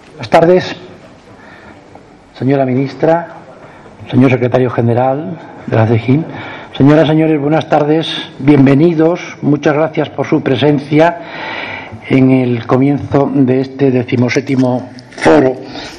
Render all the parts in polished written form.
Buenas tardes, señora ministra, señor secretario general de la CEJIM. Señoras y señores, buenas tardes, bienvenidos, muchas gracias por su presencia en el comienzo de este 17º Foro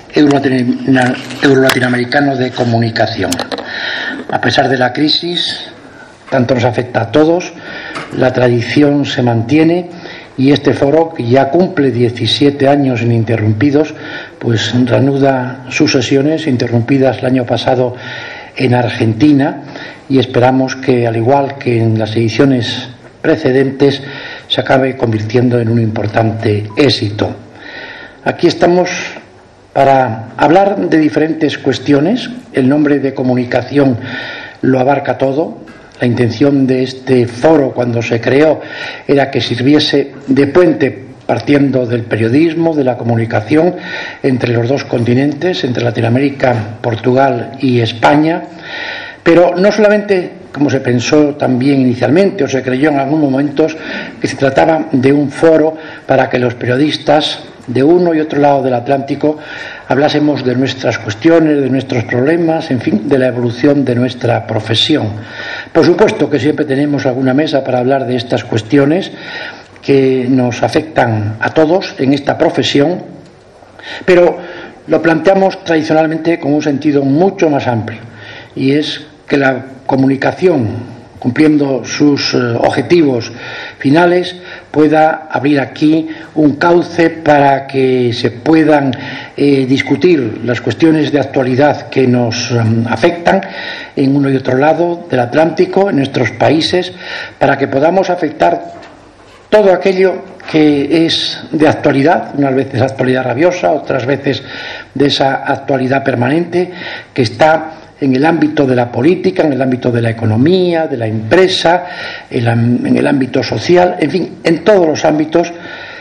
Euro-Latinoamericano de Comunicación. A pesar de la crisis, tanto nos afecta a todos, la tradición se mantiene y este foro, que ya cumple 17 años ininterrumpidos, pues reanuda sus sesiones, interrumpidas el año pasado en Argentina, y esperamos que, al igual que en las ediciones precedentes, se acabe convirtiendo en un importante éxito. Aquí estamos para hablar de diferentes cuestiones. El nombre de comunicación lo abarca todo. La intención de este foro, cuando se creó, era que sirviese de puente, partiendo del periodismo, de la comunicación entre los dos continentes, entre Latinoamérica, Portugal y España, pero no solamente, como se pensó también inicialmente o se creyó en algunos momentos, que se trataba de un foro para que los periodistas de uno y otro lado del Atlántico hablásemos de nuestras cuestiones, de nuestros problemas, en fin, de la evolución de nuestra profesión. Por supuesto que siempre tenemos alguna mesa para hablar de estas cuestiones que nos afectan a todos en esta profesión, pero lo planteamos tradicionalmente con un sentido mucho más amplio, y es que la comunicación, cumpliendo sus objetivos finales, pueda abrir aquí un cauce para que se puedan discutir las cuestiones de actualidad que nos afectan en uno y otro lado del Atlántico, en nuestros países, para que podamos afectar todo aquello que es de actualidad, unas veces actualidad rabiosa, otras veces de esa actualidad permanente que está en el ámbito de la política, en el ámbito de la economía, de la empresa, en el ámbito social, en fin, en todos los ámbitos,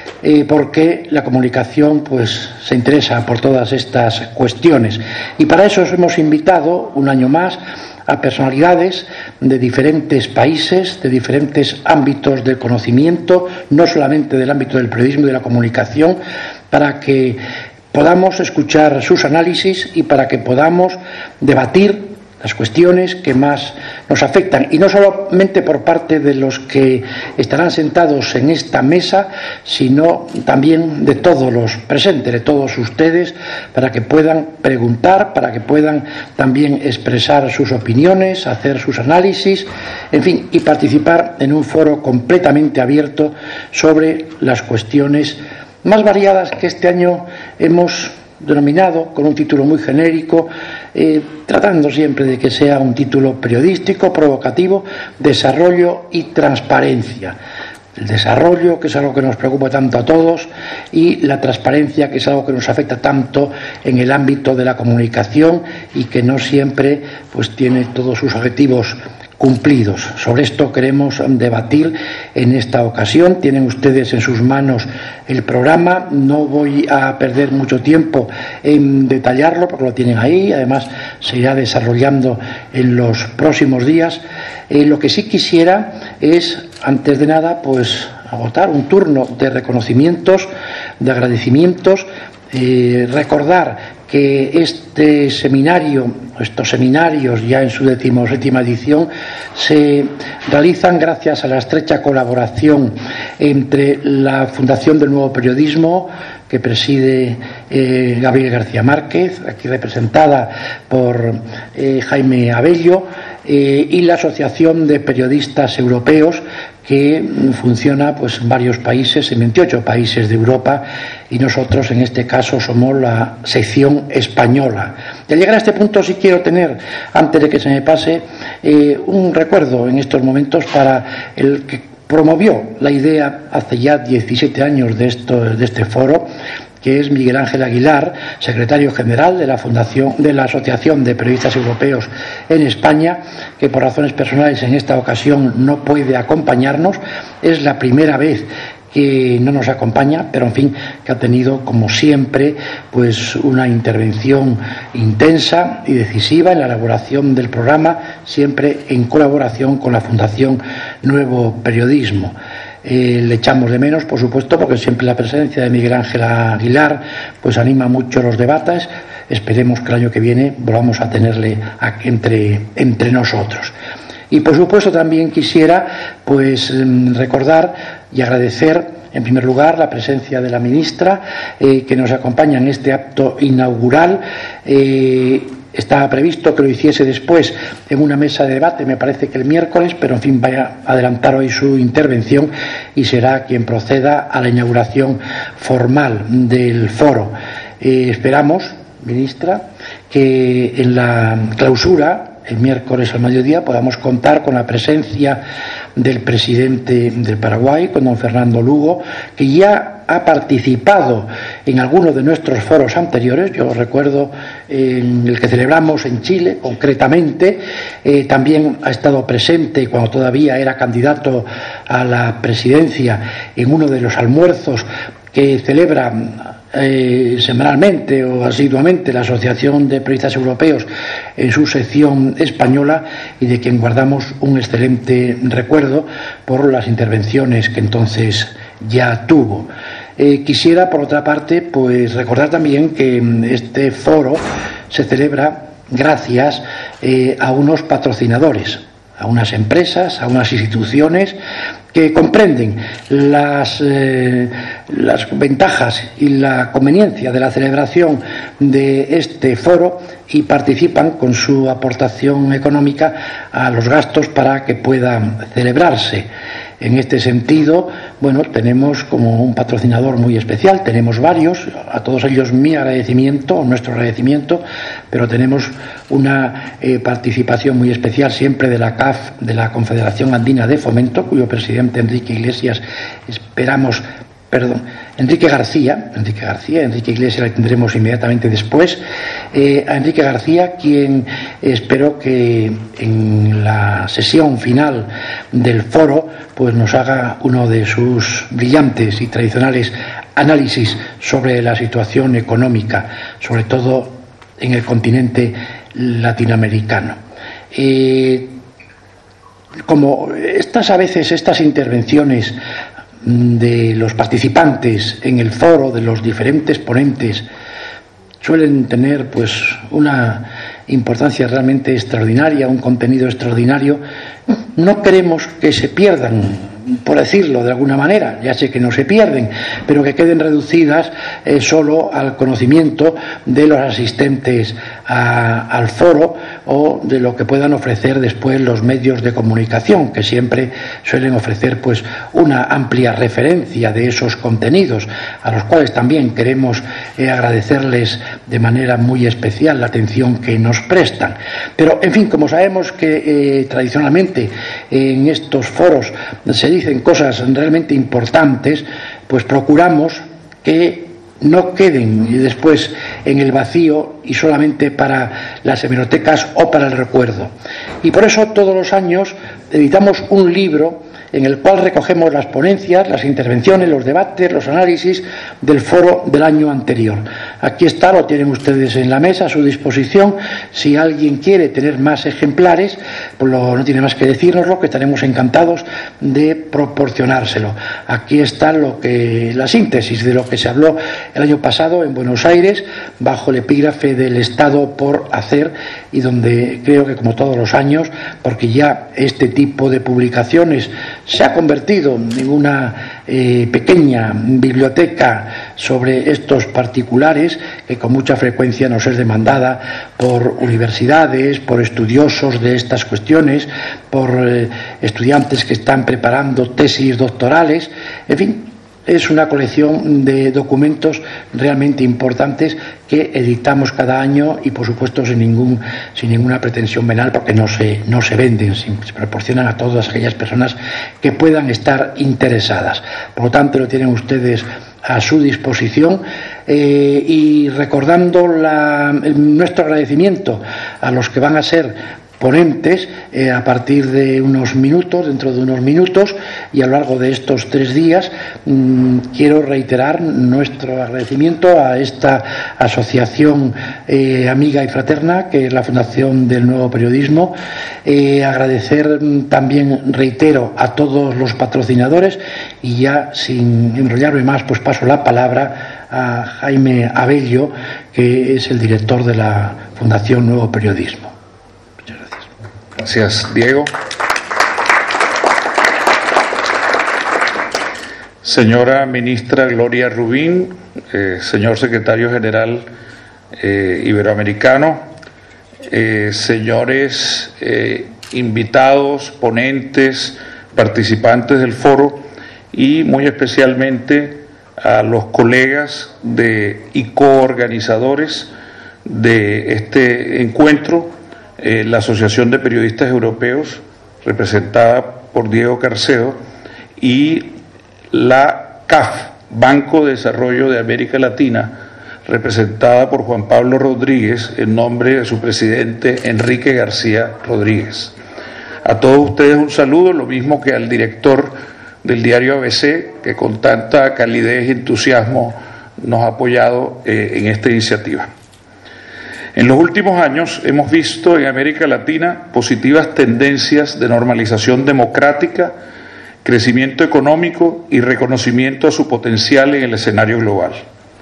porque la comunicación pues se interesa por todas estas cuestiones. Y para eso os hemos invitado un año más a personalidades de diferentes países, de diferentes ámbitos del conocimiento, no solamente del ámbito del periodismo y de la comunicación, para que podamos escuchar sus análisis y para que podamos debatir las cuestiones que más nos afectan, y no solamente por parte de los que estarán sentados en esta mesa, sino también de todos los presentes, de todos ustedes, para que puedan preguntar, para que puedan también expresar sus opiniones, hacer sus análisis, en fin, y participar en un foro completamente abierto sobre las cuestiones más variadas que este año hemos denominado con un título muy genérico, tratando siempre de que sea un título periodístico, provocativo: desarrollo y transparencia. El desarrollo, que es algo que nos preocupa tanto a todos, y la transparencia, que es algo que nos afecta tanto en el ámbito de la comunicación y que no siempre pues tiene todos sus objetivos cumplidos. Sobre esto queremos debatir en esta ocasión. Tienen ustedes en sus manos el programa. No voy a perder mucho tiempo en detallarlo porque lo tienen ahí. Además, se irá desarrollando en los próximos días. Lo que sí quisiera es, antes de nada, pues agotar un turno de reconocimientos, de agradecimientos, recordar que este seminario, estos seminarios ya en su 17ª edición, se realizan gracias a la estrecha colaboración entre la Fundación del Nuevo Periodismo, que preside Gabriel García Márquez, aquí representada por Jaime Abello, y la Asociación de Periodistas Europeos, que funciona pues en varios países, en 28 países de Europa, y nosotros en este caso somos la sección española. Y al llegar a este punto sí quiero tener, antes de que se me pase, un recuerdo en estos momentos para el que promovió la idea hace ya 17 años de este foro, que es Miguel Ángel Aguilar, secretario general de la Fundación de la Asociación de Periodistas Europeos en España, que por razones personales en esta ocasión no puede acompañarnos. Es la primera vez que no nos acompaña, pero en fin, que ha tenido, como siempre, pues una intervención intensa y decisiva en la elaboración del programa, siempre en colaboración con la Fundación Nuevo Periodismo. Le echamos de menos, por supuesto, porque siempre la presencia de Miguel Ángel Aguilar pues anima mucho los debates. Esperemos que el año que viene volvamos a tenerle entre nosotros. Y por supuesto también quisiera pues recordar y agradecer en primer lugar la presencia de la ministra que nos acompaña en este acto inaugural. Estaba previsto que lo hiciese después en una mesa de debate, me parece que el miércoles, pero en fin, vaya a adelantar hoy su intervención y será quien proceda a la inauguración formal del foro. Esperamos, ministra, que en la clausura, el miércoles al mediodía, podamos contar con la presencia del presidente del Paraguay, con don Fernando Lugo, que ya ha participado en algunos de nuestros foros anteriores. Yo recuerdo en el que celebramos en Chile, concretamente, también ha estado presente cuando todavía era candidato a la presidencia en uno de los almuerzos que celebra semanalmente o asiduamente la Asociación de Periodistas Europeos en su sección española, y de quien guardamos un excelente recuerdo por las intervenciones que entonces ya tuvo. Quisiera, por otra parte, pues recordar también que este foro se celebra gracias a unos patrocinadores, a unas empresas, a unas instituciones que comprenden las ventajas y la conveniencia de la celebración de este foro y participan con su aportación económica a los gastos para que pueda celebrarse. En este sentido, bueno, tenemos como un patrocinador muy especial, tenemos varios, a todos ellos mi agradecimiento, nuestro agradecimiento, pero tenemos una participación muy especial siempre de la CAF, de la Confederación Andina de Fomento, cuyo presidente Enrique Iglesias le tendremos inmediatamente después, a Enrique García, quien espero que en la sesión final del foro pues nos haga uno de sus brillantes y tradicionales análisis sobre la situación económica, sobre todo en el continente latinoamericano. Como estas intervenciones de los participantes en el foro, de los diferentes ponentes, suelen tener pues una importancia realmente extraordinaria, un contenido extraordinario, no queremos que se pierdan, por decirlo de alguna manera, ya sé que no se pierden, pero que queden reducidas solo al conocimiento de los asistentes al foro o de lo que puedan ofrecer después los medios de comunicación, que siempre suelen ofrecer pues una amplia referencia de esos contenidos, a los cuales también queremos agradecerles de manera muy especial la atención que nos prestan. Pero, en fin, como sabemos que tradicionalmente en estos foros se dicen cosas realmente importantes, pues procuramos que no queden después en el vacío y solamente para las hemerotecas o para el recuerdo. Y por eso todos los años editamos un libro en el cual recogemos las ponencias, las intervenciones, los debates, los análisis del foro del año anterior. Aquí está, lo tienen ustedes en la mesa a su disposición. Si alguien quiere tener más ejemplares, pues no tiene más que decírnoslo, que estaremos encantados de proporcionárselo. Aquí está la síntesis de lo que se habló el año pasado en Buenos Aires, bajo el epígrafe del Estado por hacer, y donde creo que, como todos los años, porque ya este tipo de publicaciones se ha convertido en una pequeña biblioteca sobre estos particulares, que con mucha frecuencia nos es demandada por universidades, por estudiosos de estas cuestiones, por estudiantes que están preparando tesis doctorales, en fin. Es una colección de documentos realmente importantes que editamos cada año y, por supuesto, sin ninguna pretensión venal, porque no se venden, se proporcionan a todas aquellas personas que puedan estar interesadas. Por lo tanto, lo tienen ustedes a su disposición, y recordando nuestro agradecimiento a los que van a ser ponentes a partir de unos minutos, dentro de unos minutos, y a lo largo de estos 3 días quiero reiterar nuestro agradecimiento a esta asociación amiga y fraterna que es la Fundación del Nuevo Periodismo. Agradecer también, reitero, a todos los patrocinadores, y ya sin enrollarme más pues paso la palabra a Jaime Abello, que es el director de la Fundación Nuevo Periodismo. Muchas gracias. Gracias, Diego. Señora Ministra Gloria Rubín, señor Secretario General Iberoamericano, señores invitados, ponentes, participantes del foro, y muy especialmente a los colegas y coorganizadores de este encuentro, la Asociación de Periodistas Europeos, representada por Diego Carcedo, y la CAF, Banco de Desarrollo de América Latina, representada por Juan Pablo Rodríguez, en nombre de su presidente Enrique García Rodríguez. A todos ustedes un saludo, lo mismo que al director del diario ABC, que con tanta calidez y entusiasmo nos ha apoyado en esta iniciativa. En los últimos años hemos visto en América Latina positivas tendencias de normalización democrática, crecimiento económico y reconocimiento a su potencial en el escenario global.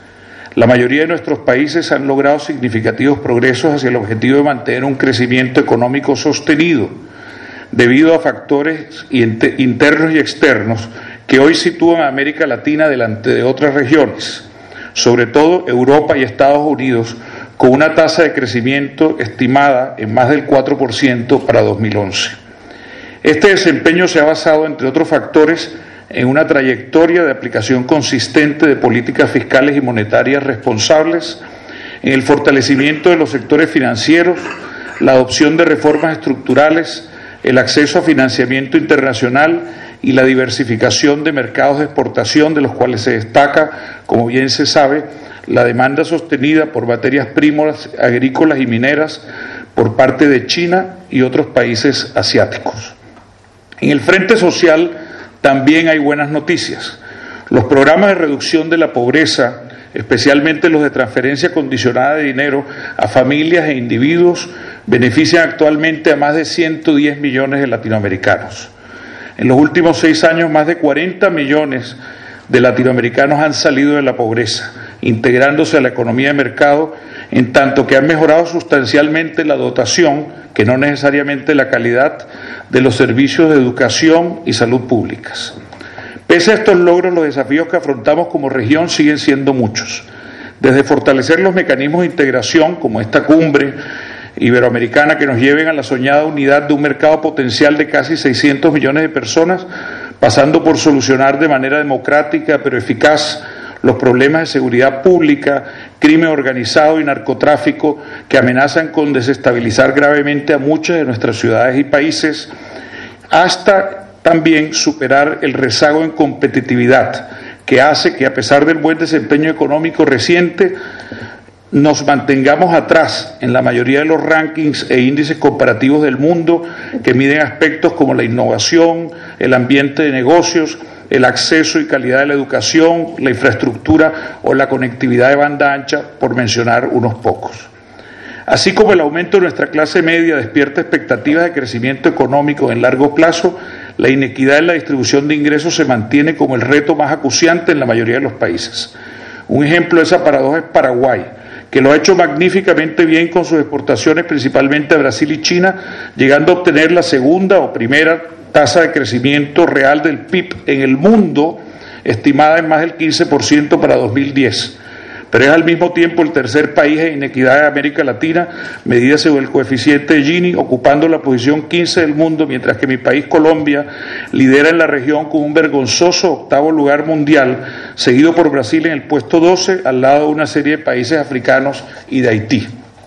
La mayoría de nuestros países han logrado significativos progresos hacia el objetivo de mantener un crecimiento económico sostenido, debido a factores internos y externos que hoy sitúan a América Latina delante de otras regiones, sobre todo Europa y Estados Unidos, con una tasa de crecimiento estimada en más del 4% para 2011. Este desempeño se ha basado, entre otros factores, en una trayectoria de aplicación consistente de políticas fiscales y monetarias responsables, en el fortalecimiento de los sectores financieros, la adopción de reformas estructurales, el acceso a financiamiento internacional y la diversificación de mercados de exportación, de los cuales se destaca, como bien se sabe, la demanda sostenida por materias primas agrícolas y mineras por parte de China y otros países asiáticos. En el frente social también hay buenas noticias. Los programas de reducción de la pobreza, especialmente los de transferencia condicionada de dinero a familias e individuos, benefician actualmente a más de 110 millones de latinoamericanos. En los últimos 6 años, más de 40 millones de latinoamericanos han salido de la pobreza, integrándose a la economía de mercado, en tanto que han mejorado sustancialmente la dotación, que no necesariamente la calidad, de los servicios de educación y salud públicas. Pese a estos logros, los desafíos que afrontamos como región siguen siendo muchos. Desde fortalecer los mecanismos de integración, como esta cumbre iberoamericana, que nos lleven a la soñada unidad de un mercado potencial de casi 600 millones de personas, pasando por solucionar de manera democrática pero eficaz los problemas de seguridad pública, crimen organizado y narcotráfico que amenazan con desestabilizar gravemente a muchas de nuestras ciudades y países, hasta también superar el rezago en competitividad que hace que, a pesar del buen desempeño económico reciente, nos mantengamos atrás en la mayoría de los rankings e índices comparativos del mundo que miden aspectos como la innovación, el ambiente de negocios, el acceso y calidad de la educación, la infraestructura o la conectividad de banda ancha, por mencionar unos pocos. Así como el aumento de nuestra clase media despierta expectativas de crecimiento económico en largo plazo, la inequidad en la distribución de ingresos se mantiene como el reto más acuciante en la mayoría de los países. Un ejemplo de esa paradoja es Paraguay, que lo ha hecho magníficamente bien con sus exportaciones principalmente a Brasil y China, llegando a obtener la segunda o primera tasa de crecimiento real del PIB en el mundo, estimada en más del 15% para 2010. Pero es al mismo tiempo el tercer país en inequidad de América Latina, medida según el coeficiente de Gini, ocupando la posición 15 del mundo, mientras que mi país, Colombia, lidera en la región con un vergonzoso 8º lugar mundial, seguido por Brasil en el puesto 12, al lado de una serie de países africanos y de Haití.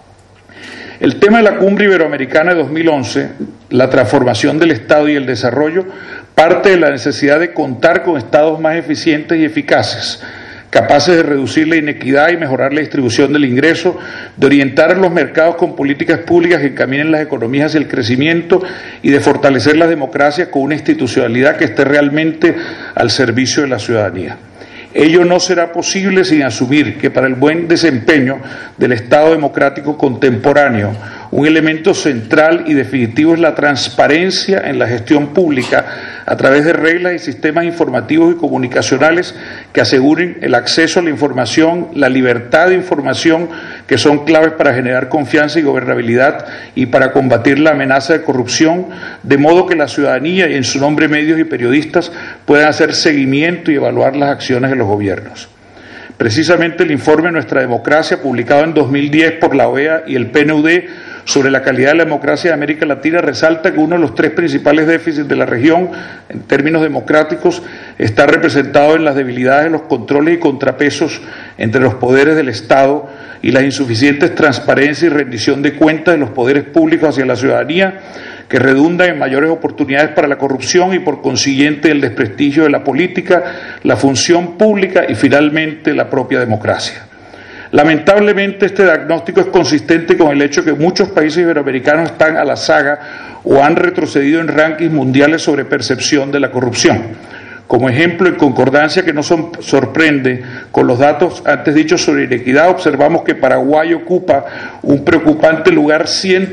El tema de la Cumbre Iberoamericana de 2011, la transformación del Estado y el desarrollo, parte de la necesidad de contar con estados más eficientes y eficaces, capaces de reducir la inequidad y mejorar la distribución del ingreso, de orientar los mercados con políticas públicas que encaminen las economías hacia el crecimiento y de fortalecer las democracias con una institucionalidad que esté realmente al servicio de la ciudadanía. Ello no será posible sin asumir que para el buen desempeño del Estado democrático contemporáneo, un elemento central y definitivo es la transparencia en la gestión pública a través de reglas y sistemas informativos y comunicacionales que aseguren el acceso a la información, la libertad de información, que son claves para generar confianza y gobernabilidad y para combatir la amenaza de corrupción, de modo que la ciudadanía y en su nombre medios y periodistas puedan hacer seguimiento y evaluar las acciones de los gobiernos. Precisamente el informe Nuestra Democracia, publicado en 2010 por la OEA y el PNUD sobre la calidad de la democracia de América Latina, resalta que uno de los tres principales déficits de la región, en términos democráticos, está representado en las debilidades de los controles y contrapesos entre los poderes del Estado y las insuficientes transparencia y rendición de cuentas de los poderes públicos hacia la ciudadanía, que redunda en mayores oportunidades para la corrupción y por consiguiente el desprestigio de la política, la función pública y finalmente la propia democracia. Lamentablemente este diagnóstico es consistente con el hecho que muchos países iberoamericanos están a la saga o han retrocedido en rankings mundiales sobre percepción de la corrupción. Como ejemplo, en concordancia que no sorprende con los datos antes dichos sobre inequidad, observamos que Paraguay ocupa un preocupante lugar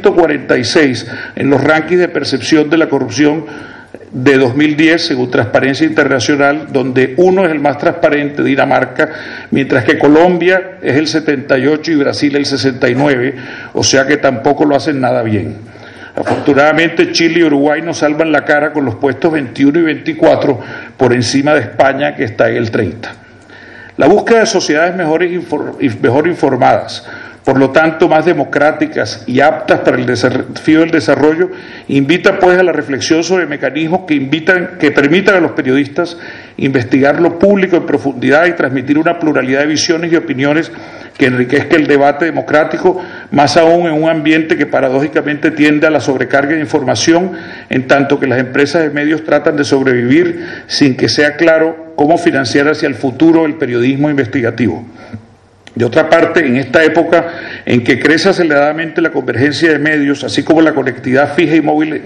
146 en los rankings de percepción de la corrupción de 2010, según Transparencia Internacional, donde uno es el más transparente, Dinamarca, mientras que Colombia es el 78 y Brasil el 69, o sea que tampoco lo hacen nada bien. Afortunadamente Chile y Uruguay nos salvan la cara con los puestos 21 y 24 por encima de España, que está en el 30. La búsqueda de sociedades mejor informadas, por lo tanto más democráticas y aptas para el desafío del desarrollo, invita pues a la reflexión sobre mecanismos que permitan a los periodistas investigar lo público en profundidad y transmitir una pluralidad de visiones y opiniones que enriquezca el debate democrático, más aún en un ambiente que paradójicamente tiende a la sobrecarga de información, en tanto que las empresas de medios tratan de sobrevivir sin que sea claro cómo financiar hacia el futuro el periodismo investigativo. De otra parte, en esta época en que crece aceleradamente la convergencia de medios, así como la conectividad fija y móvil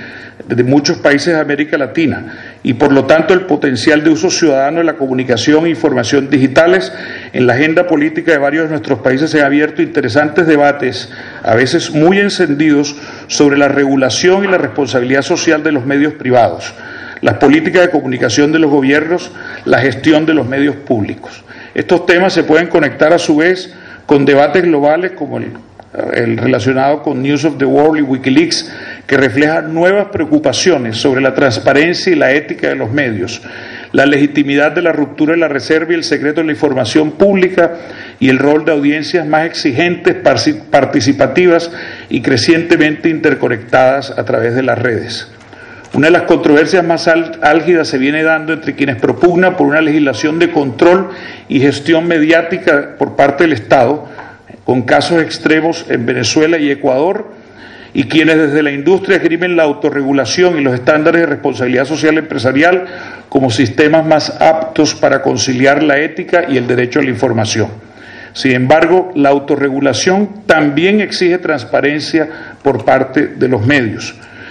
de muchos países de América Latina, y por lo tanto el potencial de uso ciudadano de la comunicación e información digitales, en la agenda política de varios de nuestros países se han abierto interesantes debates, a veces muy encendidos, sobre la regulación y la responsabilidad social de los medios privados, las políticas de comunicación de los gobiernos, la gestión de los medios públicos. Estos temas se pueden conectar a su vez con debates globales como el relacionado con News of the World y Wikileaks, que reflejan nuevas preocupaciones sobre la transparencia y la ética de los medios, la legitimidad de la ruptura de la reserva y el secreto de la información pública y el rol de audiencias más exigentes, participativas y crecientemente interconectadas a través de las redes. Una de las controversias más álgidas se viene dando entre quienes propugnan por una legislación de control y gestión mediática por parte del Estado, con casos extremos en Venezuela y Ecuador, y quienes desde la industria esgrimen la autorregulación y los estándares de responsabilidad social empresarial como sistemas más aptos para conciliar la ética y el derecho a la información. Sin embargo, la autorregulación también exige transparencia por parte de los medios.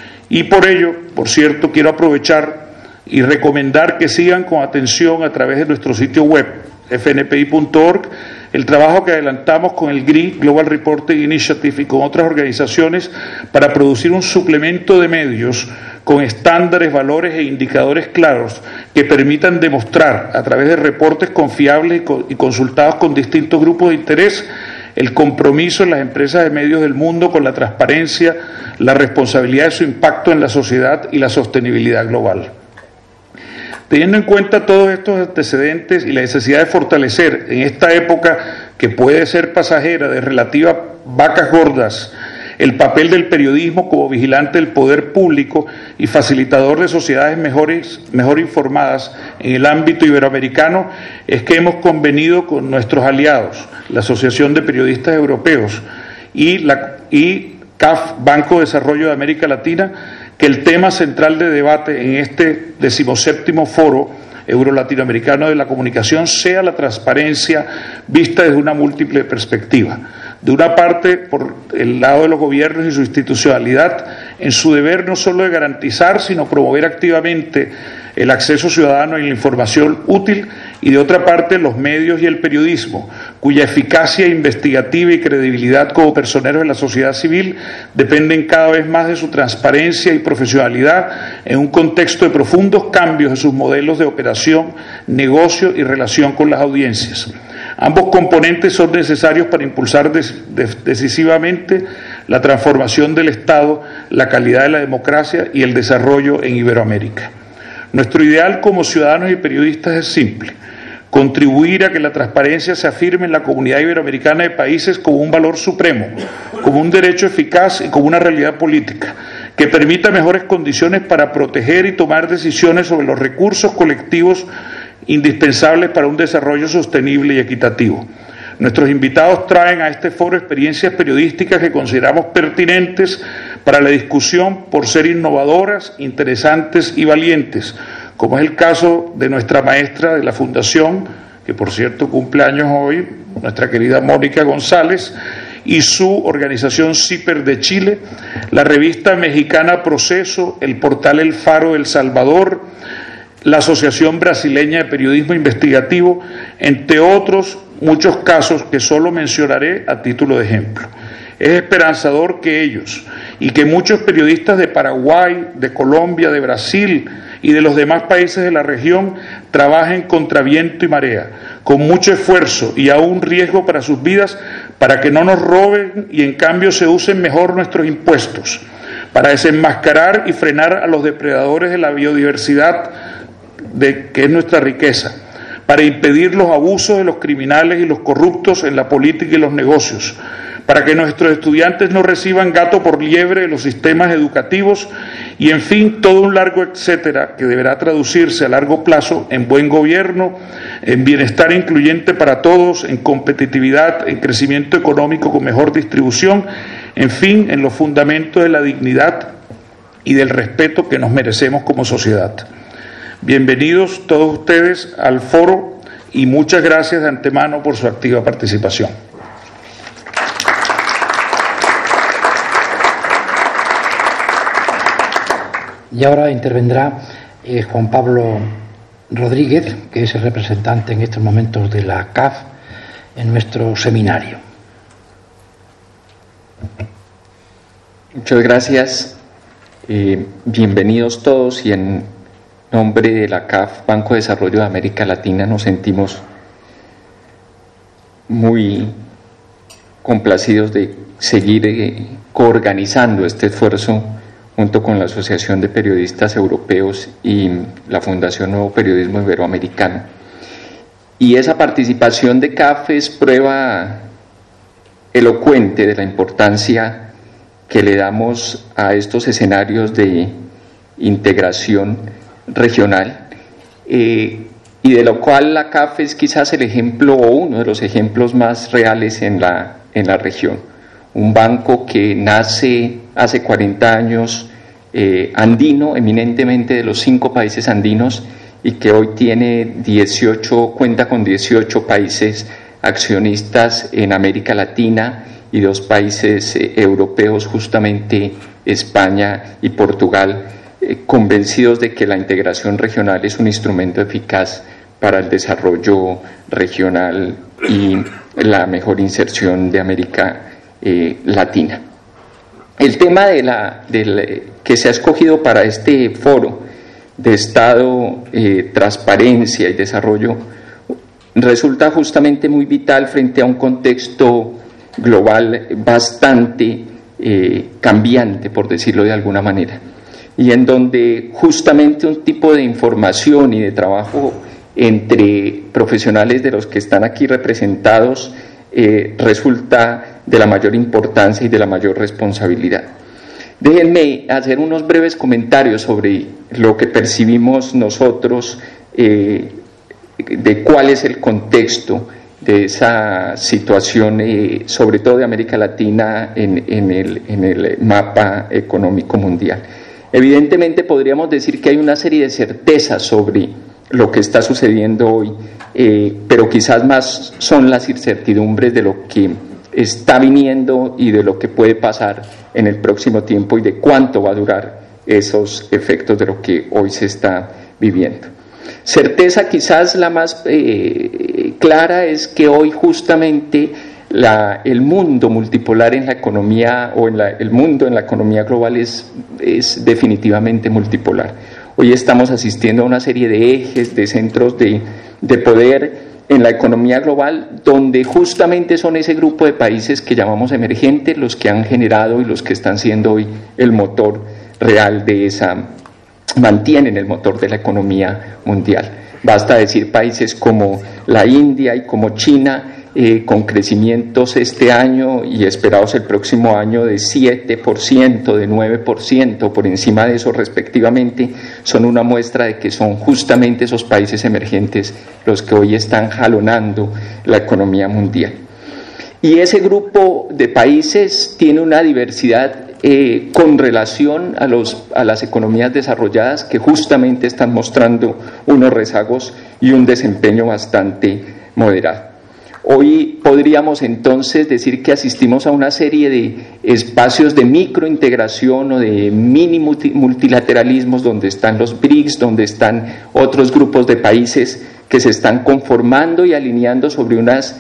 Y por ello, por cierto, quiero aprovechar y recomendar que sigan con atención a través de nuestro sitio web, fnpi.org, el trabajo que adelantamos con el GRI, Global Reporting Initiative, y con otras organizaciones para producir un suplemento de medios con estándares, valores e indicadores claros que permitan demostrar a través de reportes confiables y consultados con distintos grupos de interés el compromiso en las empresas de medios del mundo con la transparencia, la responsabilidad de su impacto en la sociedad y la sostenibilidad global. Teniendo en cuenta todos estos antecedentes y la necesidad de fortalecer en esta época que puede ser pasajera de relativas vacas gordas el papel del periodismo como vigilante del poder público y facilitador de sociedades mejor informadas en el ámbito iberoamericano, es que hemos convenido con nuestros aliados, la Asociación de Periodistas Europeos y CAF, Banco de Desarrollo de América Latina, que el tema central de debate en este 17º foro euro-latinoamericano de la comunicación sea la transparencia vista desde una múltiple perspectiva. De una parte, por el lado de los gobiernos y su institucionalidad, en su deber no solo de garantizar, sino promover activamente el acceso ciudadano y la información útil, y de otra parte los medios y el periodismo, cuya eficacia investigativa y credibilidad como personeros de la sociedad civil dependen cada vez más de su transparencia y profesionalidad en un contexto de profundos cambios en sus modelos de operación, negocio y relación con las audiencias. Ambos componentes son necesarios para impulsar decisivamente la transformación del Estado, la calidad de la democracia y el desarrollo en Iberoamérica. Nuestro ideal como ciudadanos y periodistas es simple: contribuir a que la transparencia se afirme en la comunidad iberoamericana de países como un valor supremo, como un derecho eficaz y como una realidad política, que permita mejores condiciones para proteger y tomar decisiones sobre los recursos colectivos indispensables para un desarrollo sostenible y equitativo. Nuestros invitados traen a este foro experiencias periodísticas que consideramos pertinentes para la discusión por ser innovadoras, interesantes y valientes, como es el caso de nuestra maestra de la Fundación, que por cierto cumple años hoy, nuestra querida Mónica González, y su organización CIPER de Chile, la revista mexicana Proceso, el portal El Faro de El Salvador, la Asociación Brasileña de Periodismo Investigativo, entre otros muchos casos que solo mencionaré a título de ejemplo. Es esperanzador que ellos y que muchos periodistas de Paraguay, de Colombia, de Brasil y de los demás países de la región trabajen contra viento y marea, con mucho esfuerzo y aún riesgo para sus vidas, para que no nos roben y en cambio se usen mejor nuestros impuestos, para desenmascarar y frenar a los depredadores de la biodiversidad que es nuestra riqueza, para impedir los abusos de los criminales y los corruptos en la política y los negocios, para que nuestros estudiantes no reciban gato por liebre de los sistemas educativos y, en fin, todo un largo etcétera que deberá traducirse a largo plazo en buen gobierno, en bienestar incluyente para todos, en competitividad, en crecimiento económico con mejor distribución, en fin, en los fundamentos de la dignidad y del respeto que nos merecemos como sociedad. Bienvenidos todos ustedes al foro y muchas gracias de antemano por su activa participación. Y ahora intervendrá Juan Pablo Rodríguez, que es el representante en estos momentos de la CAF en nuestro seminario. Muchas gracias. Bienvenidos todos, y en nombre de la CAF, Banco de Desarrollo de América Latina, nos sentimos muy complacidos de seguir coorganizando este esfuerzo junto con la Asociación de Periodistas Europeos y la Fundación Nuevo Periodismo Iberoamericano. Y esa participación de CAF es prueba elocuente de la importancia que le damos a estos escenarios de integración regional, y de lo cual la CAF es quizás el ejemplo o uno de los ejemplos más reales en la región. Un banco que nace hace 40 años, andino, eminentemente de los 5 países andinos, y que hoy cuenta con 18 países accionistas en América Latina y 2 países europeos, justamente España y Portugal, convencidos de que la integración regional es un instrumento eficaz para el desarrollo regional y la mejor inserción de América Latina. El tema que se ha escogido para este foro de Estado, transparencia y desarrollo resulta justamente muy vital frente a un contexto global bastante cambiante, por decirlo de alguna manera, y en donde justamente un tipo de información y de trabajo entre profesionales de los que están aquí representados resulta de la mayor importancia y de la mayor responsabilidad. Déjenme hacer unos breves comentarios sobre lo que percibimos nosotros, de cuál es el contexto de esa situación, sobre todo de América Latina en el mapa económico mundial. Evidentemente podríamos decir que hay una serie de certezas sobre lo que está sucediendo hoy, pero quizás más son las incertidumbres de lo que está viniendo y de lo que puede pasar en el próximo tiempo y de cuánto va a durar esos efectos de lo que hoy se está viviendo. Certeza quizás la más clara es que hoy justamente el mundo multipolar en la economía o el mundo en la economía global es definitivamente multipolar. Hoy estamos asistiendo a una serie de ejes, de centros de poder en la economía global, donde justamente son ese grupo de países que llamamos emergentes los que han generado y los que están siendo hoy el motor real mantienen el motor de la economía mundial. Basta decir países como la India y como China, con crecimientos este año y esperados el próximo año de 7%, de 9%, por encima de eso respectivamente, son una muestra de que son justamente esos países emergentes los que hoy están jalonando la economía mundial. Y ese grupo de países tiene una diversidad con relación a las economías desarrolladas que justamente están mostrando unos rezagos y un desempeño bastante moderado. Hoy podríamos entonces decir que asistimos a una serie de espacios de microintegración o de mini multilateralismos donde están los BRICS, donde están otros grupos de países que se están conformando y alineando sobre unas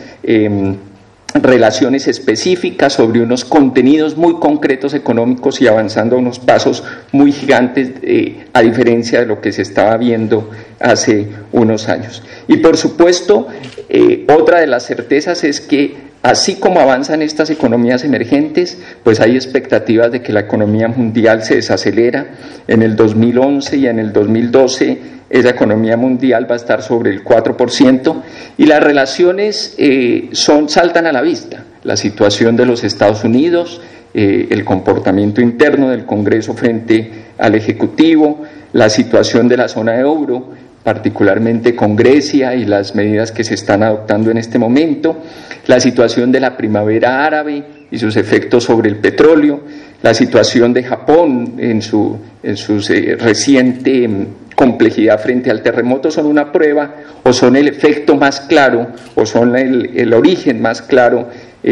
relaciones específicas, sobre unos contenidos muy concretos económicos y avanzando a unos pasos muy gigantes a diferencia de lo que se estaba viendo hace unos años. Y por supuesto, otra de las certezas es que así como avanzan estas economías emergentes, pues hay expectativas de que la economía mundial se desacelera. En el 2011 y en el 2012 esa economía mundial va a estar sobre el 4% y las relaciones saltan a la vista. La situación de los Estados Unidos, el comportamiento interno del Congreso frente al Ejecutivo, la situación de la zona euro, particularmente con Grecia y las medidas que se están adoptando en este momento, la situación de la primavera árabe y sus efectos sobre el petróleo, la situación de Japón en su reciente complejidad frente al terremoto son una prueba o son el efecto más claro o son el origen más claro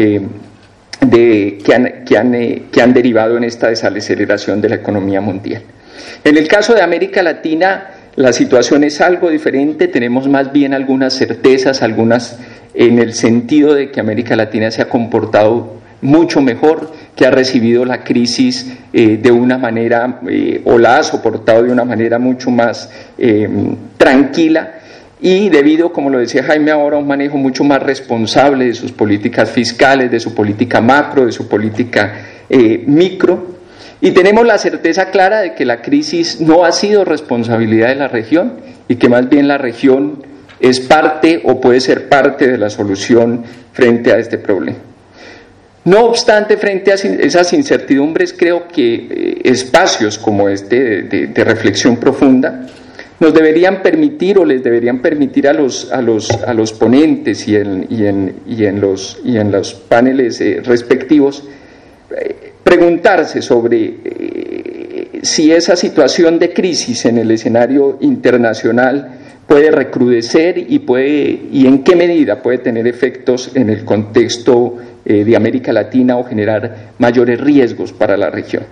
que han derivado en esta desaceleración de la economía mundial. En el caso de América Latina, la situación es algo diferente, tenemos más bien algunas certezas, algunas en el sentido de que América Latina se ha comportado mucho mejor, que ha recibido la crisis de una manera o la ha soportado de una manera mucho más tranquila y debido, como lo decía Jaime ahora, a un manejo mucho más responsable de sus políticas fiscales, de su política macro, de su política micro. Y tenemos la certeza clara de que la crisis no ha sido responsabilidad de la región y que más bien la región es parte o puede ser parte de la solución frente a este problema. No obstante, frente a esas incertidumbres, creo que espacios como este de reflexión profunda nos deberían permitir o les deberían permitir a los ponentes y en los paneles respectivos preguntarse sobre si esa situación de crisis en el escenario internacional puede recrudecer y en qué medida puede tener efectos en el contexto de América Latina o generar mayores riesgos para la región.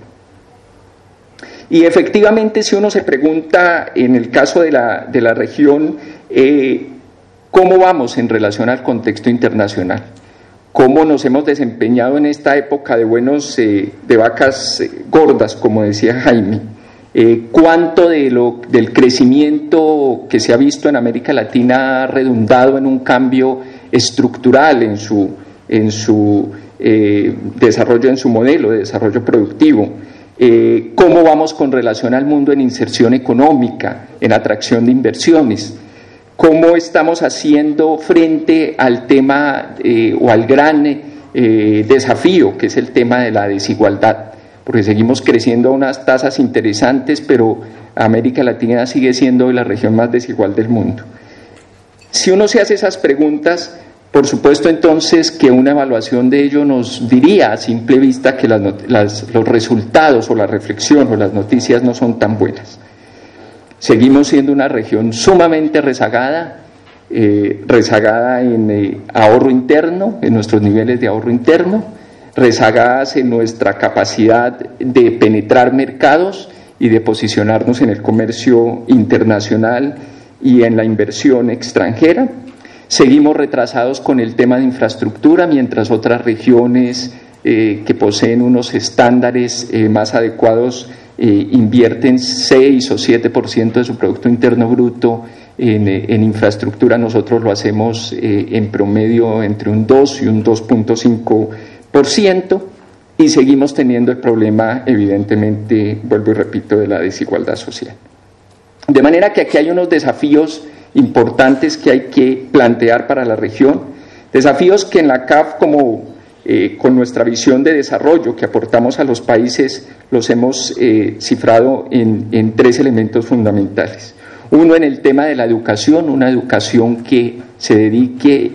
Y efectivamente, si uno se pregunta en el caso de la región, ¿cómo vamos en relación al contexto internacional? ¿Cómo nos hemos desempeñado en esta época de vacas gordas, como decía Jaime? ¿Cuánto del crecimiento que se ha visto en América Latina ha redundado en un cambio estructural en su desarrollo, en su modelo de desarrollo productivo? ¿Cómo vamos con relación al mundo en inserción económica, en atracción de inversiones? ¿Cómo estamos haciendo frente al tema o al gran desafío que es el tema de la desigualdad? Porque seguimos creciendo a unas tasas interesantes, pero América Latina sigue siendo la región más desigual del mundo. Si uno se hace esas preguntas, por supuesto entonces que una evaluación de ello nos diría a simple vista que los resultados o la reflexión o las noticias no son tan buenas. Seguimos siendo una región sumamente rezagada en ahorro interno, en nuestros niveles de ahorro interno, rezagadas en nuestra capacidad de penetrar mercados y de posicionarnos en el comercio internacional y en la inversión extranjera. Seguimos retrasados con el tema de infraestructura, mientras otras regiones que poseen unos estándares más adecuados invierten 6 o 7% de su Producto Interno Bruto en infraestructura. Nosotros lo hacemos en promedio entre un 2 y un 2.5%, y seguimos teniendo el problema, evidentemente, vuelvo y repito, de la desigualdad social. De manera que aquí hay unos desafíos importantes que hay que plantear para la región, desafíos que en la CAF, con nuestra visión de desarrollo que aportamos a los países, los hemos cifrado en 3 elementos fundamentales. Uno, en el tema de la educación, una educación que se dedique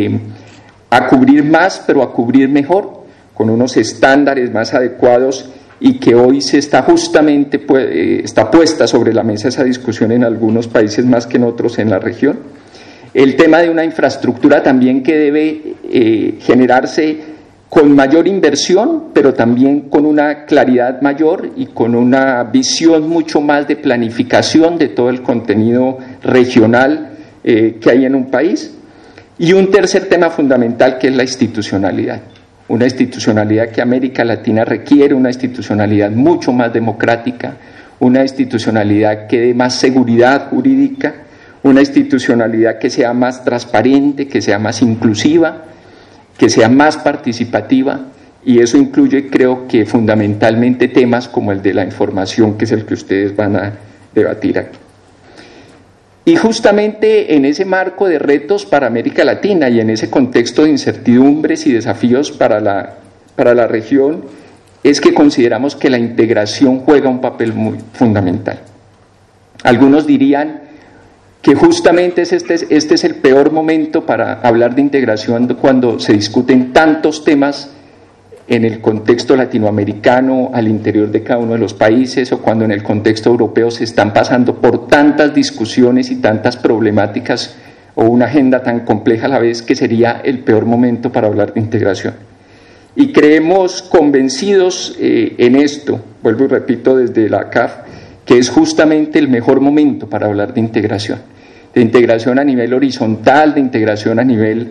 a cubrir más, pero a cubrir mejor, con unos estándares más adecuados, y que hoy se está justamente está puesta sobre la mesa esa discusión en algunos países más que en otros en la región. El tema de una infraestructura también que debe generarse con mayor inversión, pero también con una claridad mayor y con una visión mucho más de planificación de todo el contenido regional que hay en un país. Y un tercer tema fundamental, que es la institucionalidad. Una institucionalidad que América Latina requiere, una institucionalidad mucho más democrática, una institucionalidad que dé más seguridad jurídica, una institucionalidad que sea más transparente, que sea más inclusiva, que sea más participativa, y eso incluye, creo que fundamentalmente, temas como el de la información, que es el que ustedes van a debatir aquí. Y justamente en ese marco de retos para América Latina y en ese contexto de incertidumbres y desafíos para la región, es que consideramos que la integración juega un papel muy fundamental. Algunos dirían que justamente este es el peor momento para hablar de integración, cuando se discuten tantos temas en el contexto latinoamericano, al interior de cada uno de los países, o cuando en el contexto europeo se están pasando por tantas discusiones y tantas problemáticas, o una agenda tan compleja a la vez, que sería el peor momento para hablar de integración. Y creemos convencidos en esto, vuelvo y repito, desde la CAF, que es justamente el mejor momento para hablar de integración a nivel horizontal, de integración a nivel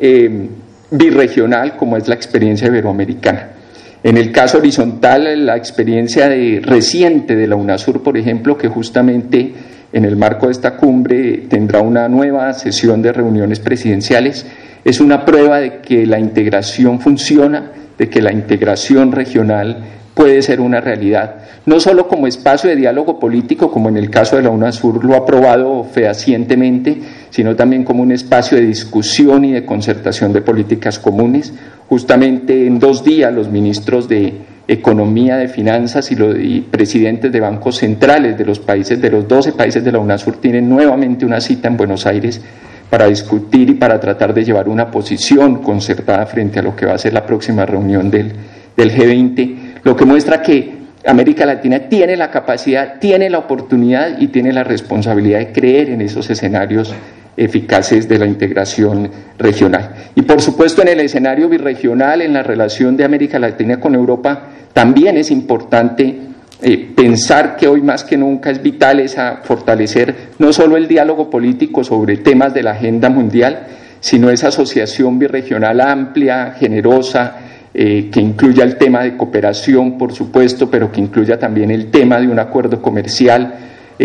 birregional, como es la experiencia iberoamericana. En el caso horizontal, la experiencia reciente de la UNASUR, por ejemplo, que justamente en el marco de esta cumbre tendrá una nueva sesión de reuniones presidenciales, es una prueba de que la integración funciona, de que la integración regional puede ser una realidad, no solo como espacio de diálogo político, como en el caso de la UNASUR lo ha probado fehacientemente, sino también como un espacio de discusión y de concertación de políticas comunes. Justamente en 2 días los ministros de Economía, de Finanzas y presidentes de bancos centrales de los 12 países de la UNASUR tienen nuevamente una cita en Buenos Aires para discutir y para tratar de llevar una posición concertada frente a lo que va a ser la próxima reunión del G20, lo que muestra que América Latina tiene la capacidad, tiene la oportunidad y tiene la responsabilidad de creer en esos escenarios eficaces de la integración regional. Y por supuesto, en el escenario birregional, en la relación de América Latina con Europa, también es importante pensar que hoy más que nunca es vital fortalecer no solo el diálogo político sobre temas de la agenda mundial, sino esa asociación birregional amplia, generosa, que incluya el tema de cooperación, por supuesto, pero que incluya también el tema de un acuerdo comercial,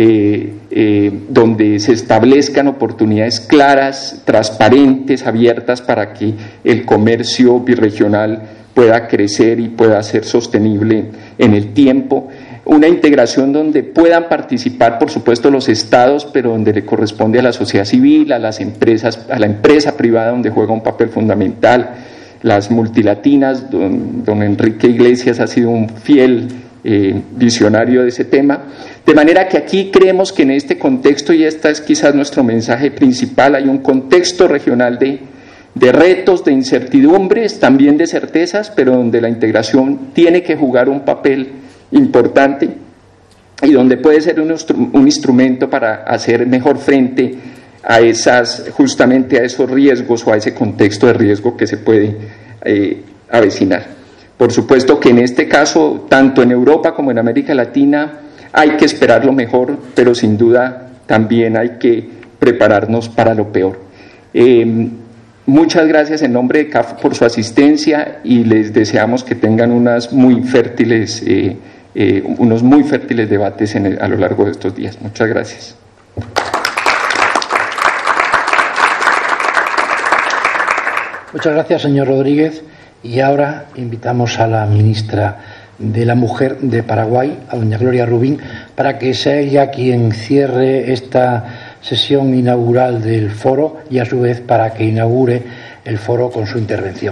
donde se establezcan oportunidades claras, transparentes, abiertas, para que el comercio birregional pueda crecer y pueda ser sostenible en el tiempo. Una integración donde puedan participar, por supuesto, los estados, pero donde le corresponde a la sociedad civil, a las empresas, a la empresa privada, donde juega un papel fundamental, las multilatinas. Don Enrique Iglesias ha sido un fiel visionario de ese tema, de manera que aquí creemos que en este contexto, y este es quizás nuestro mensaje principal, hay un contexto regional de retos, de incertidumbres, también de certezas, pero donde la integración tiene que jugar un papel importante, y donde puede ser un instrumento para hacer mejor frente a justamente a esos riesgos o a ese contexto de riesgo que se puede avecinar. Por supuesto que en este caso, tanto en Europa como en América Latina, hay que esperar lo mejor, pero sin duda también hay que prepararnos para lo peor. Muchas gracias en nombre de CAF por su asistencia y les deseamos que tengan unos muy fértiles debates a lo largo de estos días. Muchas gracias. Muchas gracias, señor Rodríguez. Y ahora invitamos a la ministra de la Mujer de Paraguay, a doña Gloria Rubín, para que sea ella quien cierre esta sesión inaugural del foro y a su vez para que inaugure el foro con su intervención.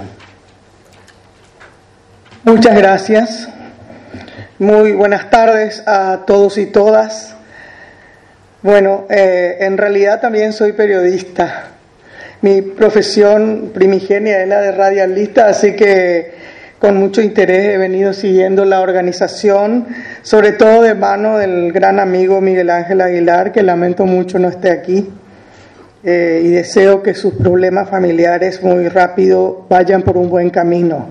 Muchas gracias. Muy buenas tardes a todos y todas. Bueno, en realidad también soy periodista. Mi profesión primigenia es la de radialista, así que con mucho interés he venido siguiendo la organización, sobre todo de mano del gran amigo Miguel Ángel Aguilar, que lamento mucho no esté aquí, y deseo que sus problemas familiares muy rápido vayan por un buen camino.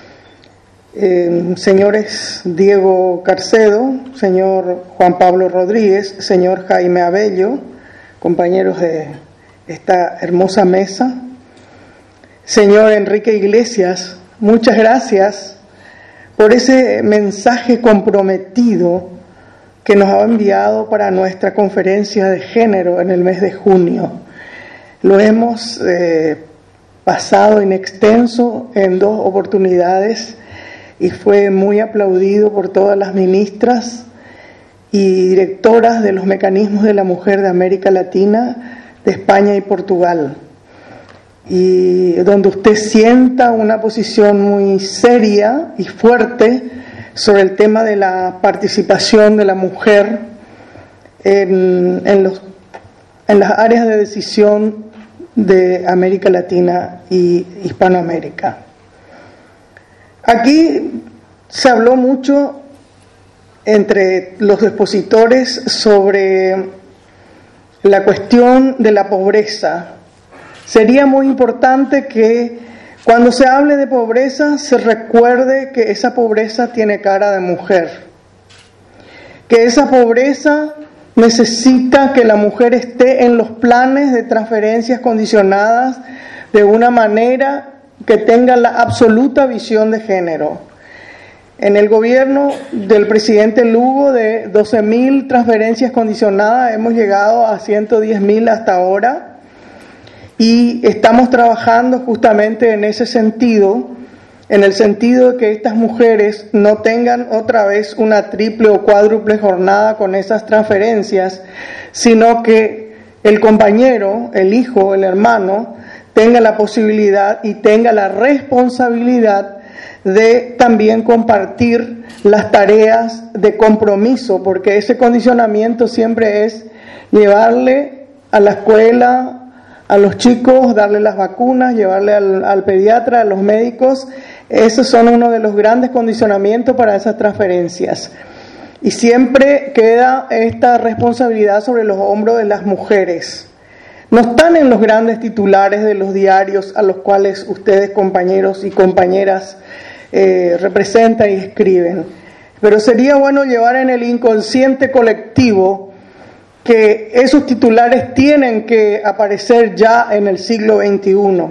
Señores Diego Carcedo, señor Juan Pablo Rodríguez, señor Jaime Abello, compañeros de esta hermosa mesa, señor Enrique Iglesias, muchas gracias por ese mensaje comprometido que nos ha enviado para nuestra conferencia de género en el mes de junio. Lo hemos pasado en extenso en 2 oportunidades y fue muy aplaudido por todas las ministras y directoras de los mecanismos de la mujer de América Latina, de España y Portugal, y donde usted sienta una posición muy seria y fuerte sobre el tema de la participación de la mujer en las áreas de decisión de América Latina y Hispanoamérica. Aquí se habló mucho entre los expositores sobre la cuestión de la pobreza. Sería muy importante que cuando se hable de pobreza se recuerde que esa pobreza tiene cara de mujer, que esa pobreza necesita que la mujer esté en los planes de transferencias condicionadas de una manera que tenga la absoluta visión de género. En el gobierno del presidente Lugo, de 12.000 transferencias condicionadas, hemos llegado a 110.000 hasta ahora, y estamos trabajando justamente en ese sentido, en el sentido de que estas mujeres no tengan otra vez una triple o cuádruple jornada con esas transferencias, sino que el compañero, el hijo, el hermano, tenga la posibilidad y tenga la responsabilidad de también compartir las tareas de compromiso, porque ese condicionamiento siempre es llevarle a la escuela a los chicos, darle las vacunas, llevarle al pediatra, a los médicos. Esos son uno de los grandes condicionamientos para esas transferencias. Y siempre queda esta responsabilidad sobre los hombros de las mujeres. No están en los grandes titulares de los diarios a los cuales ustedes, compañeros y compañeras, representan y escriben. Pero sería bueno llevar en el inconsciente colectivo que esos titulares tienen que aparecer ya en el siglo XXI.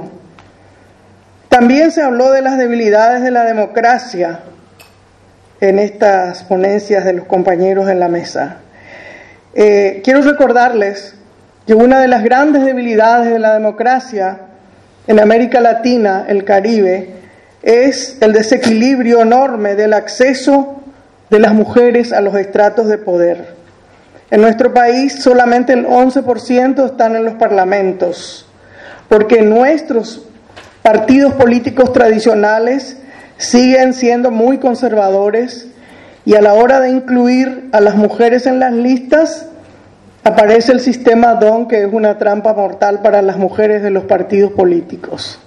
También se habló de las debilidades de la democracia en estas ponencias de los compañeros en la mesa. Quiero recordarles que una de las grandes debilidades de la democracia en América Latina, el Caribe, es el desequilibrio enorme del acceso de las mujeres a los estratos de poder. En nuestro país solamente el 11% están en los parlamentos, porque nuestros partidos políticos tradicionales siguen siendo muy conservadores, y a la hora de incluir a las mujeres en las listas aparece el sistema DON, que es una trampa mortal para las mujeres de los partidos políticos.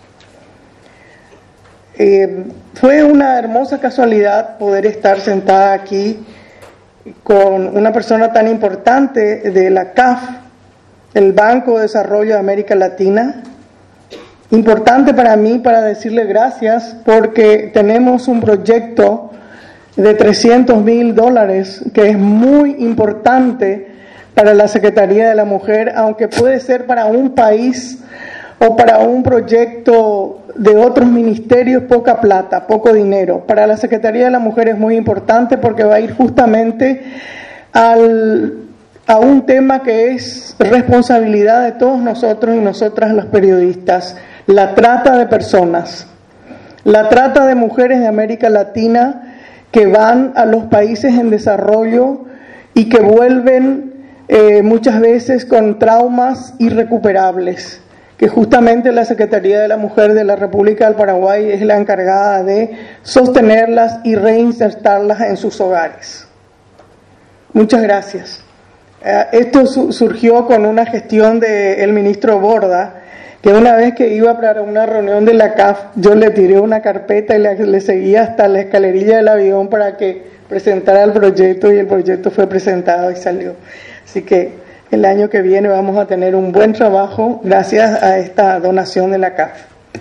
Fue una hermosa casualidad poder estar sentada aquí con una persona tan importante de la CAF, el Banco de Desarrollo de América Latina. Importante para mí para decirle gracias porque tenemos un proyecto de $300,000 que es muy importante para la Secretaría de la Mujer, aunque puede ser para un país o para un proyecto de otros ministerios poca plata, poco dinero. Para la Secretaría de la Mujer es muy importante porque va a ir justamente a un tema que es responsabilidad de todos nosotros y nosotras los periodistas: la trata de personas, la trata de mujeres de América Latina que van a los países en desarrollo y que vuelven muchas veces con traumas irrecuperables, que justamente la Secretaría de la Mujer de la República del Paraguay es la encargada de sostenerlas y reinsertarlas en sus hogares. Muchas gracias. Esto surgió con una gestión del ministro Borda, que una vez que iba para una reunión de la CAF, yo le tiré una carpeta y le seguía hasta la escalerilla del avión para que presentara el proyecto, y el proyecto fue presentado y salió. Así que el año que viene vamos a tener un buen trabajo gracias a esta donación de la CAF.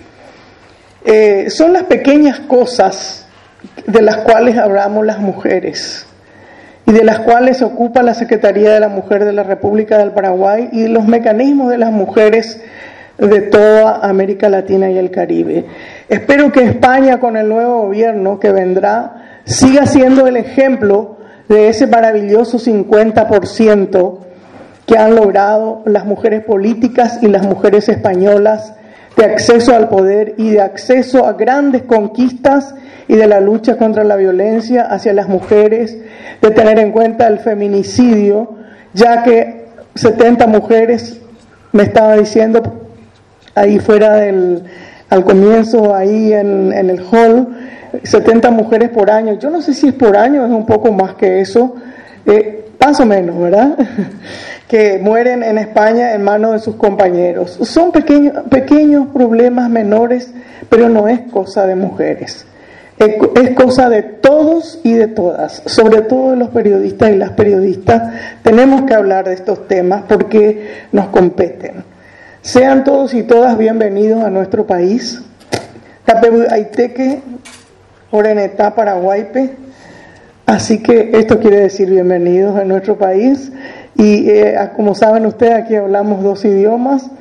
Son las pequeñas cosas de las cuales hablamos las mujeres y de las cuales se ocupa la Secretaría de la Mujer de la República del Paraguay y los mecanismos de las mujeres de toda América Latina y el Caribe. Espero que España, con el nuevo gobierno que vendrá, siga siendo el ejemplo de ese maravilloso 50% que han logrado las mujeres políticas y las mujeres españolas de acceso al poder y de acceso a grandes conquistas y de la lucha contra la violencia hacia las mujeres, de tener en cuenta el feminicidio, ya que 70 mujeres, me estaba diciendo ahí fuera al comienzo, ahí en el hall, 70 mujeres por año. Yo no sé si es por año, es un poco más que eso, más o menos, ¿verdad? Que mueren en España en manos de sus compañeros. Son pequeños problemas menores, pero no es cosa de mujeres. Es cosa de todos y de todas, sobre todo de los periodistas y las periodistas. Tenemos que hablar de estos temas porque nos competen. Sean todos y todas bienvenidos a nuestro país. Tapebu Aiteque, Orenetá, Paraguaype. Así que esto quiere decir bienvenidos a nuestro país. Y como saben ustedes, aquí hablamos 2 idiomas.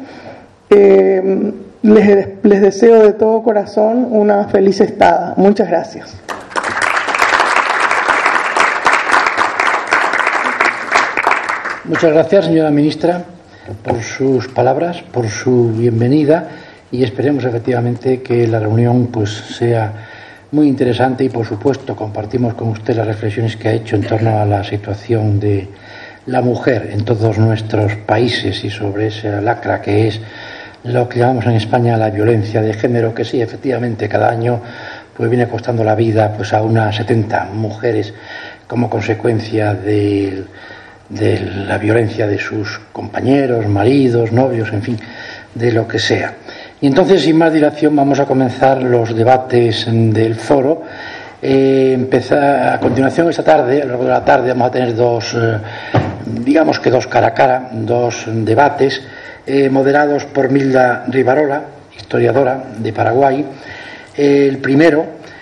Les deseo de todo corazón una feliz estada. Muchas gracias. Muchas gracias, señora ministra, por sus palabras, por su bienvenida, y esperemos efectivamente que la reunión pues sea muy interesante y, por supuesto, compartimos con usted las reflexiones que ha hecho en torno a la situación de la mujer en todos nuestros países y sobre esa lacra que es lo que llamamos en España la violencia de género, que sí, efectivamente, cada año pues viene costando la vida pues a unas 70 mujeres como consecuencia de la violencia de sus compañeros, maridos, novios, en fin, de lo que sea. Y entonces, sin más dilación, vamos a comenzar los debates del foro. A continuación, esta tarde, a lo largo de la tarde, vamos a tener dos cara a cara, dos debates moderados por Milda Rivarola, historiadora de Paraguay. El primero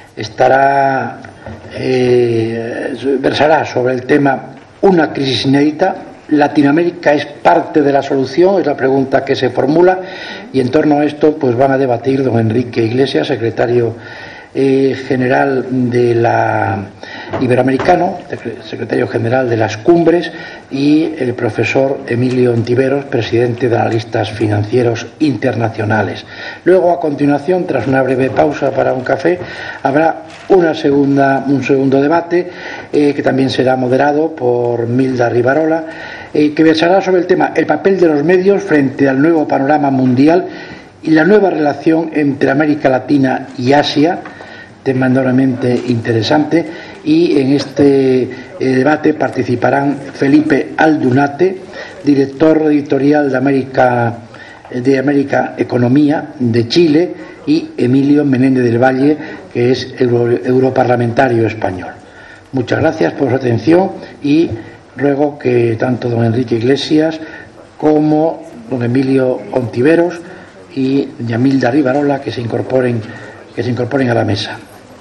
versará sobre el tema una crisis inédita. ¿Latinoamérica es parte de la solución? Es la pregunta que se formula, y en torno a esto pues van a debatir don Enrique Iglesias, secretario general de la Iberoamericano, secretario general de las Cumbres, y el profesor Emilio Ontiveros, presidente de Analistas Financieros Internacionales. Luego, a continuación, tras una breve pausa para un café, habrá un segundo debate que también será moderado por Milda Rivarola, que versará sobre el tema el papel de los medios frente al nuevo panorama mundial y la nueva relación entre América Latina y Asia, tema enormemente interesante. Y en este debate participarán Felipe Aldunate, director editorial de América Economía de Chile, y Emilio Menéndez del Valle, que es europarlamentario español. Muchas gracias por su atención y ruego que tanto don Enrique Iglesias como don Emilio Ontiveros y Yamilda Rivarola que se incorporen a la mesa.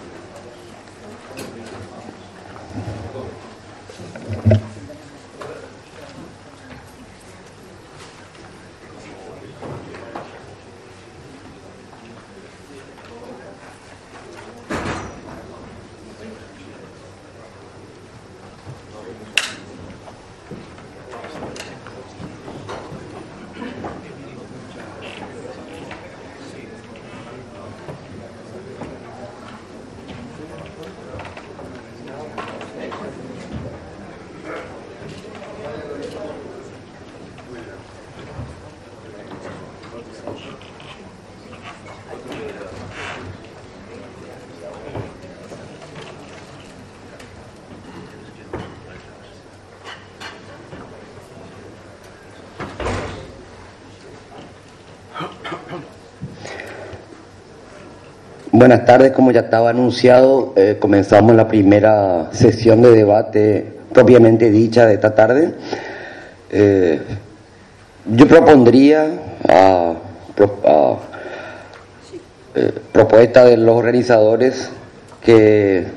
Buenas tardes, como ya estaba anunciado, comenzamos la primera sesión de debate propiamente dicha de esta tarde. Yo propondría propuesta de los organizadores que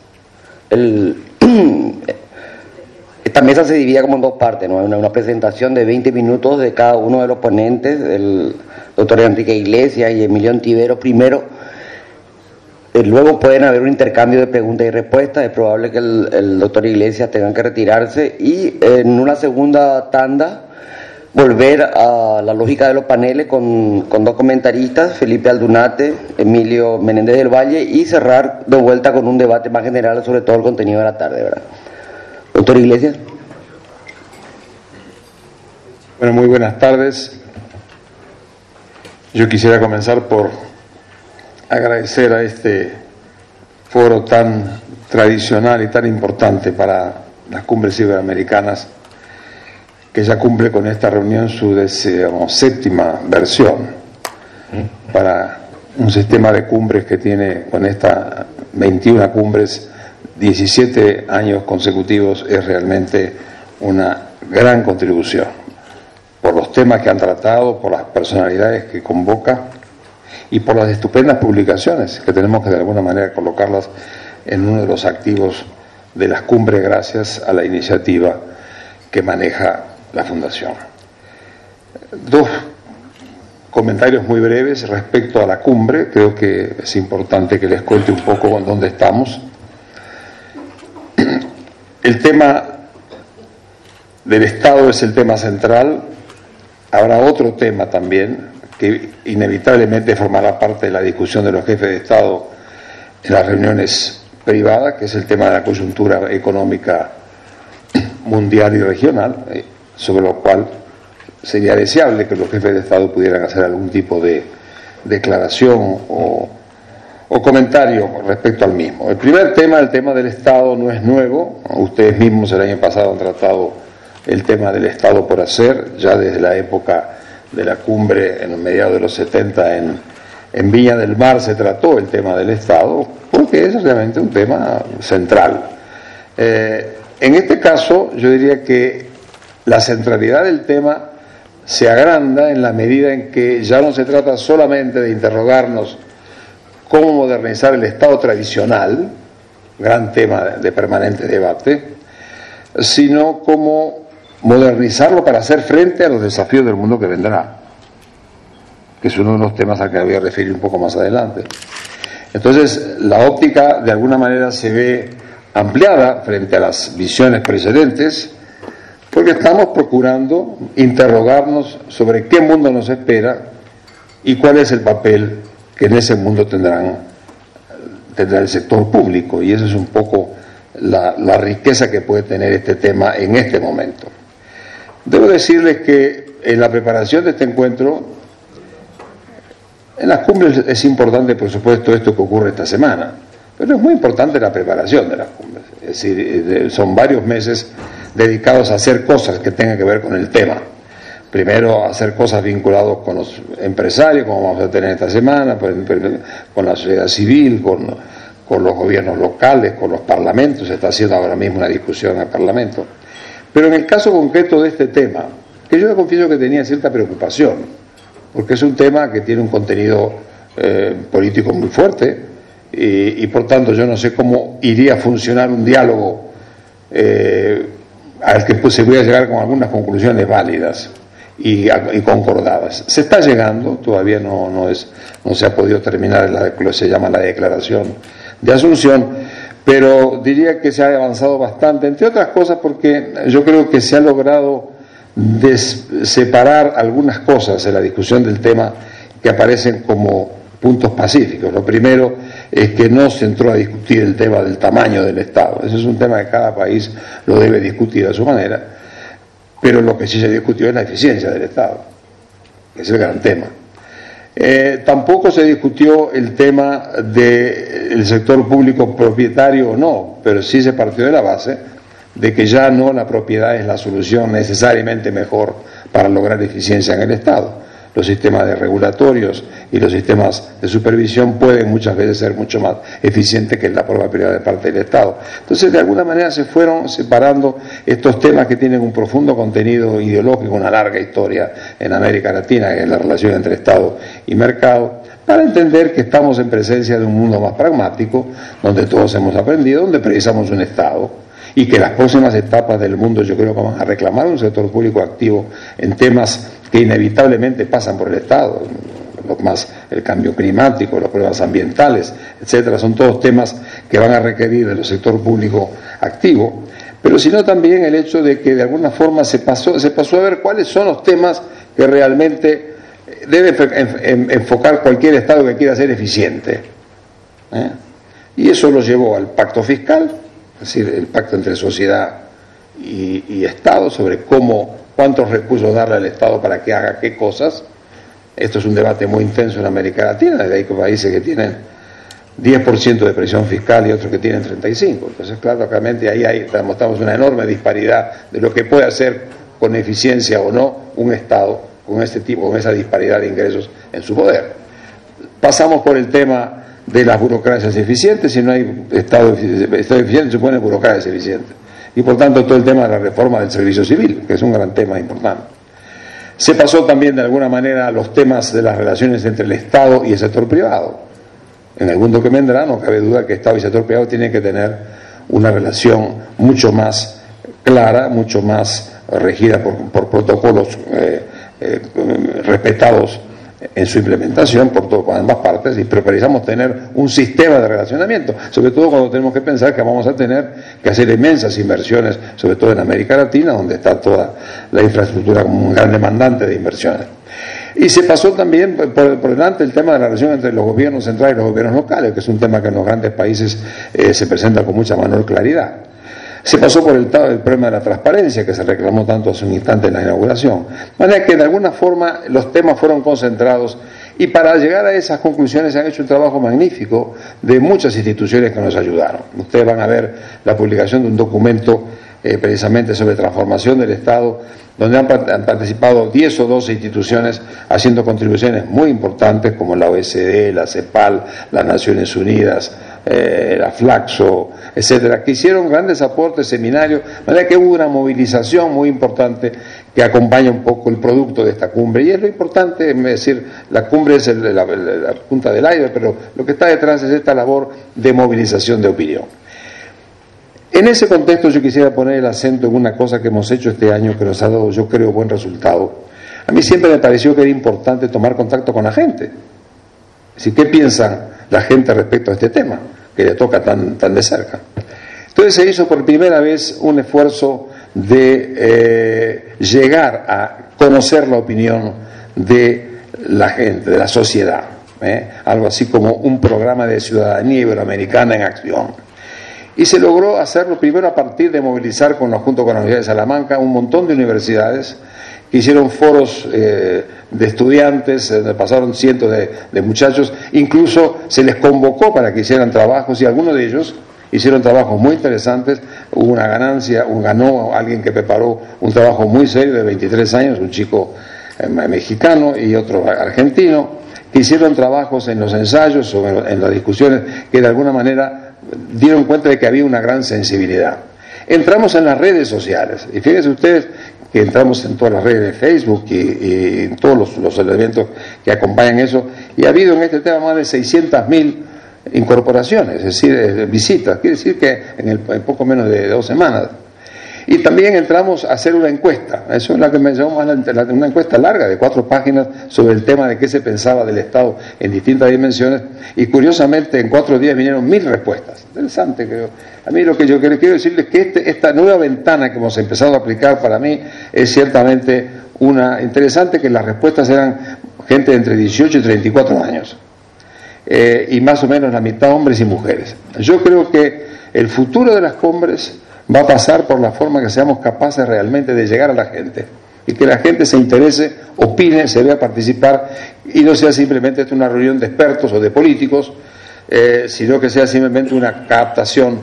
esta mesa se divida como en dos partes, ¿no? Una presentación de 20 minutos de cada uno de los ponentes, el doctor Enrique Iglesias y Emilio Ontiveros primero. Luego pueden haber un intercambio de preguntas y respuestas. Es probable que el doctor Iglesias tenga que retirarse y en una segunda tanda volver a la lógica de los paneles con dos comentaristas, Felipe Aldunate, Emilio Menéndez del Valle, y cerrar de vuelta con un debate más general sobre todo el contenido de la tarde, ¿verdad? Doctor Iglesias. Bueno, muy buenas tardes. Yo quisiera comenzar por agradecer a este foro tan tradicional y tan importante para las cumbres iberoamericanas, que ya cumple con esta reunión su 17ª versión para un sistema de cumbres que tiene con estas 21 cumbres 17 años consecutivos. Es realmente una gran contribución por los temas que han tratado, por las personalidades que convoca y por las estupendas publicaciones que tenemos que de alguna manera colocarlas en uno de los activos de las cumbres gracias a la iniciativa que maneja la Fundación. Dos comentarios muy breves respecto a la cumbre. Creo que es importante que les cuente un poco con dónde estamos. El tema del Estado es el tema central. Habrá otro tema también que inevitablemente formará parte de la discusión de los jefes de Estado en las reuniones privadas, que es el tema de la coyuntura económica mundial y regional, sobre lo cual sería deseable que los jefes de Estado pudieran hacer algún tipo de declaración o comentario respecto al mismo. El primer tema, el tema del Estado, no es nuevo. Ustedes mismos el año pasado han tratado el tema del Estado por hacer, ya desde la época de la cumbre en los mediados de los 70 en Viña del Mar se trató el tema del Estado, porque es realmente un tema central. En este caso, yo diría que la centralidad del tema se agranda en la medida en que ya no se trata solamente de interrogarnos cómo modernizar el Estado tradicional, gran tema de permanente debate, sino cómo modernizarlo para hacer frente a los desafíos del mundo que vendrá, que es uno de los temas al que voy a referir un poco más adelante. Entonces, la óptica de alguna manera se ve ampliada frente a las visiones precedentes, porque estamos procurando interrogarnos sobre qué mundo nos espera y cuál es el papel que en ese mundo tendrá el sector público, y esa es un poco la riqueza que puede tener este tema en este momento. Debo decirles que en la preparación de este encuentro, en las cumbres es importante, por supuesto, esto que ocurre esta semana, pero es muy importante la preparación de las cumbres. Es decir, son varios meses dedicados a hacer cosas que tengan que ver con el tema. Primero, hacer cosas vinculadas con los empresarios, como vamos a tener esta semana, con la sociedad civil, con los gobiernos locales, con los parlamentos. Se está haciendo ahora mismo una discusión en el Parlamento. Pero en el caso concreto de este tema, que yo le confieso que tenía cierta preocupación, porque es un tema que tiene un contenido político muy fuerte, y por tanto yo no sé cómo iría a funcionar un diálogo al que se pudiera llegar con algunas conclusiones válidas y concordadas. Se está llegando, todavía no se ha podido terminar lo que se llama la declaración de Asunción, pero diría que se ha avanzado bastante, entre otras cosas porque yo creo que se ha logrado separar algunas cosas en la discusión del tema que aparecen como puntos pacíficos. Lo primero es que no se entró a discutir el tema del tamaño del Estado. Ese es un tema que cada país lo debe discutir a su manera, pero lo que sí se discutió es la eficiencia del Estado, que es el gran tema. Tampoco se discutió el tema del sector público propietario o no, pero sí se partió de la base de que ya no la propiedad es la solución necesariamente mejor para lograr eficiencia en el Estado. Los sistemas de regulatorios y los sistemas de supervisión pueden muchas veces ser mucho más eficientes que la propia propiedad de parte del Estado. Entonces, de alguna manera se fueron separando estos temas que tienen un profundo contenido ideológico, una larga historia en América Latina, que es la relación entre Estado y mercado, para entender que estamos en presencia de un mundo más pragmático, donde todos hemos aprendido, donde precisamos un Estado, y que las próximas etapas del mundo yo creo que van a reclamar un sector público activo en temas que inevitablemente pasan por el Estado, el cambio climático, los problemas ambientales, etcétera, son todos temas que van a requerir del sector público activo, pero sino también el hecho de que de alguna forma se pasó a ver cuáles son los temas que realmente debe enfocar cualquier Estado que quiera ser eficiente. Y eso lo llevó al pacto fiscal, es decir, el pacto entre sociedad y Estado sobre cuántos recursos darle al Estado para que haga qué cosas. Esto es un debate muy intenso en América Latina, hay países que tienen 10% de presión fiscal y otros que tienen 35%. Entonces, claro, claramente ahí mostramos una enorme disparidad de lo que puede hacer con eficiencia o no un Estado con esa disparidad de ingresos en su poder. Pasamos por el tema de las burocracias eficientes. Si no hay Estado eficiente, supone burocracias eficientes. Y por tanto todo el tema de la reforma del servicio civil, que es un gran tema importante. Se pasó también de alguna manera a los temas de las relaciones entre el Estado y el sector privado. En el mundo que vendrá no cabe duda que Estado y sector privado tienen que tener una relación mucho más clara, mucho más regida por protocolos respetados en su implementación por ambas partes, pero precisamos tener un sistema de relacionamiento, sobre todo cuando tenemos que pensar que vamos a tener que hacer inmensas inversiones, sobre todo en América Latina, donde está toda la infraestructura como un gran demandante de inversiones. Y se pasó también por delante el tema de la relación entre los gobiernos centrales y los gobiernos locales, que es un tema que en los grandes países se presenta con mucha menor claridad. Se pasó por el problema de la transparencia, que se reclamó tanto hace un instante en la inauguración. De manera que de alguna forma los temas fueron concentrados, y para llegar a esas conclusiones se han hecho un trabajo magnífico de muchas instituciones que nos ayudaron. Ustedes van a ver la publicación de un documento precisamente sobre transformación del Estado, donde han participado 10 o 12 instituciones haciendo contribuciones muy importantes, como la OSD, la CEPAL, las Naciones Unidas, la Flaxo, etcétera, que hicieron grandes aportes, seminarios, de manera que hubo una movilización muy importante que acompaña un poco el producto de esta cumbre. Y es lo importante, es decir, la cumbre es la punta del aire, pero lo que está detrás es esta labor de movilización de opinión. En ese contexto yo quisiera poner el acento en una cosa que hemos hecho este año que nos ha dado, yo creo, buen resultado. A mí siempre me pareció que era importante tomar contacto con la gente. Es decir, ¿qué piensa la gente respecto a este tema que le toca tan de cerca? Entonces se hizo por primera vez un esfuerzo de llegar a conocer la opinión de la gente, de la sociedad, algo así como un programa de ciudadanía iberoamericana en acción. Y se logró hacerlo primero a partir de movilizar junto con la Universidad de Salamanca un montón de universidades que hicieron foros de estudiantes, donde pasaron cientos de muchachos, incluso se les convocó para que hicieran trabajos y algunos de ellos hicieron trabajos muy interesantes. Hubo una ganancia, ganó alguien que preparó un trabajo muy serio de 23 años, un chico mexicano y otro argentino, que hicieron trabajos en los ensayos o en las discusiones que de alguna manera dieron cuenta de que había una gran sensibilidad. Entramos en las redes sociales, y fíjense ustedes que entramos en todas las redes de Facebook y en todos los elementos que acompañan eso, y ha habido en este tema más de 600.000 incorporaciones, es decir, visitas, quiere decir que en poco menos de 2 semanas. Y también entramos a hacer una encuesta, eso es la que me llamó más una encuesta larga de 4 páginas sobre el tema de qué se pensaba del Estado en distintas dimensiones, y curiosamente en 4 días vinieron 1000 respuestas. Interesante, creo. A mí lo que yo quiero decirles es que esta nueva ventana que hemos empezado a aplicar para mí es ciertamente una interesante, que las respuestas eran gente de entre 18 y 34 años, y más o menos la mitad hombres y mujeres. Yo creo que el futuro de las cumbres va a pasar por la forma que seamos capaces realmente de llegar a la gente y que la gente se interese, opine, se vea participar y no sea simplemente una reunión de expertos o de políticos, sino que sea simplemente una captación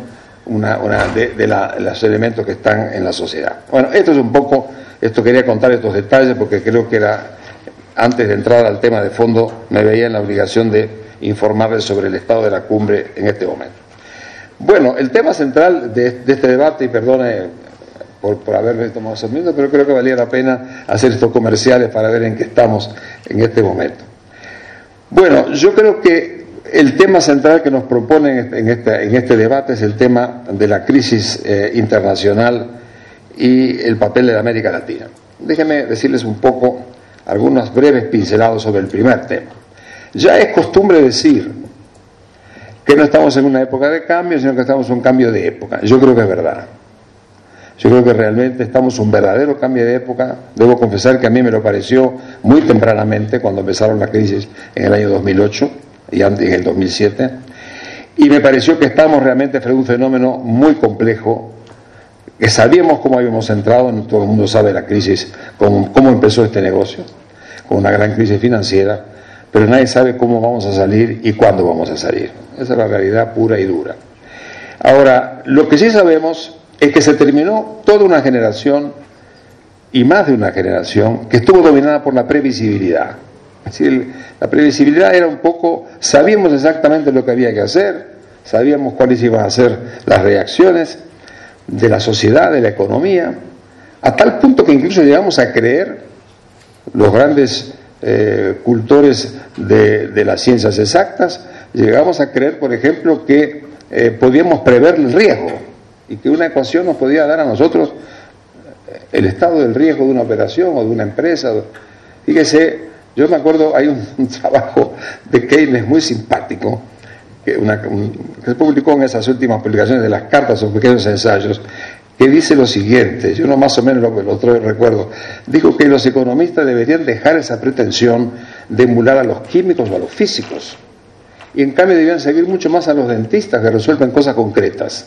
de los elementos que están en la sociedad. Bueno, esto es un poco, quería contar estos detalles porque creo que antes de entrar al tema de fondo me veía en la obligación de informarles sobre el estado de la cumbre en este momento. Bueno, el tema central de este debate, y perdone por haberme tomado esos minutos, pero creo que valía la pena hacer estos comerciales para ver en qué estamos en este momento. Bueno, yo creo que el tema central que nos proponen en este debate es el tema de la crisis internacional y el papel de la América Latina. Déjenme decirles un poco algunos breves pincelados sobre el primer tema. Ya es costumbre decir que no estamos en una época de cambio, sino que estamos en un cambio de época. Yo creo que es verdad. Yo creo que realmente estamos en un verdadero cambio de época. Debo confesar que a mí me lo pareció muy tempranamente cuando empezaron la crisis en el año 2008 y antes en el 2007. Y me pareció que estamos realmente frente a un fenómeno muy complejo, que sabíamos cómo habíamos entrado, todo el mundo sabe la crisis, cómo empezó este negocio, con una gran crisis financiera, pero nadie sabe cómo vamos a salir y cuándo vamos a salir. Esa es la realidad pura y dura. Ahora, lo que sí sabemos es que se terminó toda una generación, y más de una generación, que estuvo dominada por la previsibilidad. Es decir, la previsibilidad era un poco, sabíamos exactamente lo que había que hacer, sabíamos cuáles iban a ser las reacciones de la sociedad, de la economía, a tal punto que incluso llegamos a creer, los grandes cultores de las ciencias exactas, llegamos a creer, por ejemplo, que podíamos prever el riesgo y que una ecuación nos podía dar a nosotros el estado del riesgo de una operación o de una empresa. Fíjese, yo me acuerdo, hay un trabajo de Keynes muy simpático que se publicó en esas últimas publicaciones de las cartas o pequeños ensayos, que dice lo siguiente, yo no más o menos lo recuerdo, dijo que los economistas deberían dejar esa pretensión de emular a los químicos o a los físicos, y en cambio debían seguir mucho más a los dentistas que resuelven cosas concretas.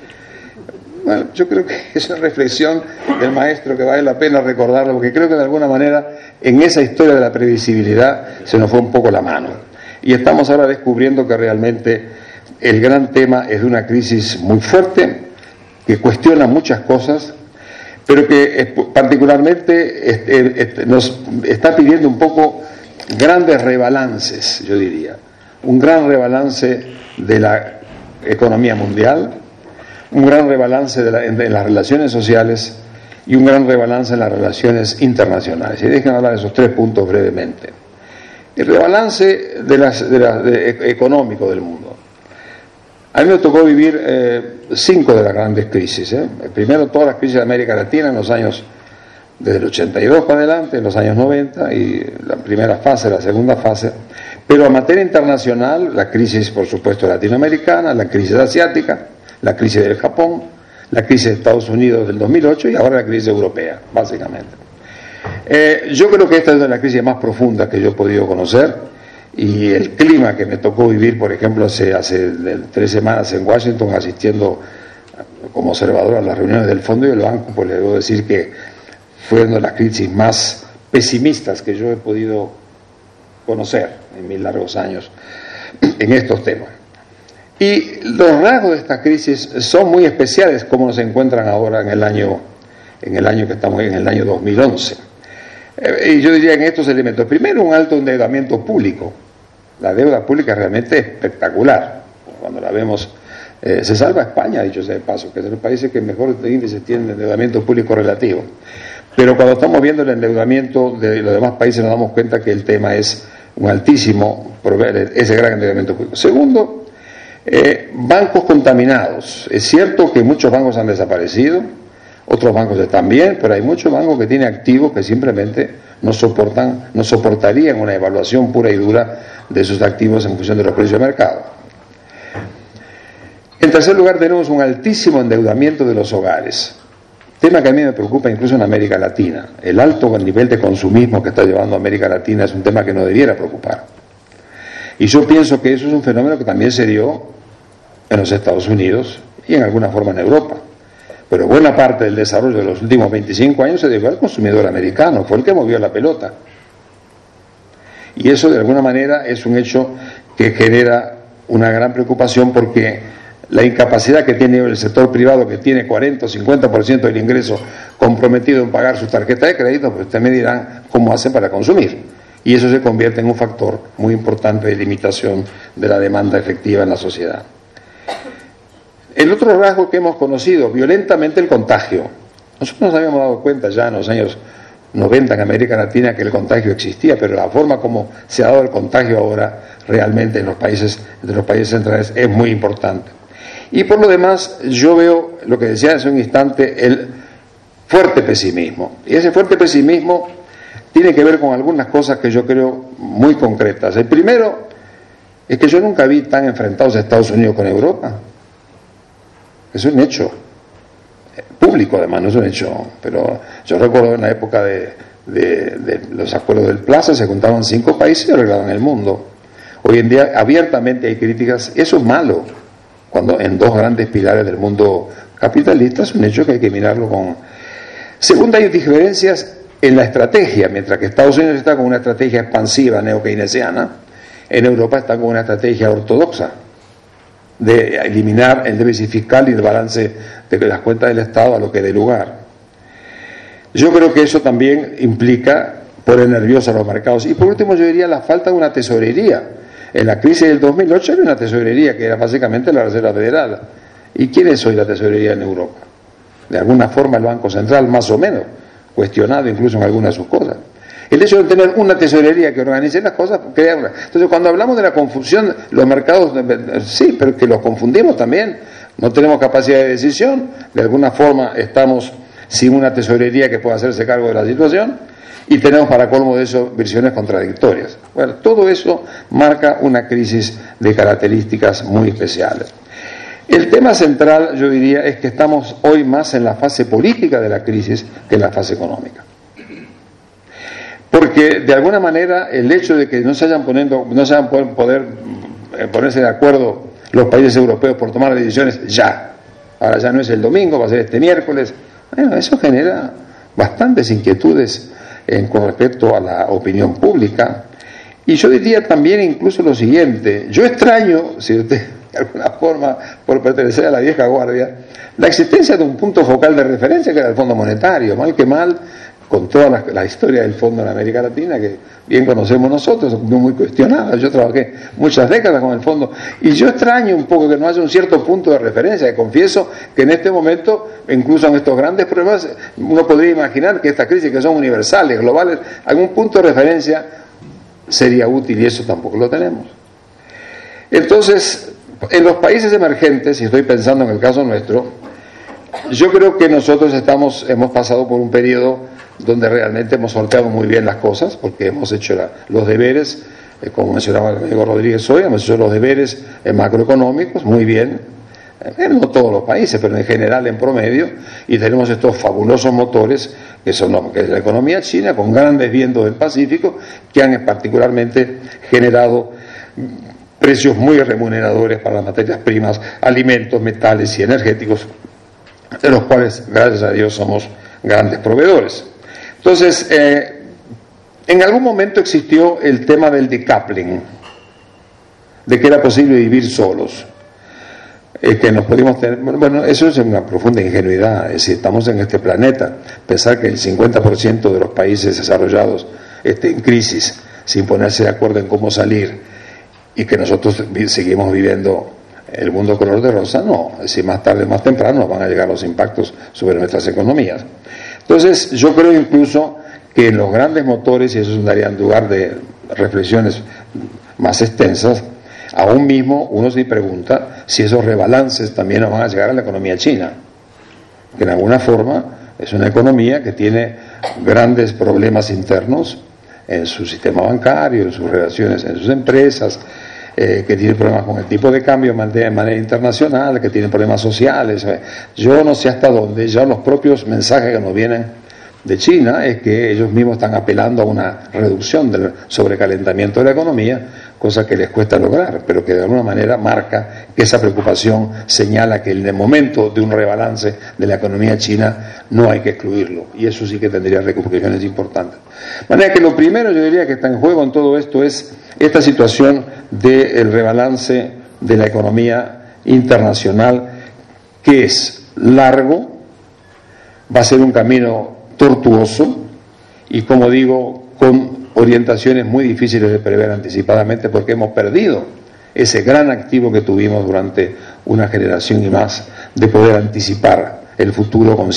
Bueno, yo creo que es una reflexión del maestro que vale la pena recordarlo, porque creo que de alguna manera en esa historia de la previsibilidad se nos fue un poco la mano, y estamos ahora descubriendo que realmente el gran tema es de una crisis muy fuerte, que cuestiona muchas cosas, pero que particularmente nos está pidiendo un poco grandes rebalances, yo diría. Un gran rebalance de la economía mundial, un gran rebalance en las relaciones sociales y un gran rebalance en las relaciones internacionales. Y déjenme hablar de esos 3 puntos brevemente. El rebalance económico del mundo. A mí me tocó vivir 5 de las grandes crisis. Primero, todas las crisis de América Latina en los años, desde el 82 para adelante, en los años 90, y la primera fase, la segunda fase. Pero en materia internacional, la crisis, por supuesto, latinoamericana, la crisis asiática, la crisis del Japón, la crisis de Estados Unidos del 2008 y ahora la crisis europea, básicamente. Yo creo que esta es una de las crisis más profundas que yo he podido conocer. Y el clima que me tocó vivir, por ejemplo, hace 3 semanas en Washington, asistiendo como observador a las reuniones del Fondo y del Banco, pues le debo decir que fue una de las crisis más pesimistas que yo he podido conocer en mis largos años en estos temas. Y los rasgos de esta crisis son muy especiales, como se encuentran ahora en el año que estamos en el año 2011. Y yo diría en estos elementos, primero, un alto endeudamiento público. La deuda pública es realmente espectacular. Cuando la vemos, se salva España, dicho sea de paso, que es de los países que mejor índices tienen de endeudamiento público relativo. Pero cuando estamos viendo el endeudamiento de los demás países nos damos cuenta que el tema es un altísimo, ese gran endeudamiento público. Segundo, bancos contaminados. Es cierto que muchos bancos han desaparecido, otros bancos están bien, pero hay muchos bancos que tienen activos que simplemente no soportarían una evaluación pura y dura de sus activos en función de los precios de mercado. En tercer lugar, tenemos un altísimo endeudamiento de los hogares, tema que a mí me preocupa incluso en América Latina. El alto nivel de consumismo que está llevando América Latina es un tema que no debiera preocupar. Y yo pienso que eso es un fenómeno que también se dio en los Estados Unidos y en alguna forma en Europa. Pero buena parte del desarrollo de los últimos 25 años se debió al consumidor americano, fue el que movió la pelota. Y eso de alguna manera es un hecho que genera una gran preocupación, porque la incapacidad que tiene el sector privado, que tiene 40 o 50% del ingreso comprometido en pagar su tarjeta de crédito, pues ustedes me dirán cómo hacen para consumir. Y eso se convierte en un factor muy importante de limitación de la demanda efectiva en la sociedad. El otro rasgo que hemos conocido, violentamente el contagio. Nosotros nos habíamos dado cuenta ya en los años 90 en América Latina que el contagio existía, pero la forma como se ha dado el contagio ahora realmente en los países centrales es muy importante. Y por lo demás, yo veo lo que decía hace un instante, el fuerte pesimismo. Y ese fuerte pesimismo tiene que ver con algunas cosas que yo creo muy concretas. El primero es que yo nunca vi tan enfrentados a Estados Unidos con Europa. Es un hecho público, además, no es un hecho. Pero yo recuerdo en la época de los acuerdos del Plaza, se juntaban 5 países y arreglaban el mundo. Hoy en día abiertamente hay críticas. Eso es malo, cuando en 2 grandes pilares del mundo capitalista es un hecho que hay que mirarlo con... Segundo, hay diferencias en la estrategia. Mientras que Estados Unidos está con una estrategia expansiva neo-keynesiana, en Europa está con una estrategia ortodoxa de eliminar el déficit fiscal y el balance de las cuentas del Estado a lo que dé lugar. Yo creo que eso también implica poner nerviosos a los mercados. Y por último, yo diría la falta de una tesorería. En la crisis del 2008 había una tesorería que era básicamente la Reserva Federal. ¿Y quién es hoy la tesorería en Europa? De alguna forma el Banco Central, más o menos, cuestionado incluso en algunas de sus cosas. El hecho de tener una tesorería que organice las cosas crea una... Entonces, cuando hablamos de la confusión, los mercados, sí, pero que los confundimos también. No tenemos capacidad de decisión, de alguna forma estamos sin una tesorería que pueda hacerse cargo de la situación, y tenemos para colmo de eso visiones contradictorias. Bueno, todo eso marca una crisis de características muy especiales. El tema central, yo diría, es que estamos hoy más en la fase política de la crisis que en la fase económica. Porque de alguna manera el hecho de que no se hayan poder ponerse de acuerdo los países europeos por tomar las decisiones ya, ahora ya no es el domingo, va a ser este miércoles, bueno, eso genera bastantes inquietudes con respecto a la opinión pública. Y yo diría también incluso lo siguiente: yo extraño, si usted de alguna forma por pertenecer a la vieja guardia, la existencia de un punto focal de referencia que era el Fondo Monetario. Mal que mal, con toda la historia del fondo en América Latina, que bien conocemos nosotros, muy cuestionada. Yo trabajé muchas décadas con el fondo, y yo extraño un poco que no haya un cierto punto de referencia. Confieso que en este momento, incluso en estos grandes problemas, uno podría imaginar que estas crisis, que son universales, globales, algún punto de referencia sería útil, y eso tampoco lo tenemos. Entonces, en los países emergentes, y estoy pensando en el caso nuestro, yo creo que nosotros hemos pasado por un periodo donde realmente hemos sorteado muy bien las cosas, porque hemos hecho los deberes, como mencionaba el amigo Rodríguez hoy, hemos hecho los deberes macroeconómicos muy bien, no todos los países, pero en general en promedio, y tenemos estos fabulosos motores que es la economía china, con grandes vientos del Pacífico, que han particularmente generado precios muy remuneradores para las materias primas, alimentos, metales y energéticos, de los cuales, gracias a Dios, somos grandes proveedores. Entonces, en algún momento existió el tema del decoupling, de que era posible vivir solos, que nos podíamos tener. Bueno, eso es una profunda ingenuidad. Es decir, estamos en este planeta, pensar que el 50% de los países desarrollados esté en crisis, sin ponerse de acuerdo en cómo salir, y que nosotros seguimos viviendo el mundo color de rosa, no. Si más tarde o más temprano van a llegar los impactos sobre nuestras economías. Entonces, yo creo incluso que en los grandes motores, y eso daría lugar de reflexiones más extensas, aún mismo uno se pregunta si esos rebalances también nos van a llegar a la economía china, que en alguna forma es una economía que tiene grandes problemas internos en su sistema bancario, en sus relaciones, en sus empresas, que tiene problemas con el tipo de cambio de manera internacional, que tiene problemas sociales. Yo no sé hasta dónde, ya los propios mensajes que nos vienen de China es que ellos mismos están apelando a una reducción del sobrecalentamiento de la economía, cosa que les cuesta lograr, pero que de alguna manera marca que esa preocupación señala que en el momento de un rebalance de la economía china no hay que excluirlo, y eso sí que tendría repercusiones importantes. De manera que lo primero yo diría que está en juego en todo esto es esta situación del rebalance de la economía internacional, que es largo, va a ser un camino tortuoso y, como digo, con orientaciones muy difíciles de prever anticipadamente, porque hemos perdido ese gran activo que tuvimos durante una generación y más de poder anticipar el futuro con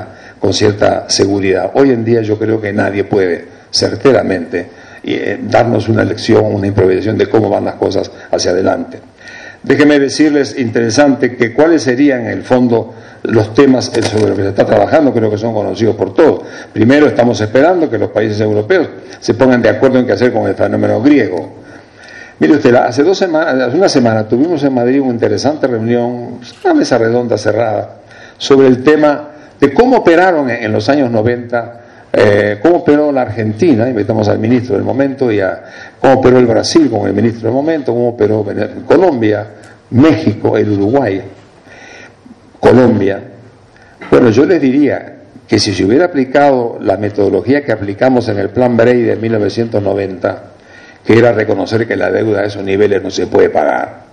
cierta seguridad. Hoy en día yo creo que nadie puede certeramente darnos una lección, una improvisación de cómo van las cosas hacia adelante. Déjenme decirles, interesante, que cuáles serían en el fondo los temas sobre los que se está trabajando. Creo que son conocidos por todos. Primero, estamos esperando que los países europeos se pongan de acuerdo en qué hacer con el fenómeno griego. Mire usted, hace una semana tuvimos en Madrid una interesante reunión, una mesa redonda cerrada, sobre el tema de cómo operaron en los años 90, cómo operó la Argentina, invitamos al ministro del momento, y cómo operó el Brasil con el ministro del momento, cómo operó Colombia, México, el Uruguay, Colombia. Bueno, yo les diría que si se hubiera aplicado la metodología que aplicamos en el Plan Brey de 1990, que era reconocer que la deuda a esos niveles no se puede pagar,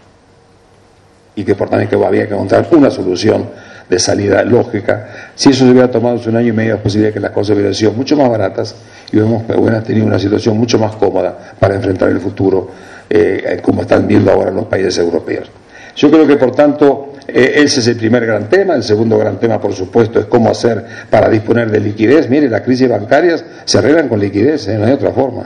y que por tanto había que encontrar una solución de salida lógica, si eso se hubiera tomado hace un año y medio, es posible que las cosas hubieran sido mucho más baratas y hubiéramos tenido una situación mucho más cómoda para enfrentar el futuro, como están viendo ahora los países europeos. Yo creo que, por tanto, ese es el primer gran tema. El segundo gran tema, por supuesto, es cómo hacer para disponer de liquidez. Mire, las crisis bancarias se arreglan con liquidez, no hay otra forma.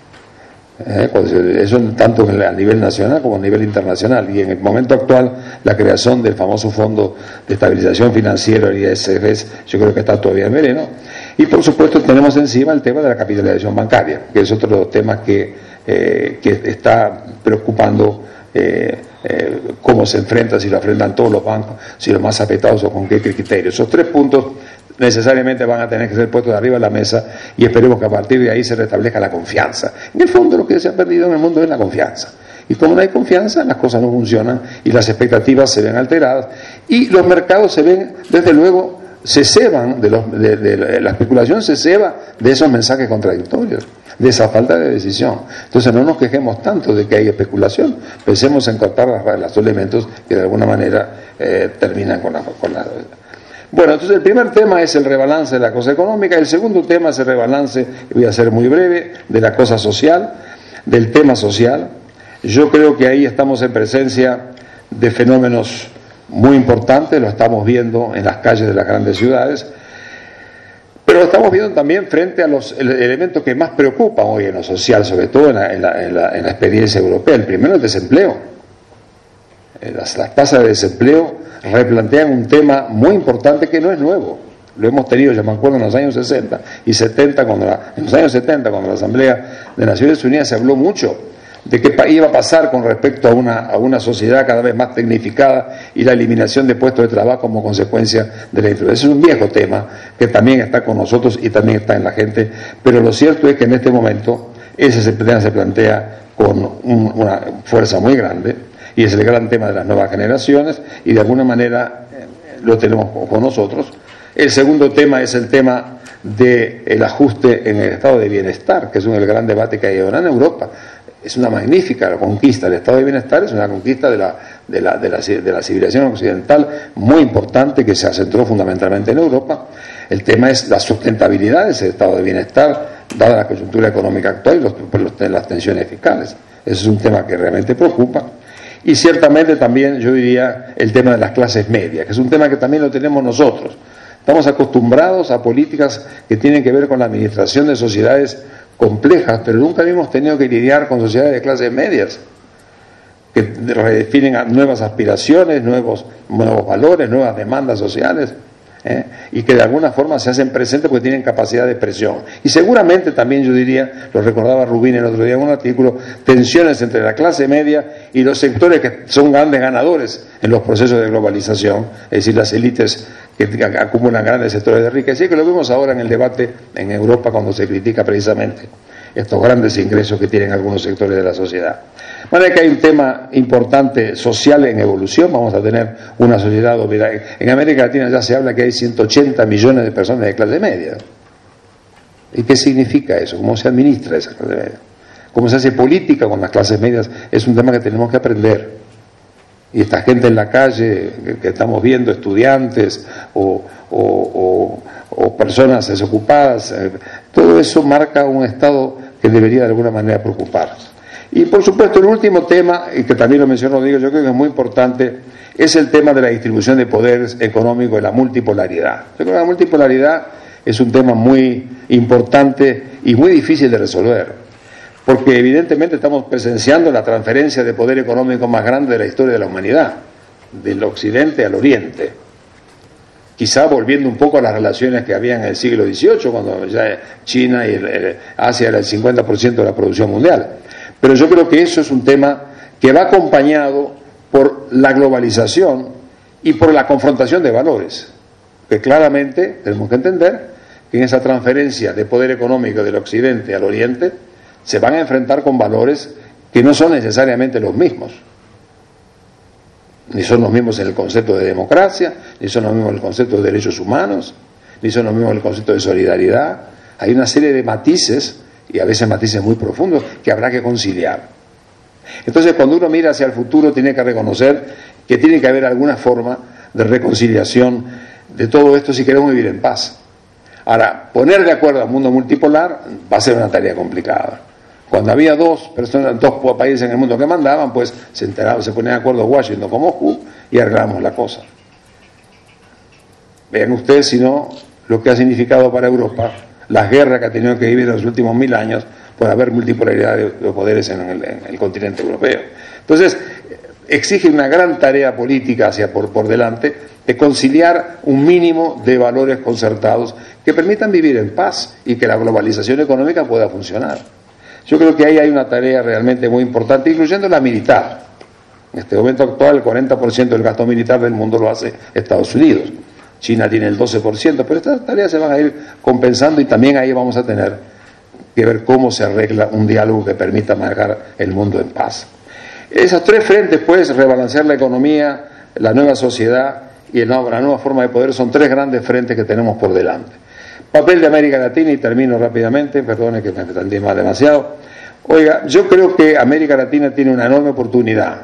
Eso tanto a nivel nacional como a nivel internacional, y en el momento actual la creación del famoso Fondo de Estabilización Financiera, el ISF, yo creo que está todavía en vereno. Y por supuesto tenemos encima el tema de la capitalización bancaria, que es otro de los temas que está preocupando, cómo se enfrenta, si lo enfrentan todos los bancos, si los más afectados o con qué criterios. Esos tres puntos necesariamente van a tener que ser puestos de arriba de la mesa, y esperemos que a partir de ahí se restablezca la confianza. En el fondo lo que se ha perdido en el mundo es la confianza, y como no hay confianza las cosas no funcionan y las expectativas se ven alteradas y los mercados se ven, desde luego, se ceban de la especulación, se ceba de esos mensajes contradictorios, de esa falta de decisión. Entonces no nos quejemos tanto de que hay especulación, pensemos en cortar los elementos que de alguna manera terminan con la. Bueno, entonces el primer tema es el rebalance de la cosa económica, el segundo tema es el rebalance, voy a ser muy breve, de la cosa social, del tema social. Yo creo que ahí estamos en presencia de fenómenos muy importantes, lo estamos viendo en las calles de las grandes ciudades, pero lo estamos viendo también frente a los elementos que más preocupan hoy en lo social, sobre todo en la experiencia europea. El primero es el desempleo. Las tasas de desempleo replantean un tema muy importante que no es nuevo. Lo hemos tenido, yo me acuerdo, en los años 60 y 70, en los años 70, cuando la Asamblea de Naciones Unidas se habló mucho de qué iba a pasar con respecto a una sociedad cada vez más tecnificada y la eliminación de puestos de trabajo como consecuencia de la influencia. Es un viejo tema que también está con nosotros y también está en la gente, pero lo cierto es que en este momento ese tema se plantea con una fuerza muy grande, y es el gran tema de las nuevas generaciones, y de alguna manera lo tenemos con nosotros. El segundo tema es el tema del ajuste en el estado de bienestar, que es el gran debate que hay ahora en Europa. Es una magnífica conquista. El estado de bienestar es una conquista de la civilización occidental muy importante, que se centró fundamentalmente en Europa. El tema es la sustentabilidad de ese estado de bienestar, dada la coyuntura económica actual y las tensiones fiscales. Ese es un tema que realmente preocupa. Y ciertamente también, yo diría, el tema de las clases medias, que es un tema que también lo tenemos nosotros. Estamos acostumbrados a políticas que tienen que ver con la administración de sociedades complejas, pero nunca habíamos tenido que lidiar con sociedades de clases medias, que redefinen nuevas aspiraciones, nuevos valores, nuevas demandas sociales, y que de alguna forma se hacen presentes porque tienen capacidad de presión. Y seguramente también, yo diría, lo recordaba Rubín el otro día en un artículo, tensiones entre la clase media y los sectores que son grandes ganadores en los procesos de globalización, es decir, las élites que acumulan grandes sectores de riqueza, y que lo vemos ahora en el debate en Europa cuando se critica precisamente estos grandes ingresos que tienen algunos sectores de la sociedad. De manera que hay un tema importante social en evolución. Vamos a tener una sociedad dominada. En América Latina ya se habla que hay 180 millones de personas de clase media. ¿Y qué significa eso? ¿Cómo se administra esa clase media? ¿Cómo se hace política con las clases medias? Es un tema que tenemos que aprender. Y esta gente en la calle que estamos viendo, estudiantes o personas desocupadas, todo eso marca un estado que debería de alguna manera preocuparnos. Y por supuesto el último tema, y que también lo mencionó Rodrigo, yo creo que es muy importante, es el tema de la distribución de poderes económicos y la multipolaridad. Yo creo que la multipolaridad es un tema muy importante y muy difícil de resolver, porque evidentemente estamos presenciando la transferencia de poder económico más grande de la historia de la humanidad, del occidente al oriente. Quizá volviendo un poco a las relaciones que había en el siglo XVIII, cuando ya China y Asia era el 50% de la producción mundial. Pero yo creo que eso es un tema que va acompañado por la globalización y por la confrontación de valores, que claramente tenemos que entender que en esa transferencia de poder económico del occidente al oriente se van a enfrentar con valores que no son necesariamente los mismos. Ni son los mismos en el concepto de democracia, ni son los mismos en el concepto de derechos humanos, ni son los mismos en el concepto de solidaridad. Hay una serie de matices, y a veces matices muy profundos, que habrá que conciliar. Entonces, cuando uno mira hacia el futuro, tiene que reconocer que tiene que haber alguna forma de reconciliación de todo esto si queremos vivir en paz. Ahora, poner de acuerdo al mundo multipolar va a ser una tarea complicada. Cuando había dos países en el mundo que mandaban, pues se ponían de acuerdo Washington con Moscú y arreglamos la cosa. Vean ustedes, si no, lo que ha significado para Europa las guerras que ha tenido que vivir en los últimos 1000 años por haber multipolaridad de poderes en el continente europeo. Entonces, exige una gran tarea política por delante de conciliar un mínimo de valores concertados que permitan vivir en paz y que la globalización económica pueda funcionar. Yo creo que ahí hay una tarea realmente muy importante, incluyendo la militar. En este momento actual, el 40% del gasto militar del mundo lo hace Estados Unidos. China tiene el 12%, pero estas tareas se van a ir compensando y también ahí vamos a tener que ver cómo se arregla un diálogo que permita manejar el mundo en paz. Esos tres frentes, pues, rebalancear la economía, la nueva sociedad y la nueva forma de poder, son tres grandes frentes que tenemos por delante. Papel de América Latina, y termino rápidamente, perdone que me extendí más demasiado. Oiga, yo creo que América Latina tiene una enorme oportunidad,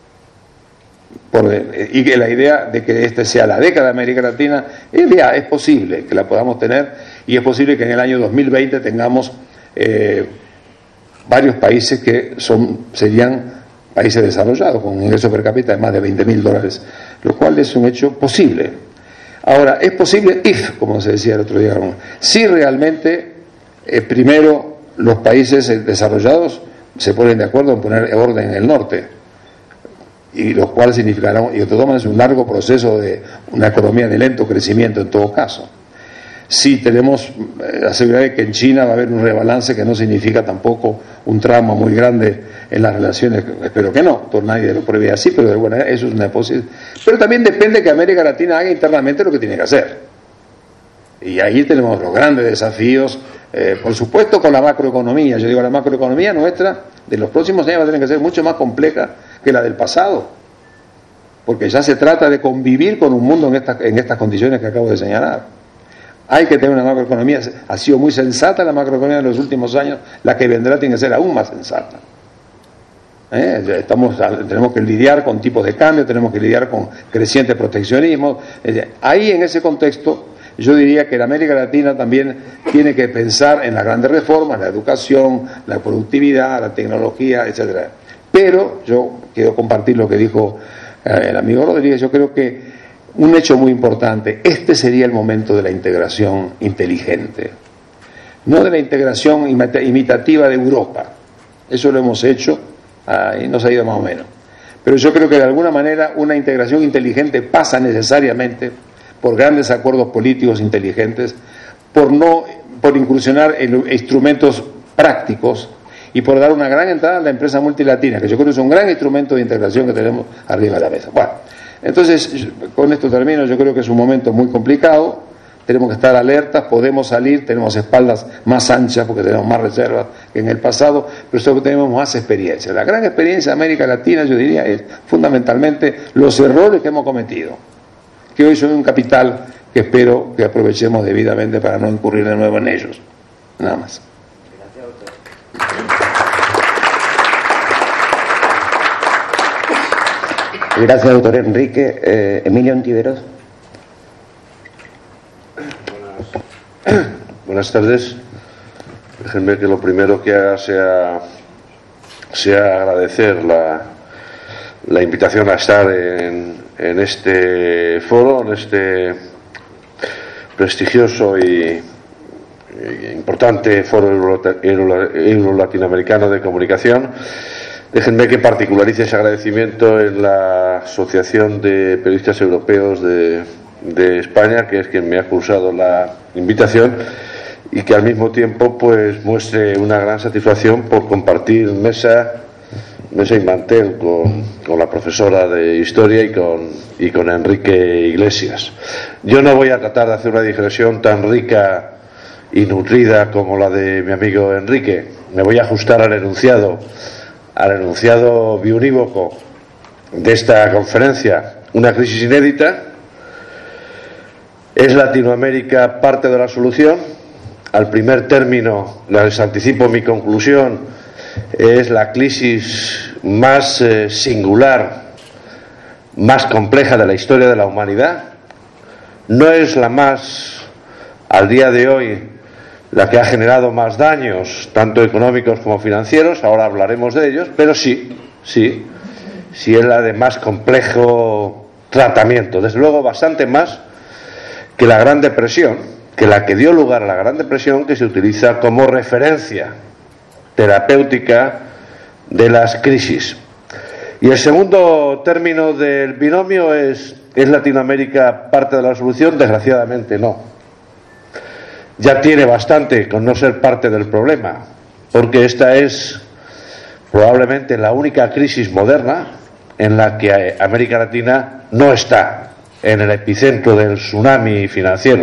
y que la idea de que esta sea la década de América Latina es posible que la podamos tener, y es posible que en el año 2020 tengamos varios países que serían países desarrollados, con un ingreso per cápita de más de $20.000, lo cual es un hecho posible. Ahora, es posible como se decía el otro día, si realmente primero los países desarrollados se ponen de acuerdo en poner orden en el norte, y lo cual significará, y de todas maneras, un largo proceso de una economía de lento crecimiento en todo caso. Sí tenemos la seguridad de que en China va a haber un rebalance que no significa tampoco un trauma muy grande en las relaciones, espero que no, nadie lo prevé así, pero de alguna manera eso es una posibilidad. Pero también depende que América Latina haga internamente lo que tiene que hacer. Y ahí tenemos los grandes desafíos, por supuesto con la macroeconomía. Yo digo, la macroeconomía nuestra de los próximos años va a tener que ser mucho más compleja que la del pasado, porque ya se trata de convivir con un mundo en estas condiciones que acabo de señalar. Hay que tener una macroeconomía, ha sido muy sensata la macroeconomía en los últimos años, la que vendrá tiene que ser aún más sensata. Tenemos que lidiar con tipos de cambio, tenemos que lidiar con creciente proteccionismo. Ahí en ese contexto yo diría que la América Latina también tiene que pensar en las grandes reformas, la educación, la productividad, la tecnología, etcétera. Pero yo quiero compartir lo que dijo el amigo Rodríguez. Yo creo que un hecho muy importante, este sería el momento de la integración inteligente, no de la integración imitativa de Europa. Eso lo hemos hecho y nos ha ido más o menos. Pero yo creo que de alguna manera una integración inteligente pasa necesariamente por grandes acuerdos políticos inteligentes, por incursionar en instrumentos prácticos y por dar una gran entrada a la empresa multilatina, que yo creo que es un gran instrumento de integración que tenemos arriba de la mesa. Bueno, entonces, con esto termino. Yo creo que es un momento muy complicado, tenemos que estar alertas, podemos salir, tenemos espaldas más anchas porque tenemos más reservas que en el pasado, pero sobre todo tenemos más experiencia. La gran experiencia de América Latina, yo diría, es fundamentalmente los errores que hemos cometido, que hoy son un capital que espero que aprovechemos debidamente para no incurrir de nuevo en ellos. Nada más. Gracias, doctor Enrique. Emilio Ontiveros. Buenas tardes. Déjenme que lo primero que haga sea agradecer la invitación a estar en este foro, en este prestigioso y importante foro euro-latinoamericano de comunicación. Déjenme que particularice ese agradecimiento en la Asociación de Periodistas Europeos de España, que es quien me ha cursado la invitación, y que al mismo tiempo pues muestre una gran satisfacción por compartir mesa y mantel con la profesora de Historia y con Enrique Iglesias. Yo no voy a tratar de hacer una digresión tan rica y nutrida como la de mi amigo Enrique. Me voy a ajustar al enunciado biunívoco de esta conferencia. Una crisis inédita. ¿Es Latinoamérica parte de la solución? Al primer término, les anticipo mi conclusión, es la crisis más singular, más compleja de la historia de la humanidad. No es la más, al día de hoy, la que ha generado más daños, tanto económicos como financieros, ahora hablaremos de ellos, pero sí es la de más complejo tratamiento, desde luego bastante más que la Gran Depresión, que la que dio lugar a la Gran Depresión, que se utiliza como referencia terapéutica de las crisis. Y el segundo término del binomio ¿es Latinoamérica parte de la solución? Desgraciadamente no. Ya tiene bastante con no ser parte del problema, porque esta es probablemente la única crisis moderna en la que América Latina no está en el epicentro del tsunami financiero.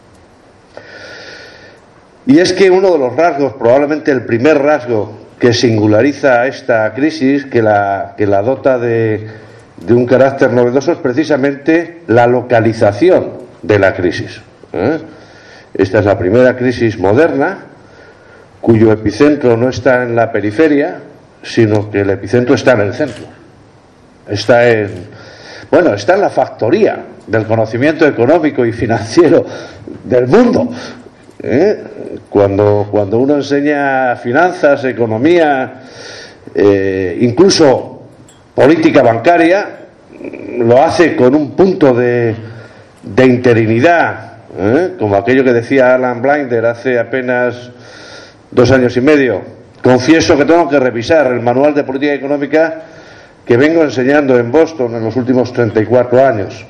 Y es que uno de los rasgos, probablemente el primer rasgo que singulariza esta crisis, que la dota de un carácter novedoso, es precisamente la localización de la crisis. Esta es la primera crisis moderna cuyo epicentro no está en la periferia, sino que el epicentro está en el centro. Está en la factoría del conocimiento económico y financiero del mundo. Cuando uno enseña finanzas, economía, incluso política bancaria, lo hace con un punto de interinidad, como aquello que decía Alan Blinder hace apenas 2 años y medio. Confieso que tengo que revisar el manual de política económica que vengo enseñando en Boston en los últimos 34 años.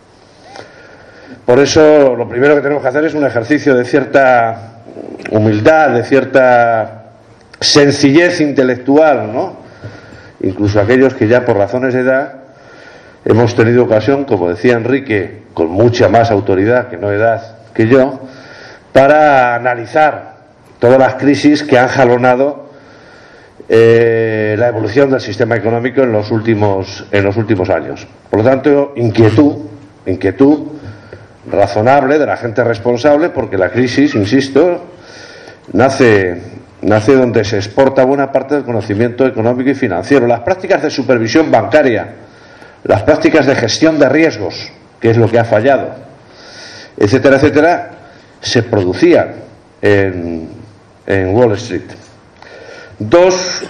Por eso lo primero que tenemos que hacer es un ejercicio de cierta humildad, de cierta sencillez intelectual, ¿no? Incluso aquellos que ya por razones de edad hemos tenido ocasión, como decía Enrique, con mucha más autoridad que no edad que yo, para analizar todas las crisis que han jalonado la evolución del sistema económico en los últimos años. Por lo tanto, inquietud razonable de la gente responsable, porque la crisis, insisto, nace donde se exporta buena parte del conocimiento económico y financiero. Las prácticas de supervisión bancaria, las prácticas de gestión de riesgos, que es lo que ha fallado, etcétera, etcétera, se producían en Wall Street. Dos,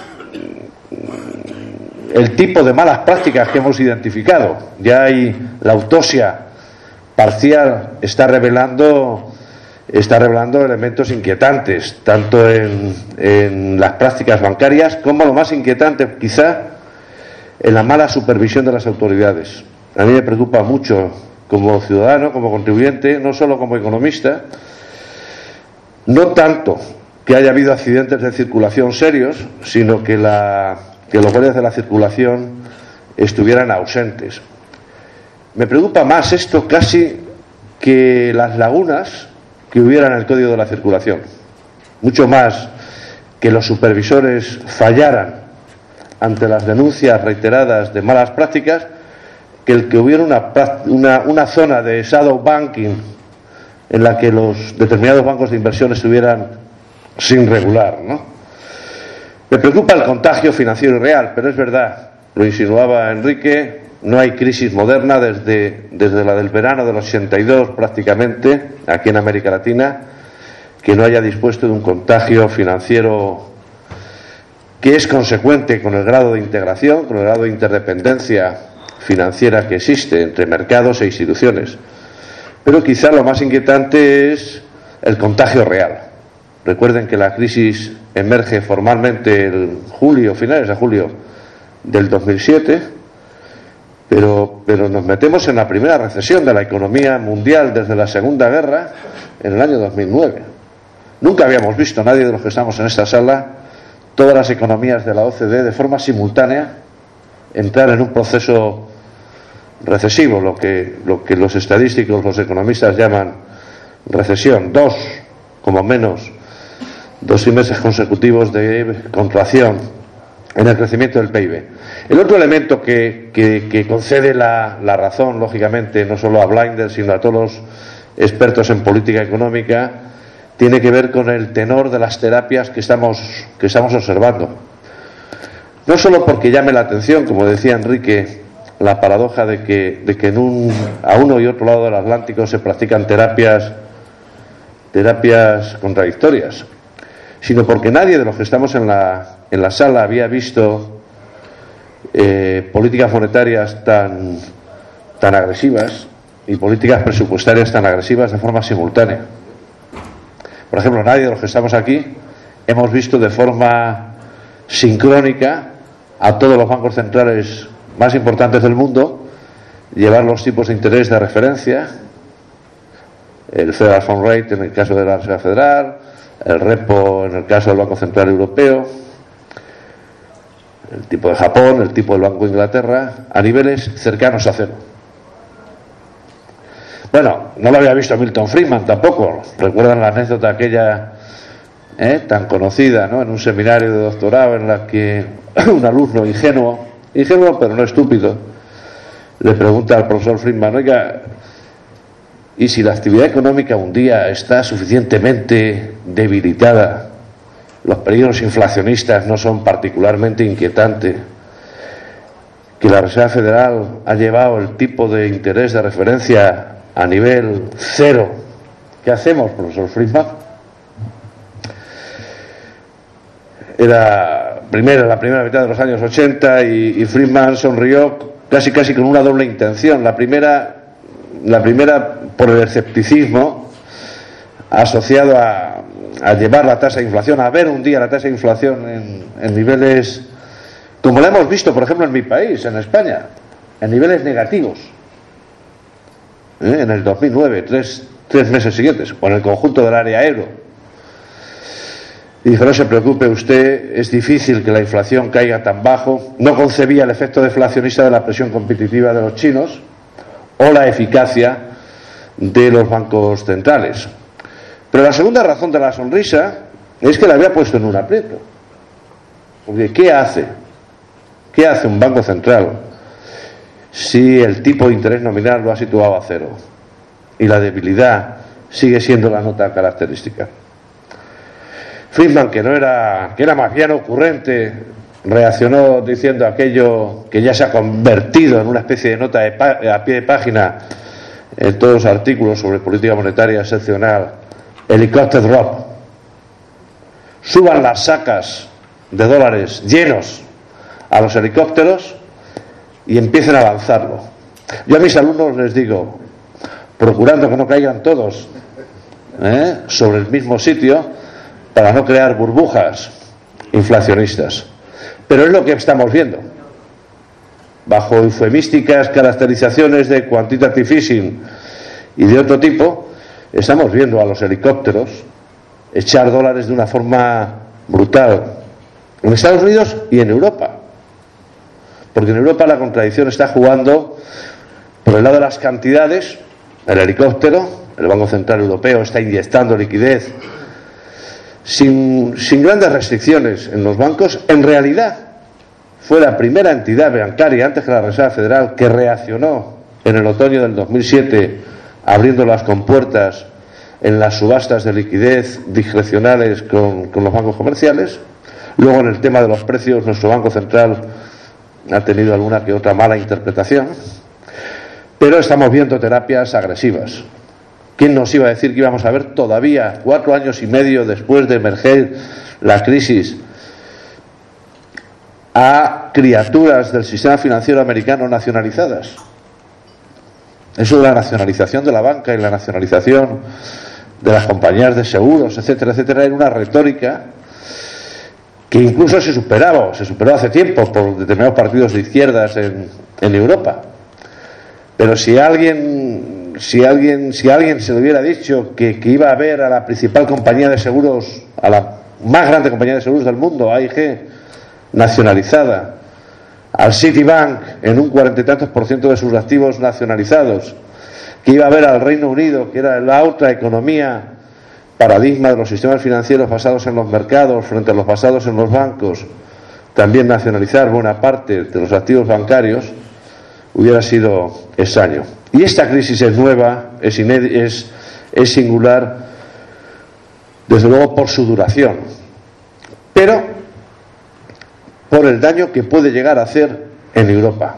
el tipo de malas prácticas que hemos identificado. Ya hay la autopsia parcial está revelando elementos inquietantes, tanto en las prácticas bancarias como, lo más inquietante quizá, en la mala supervisión de las autoridades. A mí me preocupa mucho como ciudadano, como contribuyente, no solo como economista, no tanto que haya habido accidentes de circulación serios, sino que los guardias de la circulación estuvieran ausentes. Me preocupa más esto casi que las lagunas que hubiera en el Código de la Circulación. Mucho más que los supervisores fallaran ante las denuncias reiteradas de malas prácticas, que el que hubiera una zona de shadow banking en la que los determinados bancos de inversión estuvieran sin regular, ¿no? Me preocupa el contagio financiero y real, pero es verdad, lo insinuaba Enrique, no hay crisis moderna desde la del verano del 82 prácticamente, aquí en América Latina, que no haya dispuesto de un contagio financiero que es consecuente con el grado de integración, con el grado de interdependencia financiera que existe entre mercados e instituciones. Pero quizá lo más inquietante es el contagio real. Recuerden que la crisis emerge formalmente en finales de julio del 2007, pero nos metemos en la primera recesión de la economía mundial desde la Segunda Guerra en el año 2009. Nunca habíamos visto, nadie de los que estamos en esta sala, todas las economías de la OCDE de forma simultánea entrar en un proceso recesivo, lo que los estadísticos, los economistas llaman recesión. Como menos, 2 trimestres consecutivos de contracción en el crecimiento del PIB. El otro elemento que concede la razón, lógicamente, no solo a Blinder, sino a todos los expertos en política económica, tiene que ver con el tenor de las terapias que estamos observando. No solo porque llame la atención, como decía Enrique, la paradoja de que a uno y otro lado del Atlántico se practican terapias contradictorias, sino porque nadie de los que estamos en la sala había visto políticas monetarias tan agresivas y políticas presupuestarias tan agresivas de forma simultánea. Por ejemplo, nadie de los que estamos aquí hemos visto de forma sincrónica a todos los bancos centrales más importantes del mundo llevar los tipos de interés de referencia, el Federal Funds Rate en el caso de la Reserva Federal, el repo en el caso del Banco Central Europeo, el tipo de Japón, el tipo del Banco de Inglaterra, a niveles cercanos a cero. Bueno, no lo había visto Milton Friedman tampoco. Recuerdan la anécdota aquella tan conocida, ¿no?, en un seminario de doctorado en la que un alumno ingenuo pero no estúpido, le pregunta al profesor Friedman: oiga, ¿y si la actividad económica un día está suficientemente debilitada, los peligros inflacionistas no son particularmente inquietantes, que la Reserva Federal ha llevado el tipo de interés de referencia a nivel cero? ¿Qué hacemos, profesor Friedman? Era la primera mitad de los años 80 y Friedman sonrió casi con una doble intención. La primera por el escepticismo asociado a llevar la tasa de inflación, a ver un día la tasa de inflación en niveles como la hemos visto, por ejemplo, en mi país, en España, en niveles negativos, en el 2009, tres meses siguientes, o en el conjunto del área euro. Y dijo: no se preocupe usted, es difícil que la inflación caiga tan bajo. No concebía el efecto deflacionista de la presión competitiva de los chinos o la eficacia de los bancos centrales. Pero la segunda razón de la sonrisa es que la había puesto en un aprieto. Porque ¿qué hace un banco central si el tipo de interés nominal lo ha situado a cero y la debilidad sigue siendo la nota característica? Friedman, que era más bien ocurrente, reaccionó diciendo aquello que ya se ha convertido en una especie de nota a pie de página en todos los artículos sobre política monetaria excepcional, helicóptero drop. Suban las sacas de dólares llenos a los helicópteros y empiecen a lanzarlo. Yo a mis alumnos les digo, procurando que no caigan todos sobre el mismo sitio para no crear burbujas inflacionistas. Pero es lo que estamos viendo. Bajo eufemísticas caracterizaciones de quantitative easing y de otro tipo, estamos viendo a los helicópteros echar dólares de una forma brutal en Estados Unidos y en Europa. Porque en Europa la contradicción está jugando por el lado de las cantidades. El helicóptero, el Banco Central Europeo, está inyectando liquidez sin grandes restricciones en los bancos. En realidad fue la primera entidad bancaria, antes que la Reserva Federal, que reaccionó en el otoño del 2007 abriendo las compuertas en las subastas de liquidez discrecionales con los bancos comerciales. Luego, en el tema de los precios, nuestro Banco Central ha tenido alguna que otra mala interpretación, pero estamos viendo terapias agresivas. ¿Quién nos iba a decir que íbamos a ver todavía, 4 años y medio después de emerger la crisis, a criaturas del sistema financiero americano nacionalizadas? Eso de la nacionalización de la banca y la nacionalización de las compañías de seguros, etcétera, etcétera, era una retórica que incluso se superó hace tiempo por determinados partidos de izquierdas en Europa. Pero si alguien se le hubiera dicho que iba a ver a la principal compañía de seguros, a la más grande compañía de seguros del mundo, AIG, nacionalizada, al Citibank en un 40 y tantos % de sus activos nacionalizados, que iba a ver al Reino Unido, que era la otra economía paradigma de los sistemas financieros basados en los mercados frente a los basados en los bancos, también nacionalizar buena parte de los activos bancarios, hubiera sido extraño. Y esta crisis es nueva, es singular, desde luego por su duración, pero por el daño que puede llegar a hacer en Europa.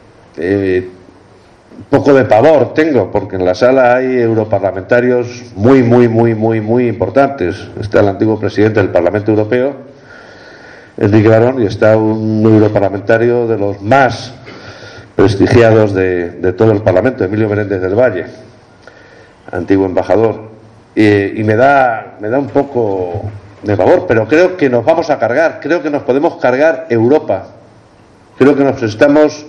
Un poco de pavor tengo, porque en la sala hay europarlamentarios muy importantes. Está el antiguo presidente del Parlamento Europeo, Enrique Barón, y está un europarlamentario de los más prestigiados de todo el Parlamento, Emilio Menéndez del Valle, antiguo embajador. Y me da un poco de pavor, pero creo que nos vamos a cargar, creo que nos podemos cargar Europa. Creo que nos estamos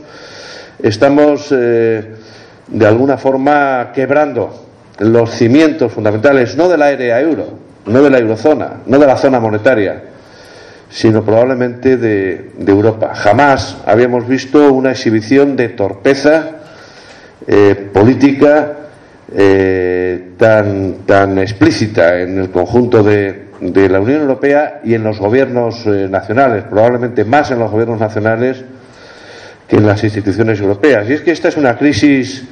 de alguna forma quebrando los cimientos fundamentales, no del área euro, no de la eurozona, no de la zona monetaria, sino probablemente de Europa. Jamás habíamos visto una exhibición de torpeza política tan explícita en el conjunto de la Unión Europea y en los gobiernos nacionales, probablemente más en los gobiernos nacionales que en las instituciones europeas. Y es que esta es una crisis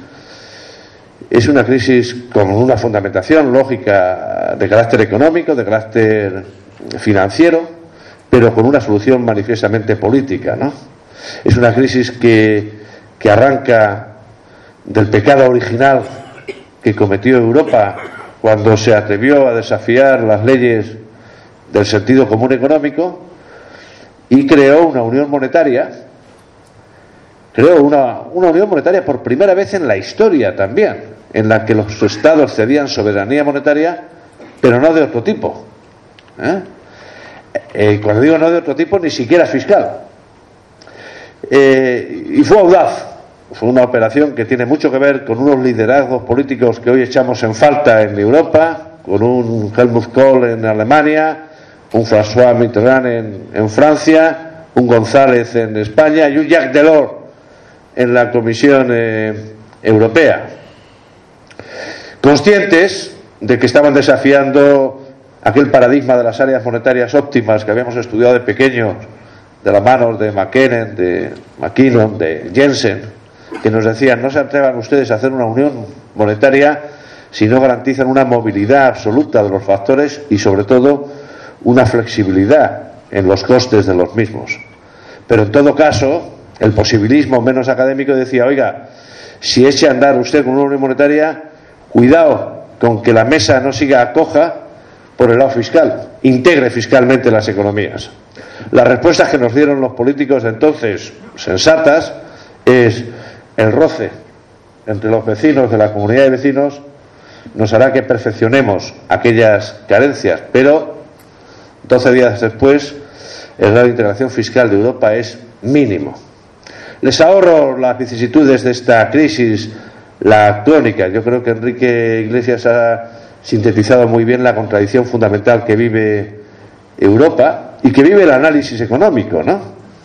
con una fundamentación lógica de carácter económico, de carácter financiero, pero con una solución manifiestamente política, ¿no? Es una crisis que arranca del pecado original que cometió Europa cuando se atrevió a desafiar las leyes del sentido común económico y creó una unión monetaria. Creó una unión monetaria por primera vez en la historia también, en la que los estados cedían soberanía monetaria, pero no de otro tipo. Cuando digo no de otro tipo, ni siquiera fiscal. Y fue audaz. Fue una operación que tiene mucho que ver con unos liderazgos políticos que hoy echamos en falta en Europa, con un Helmut Kohl en Alemania, un François Mitterrand en Francia, un González en España y un Jacques Delors en la Comisión Europea, conscientes de que estaban desafiando aquel paradigma de las áreas monetarias óptimas que habíamos estudiado de pequeños, de la mano de McKinnon, de Jensen, que nos decían: no se atrevan ustedes a hacer una unión monetaria si no garantizan una movilidad absoluta de los factores y sobre todo una flexibilidad en los costes de los mismos. Pero en todo caso, el posibilismo menos académico decía: oiga, si eche a andar usted con una unión monetaria, cuidado con que la mesa no siga coja por el lado fiscal, integre fiscalmente las economías. Las respuestas que nos dieron los políticos de entonces, sensatas, es el roce entre los vecinos de la comunidad de vecinos nos hará que perfeccionemos aquellas carencias, pero 12 días después el grado de integración fiscal de Europa es mínimo. Les ahorro las vicisitudes de esta crisis, la crónica. Yo creo que Enrique Iglesias ha sintetizado muy bien la contradicción fundamental que vive Europa y que vive el análisis económico, ¿no?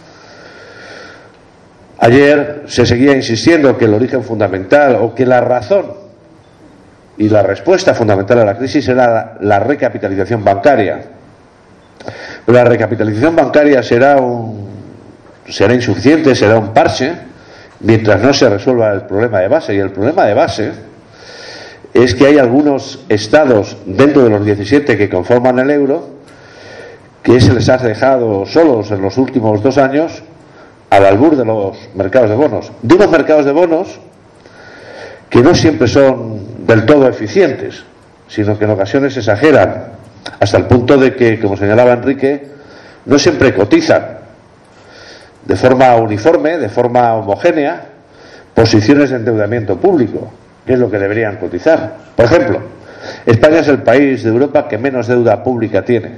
Ayer se seguía insistiendo que el origen fundamental o que la razón y la respuesta fundamental a la crisis era la recapitalización bancaria. Pero la recapitalización bancaria será insuficiente, será un parche mientras no se resuelva el problema de base. Y el problema de base es que hay algunos estados dentro de los 17 que conforman el euro que se les ha dejado solos en los últimos 2 años al albur de los mercados de bonos. De unos mercados de bonos que no siempre son del todo eficientes, sino que en ocasiones exageran, hasta el punto de que, como señalaba Enrique, no siempre cotizan de forma uniforme, de forma homogénea, posiciones de endeudamiento público, que es lo que deberían cotizar. Por ejemplo, España es el país de Europa que menos deuda pública tiene.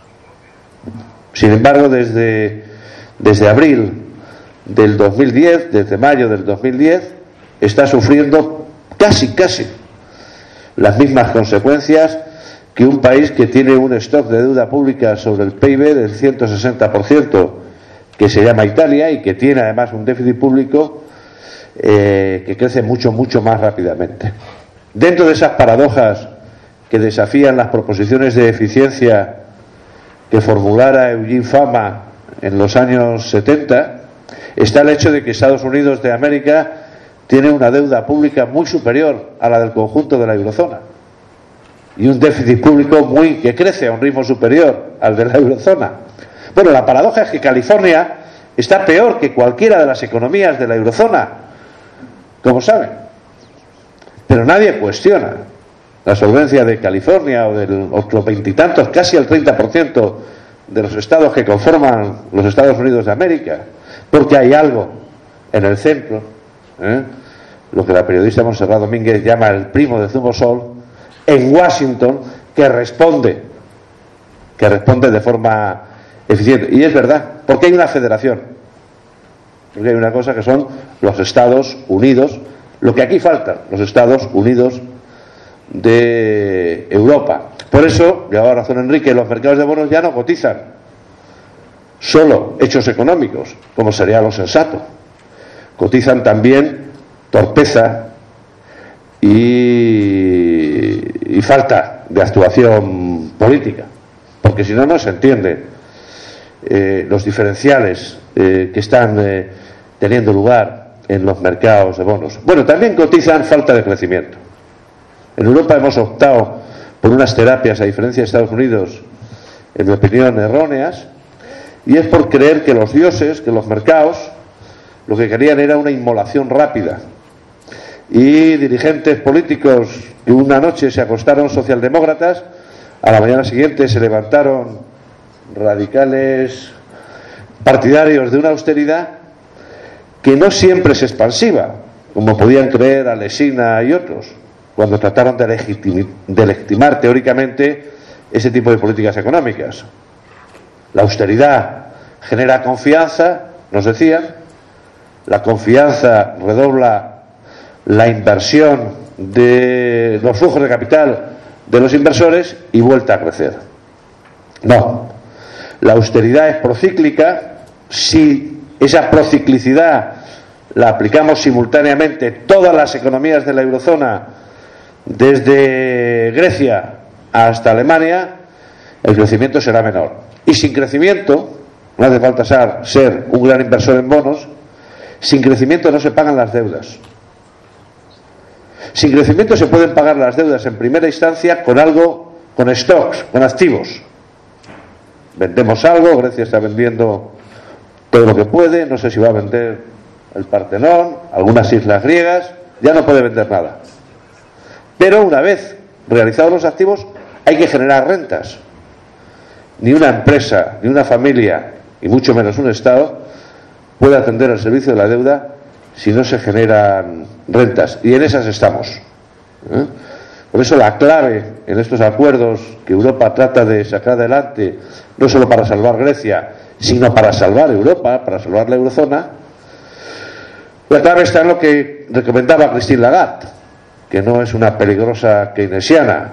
Sin embargo, desde abril del 2010, desde mayo del 2010, está sufriendo casi las mismas consecuencias que un país que tiene un stock de deuda pública sobre el PIB del 160%, que se llama Italia, y que tiene además un déficit público que crece mucho más rápidamente. Dentro de esas paradojas que desafían las proposiciones de eficiencia que formulara Eugene Fama en los años 70, está el hecho de que Estados Unidos de América tiene una deuda pública muy superior a la del conjunto de la eurozona y un déficit público que crece a un ritmo superior al de la eurozona. Bueno, la paradoja es que California está peor que cualquiera de las economías de la eurozona, como saben, pero nadie cuestiona la solvencia de California o del otro 20 y tantos, casi el 30% de los estados que conforman los Estados Unidos de América, porque hay algo en el centro, lo que la periodista Montserrat Domínguez llama el primo de Zumosol, en Washington, que responde de forma eficiente. Y es verdad, porque hay una federación, porque hay una cosa que son los Estados Unidos, lo que aquí falta, los Estados Unidos de Europa. Por eso, llevaba razón Enrique, los mercados de bonos ya no cotizan solo hechos económicos, como sería lo sensato. Cotizan también torpeza y falta de actuación política, porque si no, no se entiende los diferenciales que están teniendo lugar en los mercados de bonos. Bueno, también cotizan falta de crecimiento. En Europa hemos optado por unas terapias, a diferencia de Estados Unidos, en mi opinión, erróneas, y es por creer que los dioses, que los mercados, lo que querían era una inmolación rápida. Y dirigentes políticos que una noche se acostaron socialdemócratas, a la mañana siguiente se levantaron radicales partidarios de una austeridad que no siempre es expansiva, como podían creer Alsina y otros, cuando trataron de legitimar teóricamente ese tipo de políticas económicas. La austeridad genera confianza, nos decían, la confianza redobla la inversión de los flujos de capital de los inversores y vuelta a crecer. No, la austeridad es procíclica. Si esa prociclicidad la aplicamos simultáneamente todas las economías de la eurozona, desde Grecia hasta Alemania, el crecimiento será menor. Y sin crecimiento, no hace falta ser un gran inversor en bonos, sin crecimiento no se pagan las deudas. Sin crecimiento se pueden pagar las deudas en primera instancia con stocks, con activos. Vendemos algo, Grecia está vendiendo todo lo que puede, no sé si va a vender el Partenón, algunas islas griegas, ya no puede vender nada. Pero una vez realizados los activos, hay que generar rentas. Ni una empresa, ni una familia, y mucho menos un Estado, puede atender el servicio de la deuda si no se generan rentas. Y en esas estamos. Por eso la clave en estos acuerdos que Europa trata de sacar adelante, no solo para salvar Grecia, sino para salvar Europa, para salvar la eurozona, la clave está en lo que recomendaba Christine Lagarde, que no es una peligrosa keynesiana,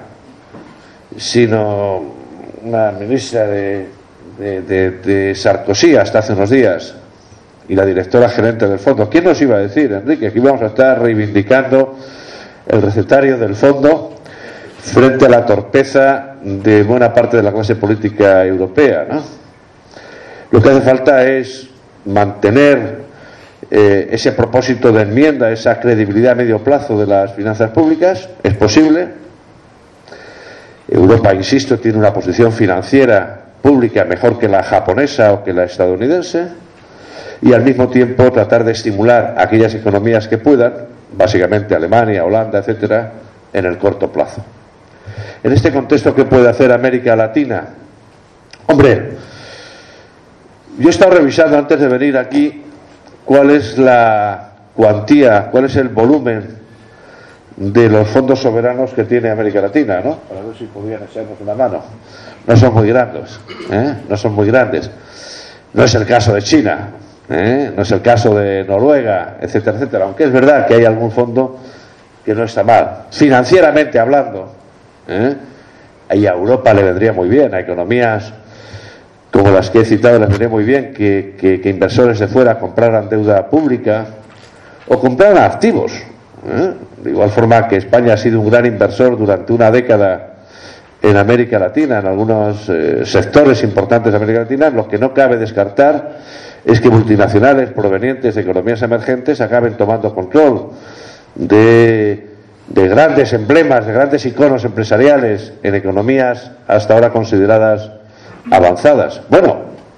sino una ministra de Sarkozy hasta hace unos días, y la directora gerente del fondo. ¿Quién nos iba a decir, Enrique, que íbamos a estar reivindicando el recetario del fondo frente a la torpeza de buena parte de la clase política europea, ¿no? Lo que hace falta es mantener ese propósito de enmienda, esa credibilidad a medio plazo de las finanzas públicas. Es posible. Europa, insisto, tiene una posición financiera pública mejor que la japonesa o que la estadounidense, y al mismo tiempo tratar de estimular aquellas economías que puedan, básicamente Alemania, Holanda, etcétera, en el corto plazo. En este contexto, ¿qué puede hacer América Latina? Hombre, yo he estado revisando antes de venir aquí cuál es la cuantía, cuál es el volumen de los fondos soberanos que tiene América Latina, ¿no? Para ver si podían echarnos una mano. No son muy grandes, no son muy grandes. No es el caso de China, no es el caso de Noruega, etcétera, etcétera. Aunque es verdad que hay algún fondo que no está mal, financieramente hablando. Ahí a Europa le vendría muy bien, a economías como las que he citado les vendría muy bien que inversores de fuera compraran deuda pública o compraran activos. De igual forma que España ha sido un gran inversor durante una década en América Latina, en algunos sectores importantes de América Latina. Lo que no cabe descartar es que multinacionales provenientes de economías emergentes acaben tomando control de grandes emblemas, de grandes iconos empresariales en economías hasta ahora consideradas avanzadas. Bueno,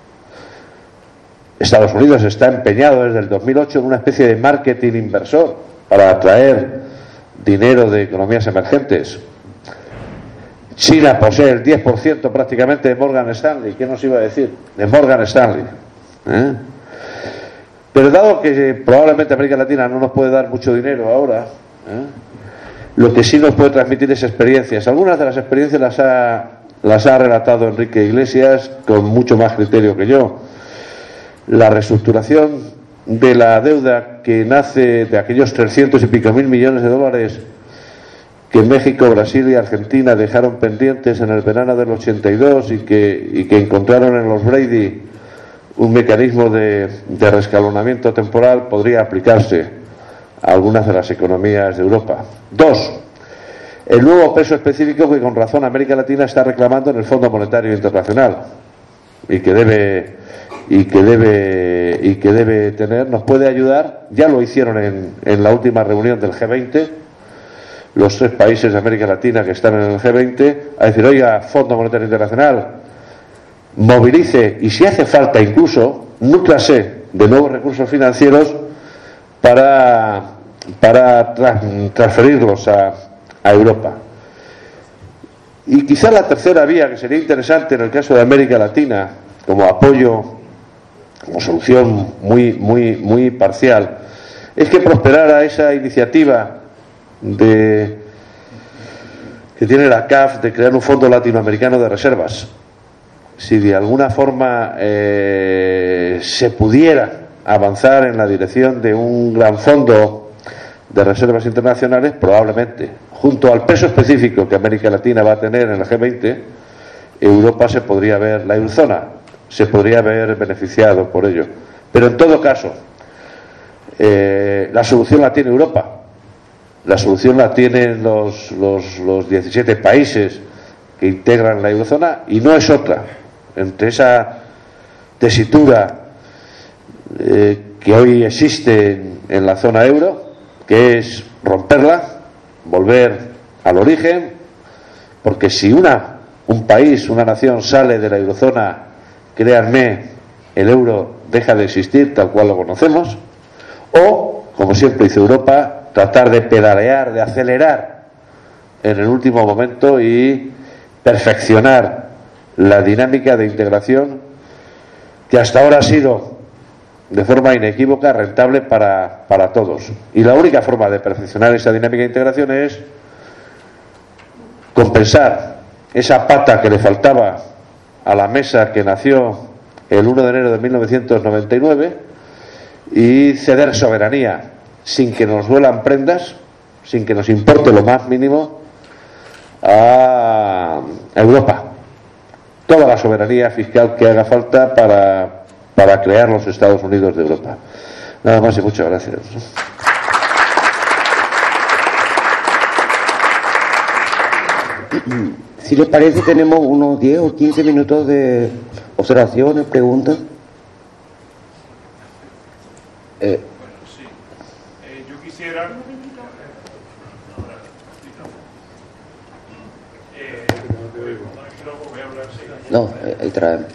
Estados Unidos está empeñado desde el 2008 en una especie de marketing inversor para atraer dinero de economías emergentes. China posee el 10% prácticamente de Morgan Stanley. ¿Qué nos iba a decir? De Morgan Stanley. Pero dado que probablemente América Latina no nos puede dar mucho dinero ahora, lo que sí nos puede transmitir es experiencias. Algunas de las experiencias las ha relatado Enrique Iglesias con mucho más criterio que yo. La reestructuración de la deuda que nace de aquellos 300 y pico mil millones de dólares que México, Brasil y Argentina dejaron pendientes en el verano del 82 y que encontraron en los Brady un mecanismo de rescalonamiento temporal, podría aplicarse a algunas de las economías de Europa. 2. El nuevo peso específico que con razón América Latina está reclamando en el Fondo Monetario Internacional y que debe tener, nos puede ayudar. Ya lo hicieron en la última reunión del G20, los 3 países de América Latina que están en el G20, a decir, oiga, Fondo Monetario Internacional, movilice, y si hace falta incluso, núclase de nuevos recursos financieros para transferirlos a Europa. Y quizá la tercera vía, que sería interesante en el caso de América Latina, como apoyo, como solución muy parcial, es que prosperara esa iniciativa que tiene la CAF de crear un fondo latinoamericano de reservas. Si de alguna forma se pudiera avanzar en la dirección de un gran fondo de reservas internacionales, probablemente, junto al peso específico que América Latina va a tener en el G20, Europa la eurozona se podría haber beneficiado por ello. Pero en todo caso, la solución la tiene Europa. La solución la tienen los 17 países que integran la eurozona, y no es otra. Entre esa tesitura que hoy existe en la zona euro, que es romperla, volver al origen, porque si un país, una nación sale de la eurozona, créanme, el euro deja de existir tal cual lo conocemos, o, como siempre dice Europa, tratar de pedalear, de acelerar en el último momento y perfeccionar la dinámica de integración que hasta ahora ha sido de forma inequívoca rentable para todos. Y la única forma de perfeccionar esa dinámica de integración es compensar esa pata que le faltaba a la mesa que nació el 1 de enero de 1999 y ceder soberanía sin que nos duelan prendas, sin que nos importe lo más mínimo, a Europa. Toda la soberanía fiscal que haga falta para crear los Estados Unidos de Europa. Nada más y muchas gracias. Si les parece, tenemos unos 10 o 15 minutos de observaciones, preguntas. Yo quisiera... No, ahí traemos.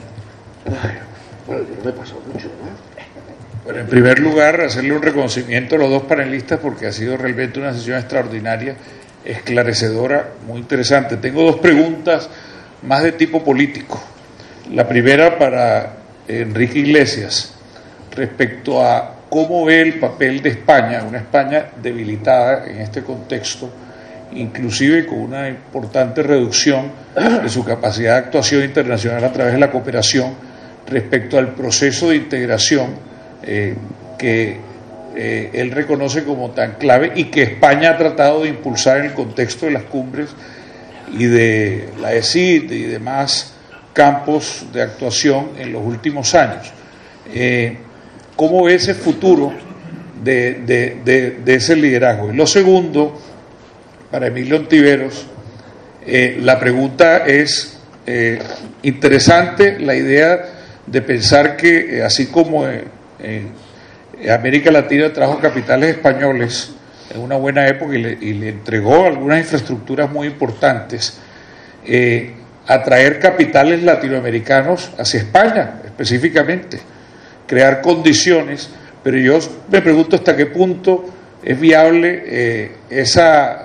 Bueno, en primer lugar, hacerle un reconocimiento a los dos panelistas porque ha sido realmente una sesión extraordinaria, esclarecedora, muy interesante. Tengo dos preguntas más de tipo político. La primera para Enrique Iglesias, respecto a cómo ve el papel de España, una España debilitada en este contexto, inclusive con una importante reducción de su capacidad de actuación internacional a través de la cooperación respecto al proceso de integración que él reconoce como tan clave y que España ha tratado de impulsar en el contexto de las cumbres y de la ECID y demás campos de actuación en los últimos años. ¿Cómo ve ese futuro de ese liderazgo? Y lo segundo, para Emilio Ontiveros, la pregunta es interesante la idea de pensar que así como América Latina trajo capitales españoles en una buena época y le entregó algunas infraestructuras muy importantes, atraer capitales latinoamericanos hacia España específicamente, crear condiciones, pero yo me pregunto hasta qué punto es viable esa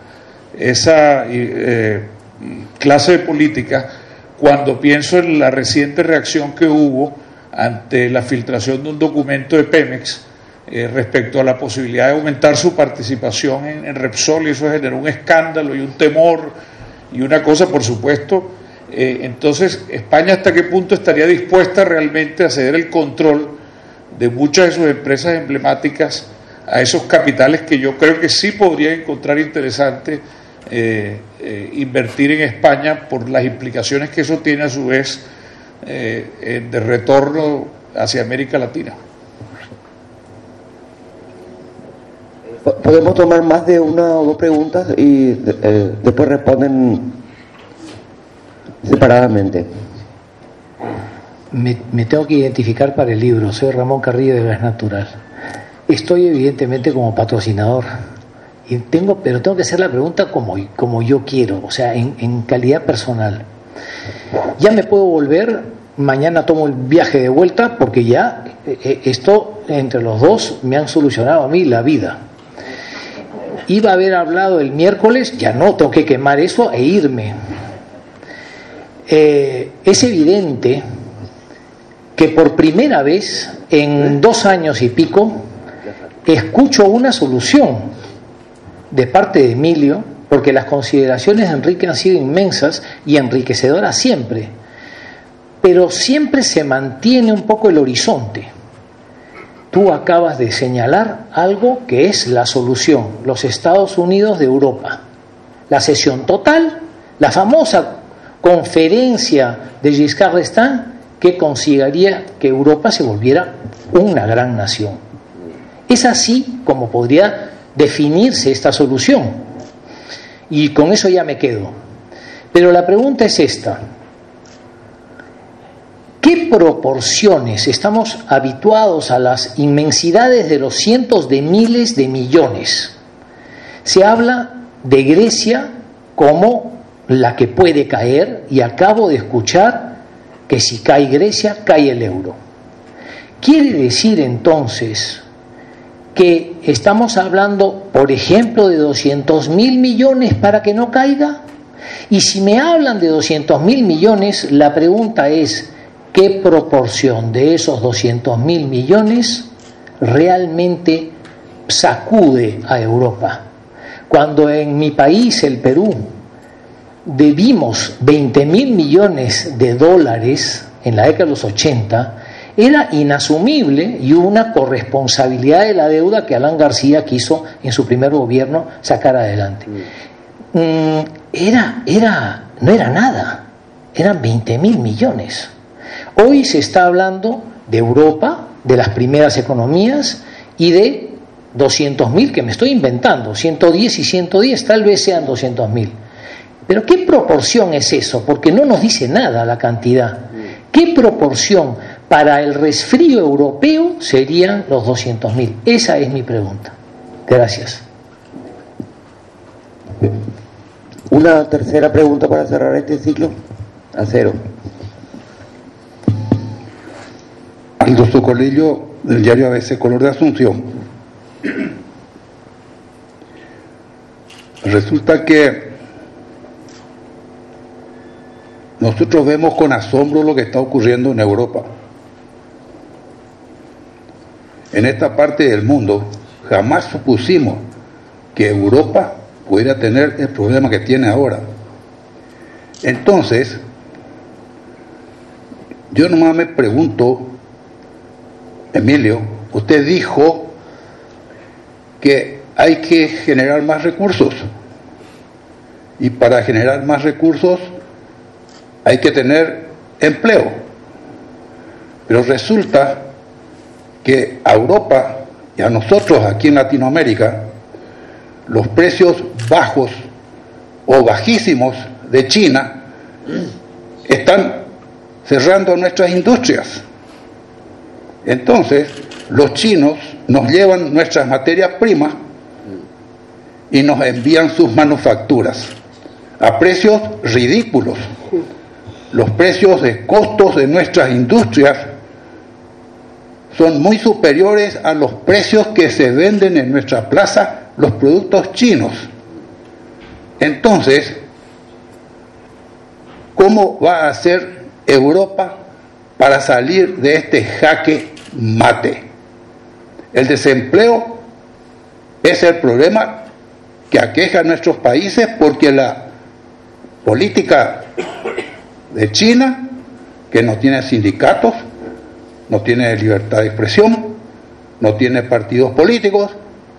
clase de política cuando pienso en la reciente reacción que hubo ante la filtración de un documento de Pemex respecto a la posibilidad de aumentar su participación en Repsol, y eso generó un escándalo y un temor y una cosa, por supuesto. Entonces, España hasta qué punto estaría dispuesta realmente a ceder el control de muchas de sus empresas emblemáticas a esos capitales que yo creo que sí podría encontrar interesante invertir en España por las implicaciones que eso tiene a su vez de retorno hacia América Latina. Podemos tomar más de una o dos preguntas y después responden separadamente. Me tengo que identificar para el libro. Soy Ramón Carrillo de Gas Natural. Estoy evidentemente como patrocinador, pero tengo que hacer la pregunta como yo quiero, o sea, en calidad personal. Ya me puedo volver, mañana tomo el viaje de vuelta porque ya esto entre los dos me han solucionado a mí la vida. Iba a haber hablado el miércoles, ya no, tengo que quemar eso e irme. Es evidente que por primera vez en 2 años y pico escucho una solución de parte de Emilio, porque las consideraciones de Enrique han sido inmensas y enriquecedoras siempre, pero siempre se mantiene un poco el horizonte. Tú acabas de señalar algo que es la solución, los Estados Unidos de Europa, la cesión total, la famosa conferencia de Giscard d'Estaing que consigaría que Europa se volviera una gran nación. Es así como podría definirse esta solución. Y con eso ya me quedo. Pero la pregunta es esta. ¿Qué proporciones? Estamos habituados a las inmensidades de los cientos de miles de millones. Se habla de Grecia como la que puede caer, y acabo de escuchar que si cae Grecia, cae el euro. ¿Quiere decir entonces que estamos hablando, por ejemplo, de 200.000 millones para que no caiga. Y si me hablan de 200.000 millones, la pregunta es, ¿qué proporción de esos 200.000 millones realmente sacude a Europa? Cuando en mi país, el Perú, debimos 20.000 millones de dólares en la década de los 80, era inasumible y hubo una corresponsabilidad de la deuda que Alan García quiso en su primer gobierno sacar adelante. No era nada, eran 20.000 millones. Hoy se está hablando de Europa, de las primeras economías y de 200.000 que me estoy inventando, 110 y 110, tal vez sean 200.000. Pero ¿qué proporción es eso? Porque no nos dice nada la cantidad. ¿Qué proporción para el resfrío europeo serían los 200.000? Esa es mi pregunta. Gracias. Una tercera pregunta para cerrar este ciclo. Acero. Aldo Socolillo, del diario ABC Color de Asunción. Resulta que nosotros vemos con asombro lo que está ocurriendo en Europa. En esta parte del mundo jamás supusimos que Europa pudiera tener el problema que tiene ahora. Entonces, yo nomás me pregunto, Emilio, usted dijo que hay que generar más recursos, y para generar más recursos hay que tener empleo, pero resulta que a Europa y a nosotros aquí en Latinoamérica los precios bajos o bajísimos de China están cerrando nuestras industrias. Entonces los chinos nos llevan nuestras materias primas y nos envían sus manufacturas a precios ridículos. Los precios de costos de nuestras industrias son muy superiores a los precios que se venden en nuestra plaza los productos chinos. Entonces, ¿cómo va a hacer Europa para salir de este jaque mate? El desempleo es el problema que aqueja a nuestros países, porque la política de China, que no tiene sindicatos, no tiene libertad de expresión, no tiene partidos políticos,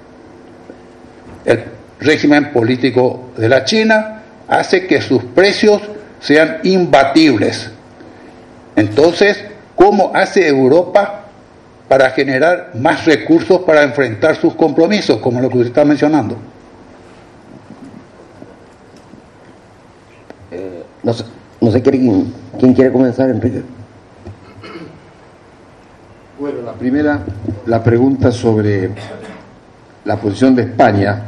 el régimen político de la China hace que sus precios sean imbatibles. Entonces, ¿cómo hace Europa para generar más recursos para enfrentar sus compromisos, como lo que usted está mencionando? No sé quién quiere comenzar, Enrique. Bueno, la pregunta sobre la posición de España.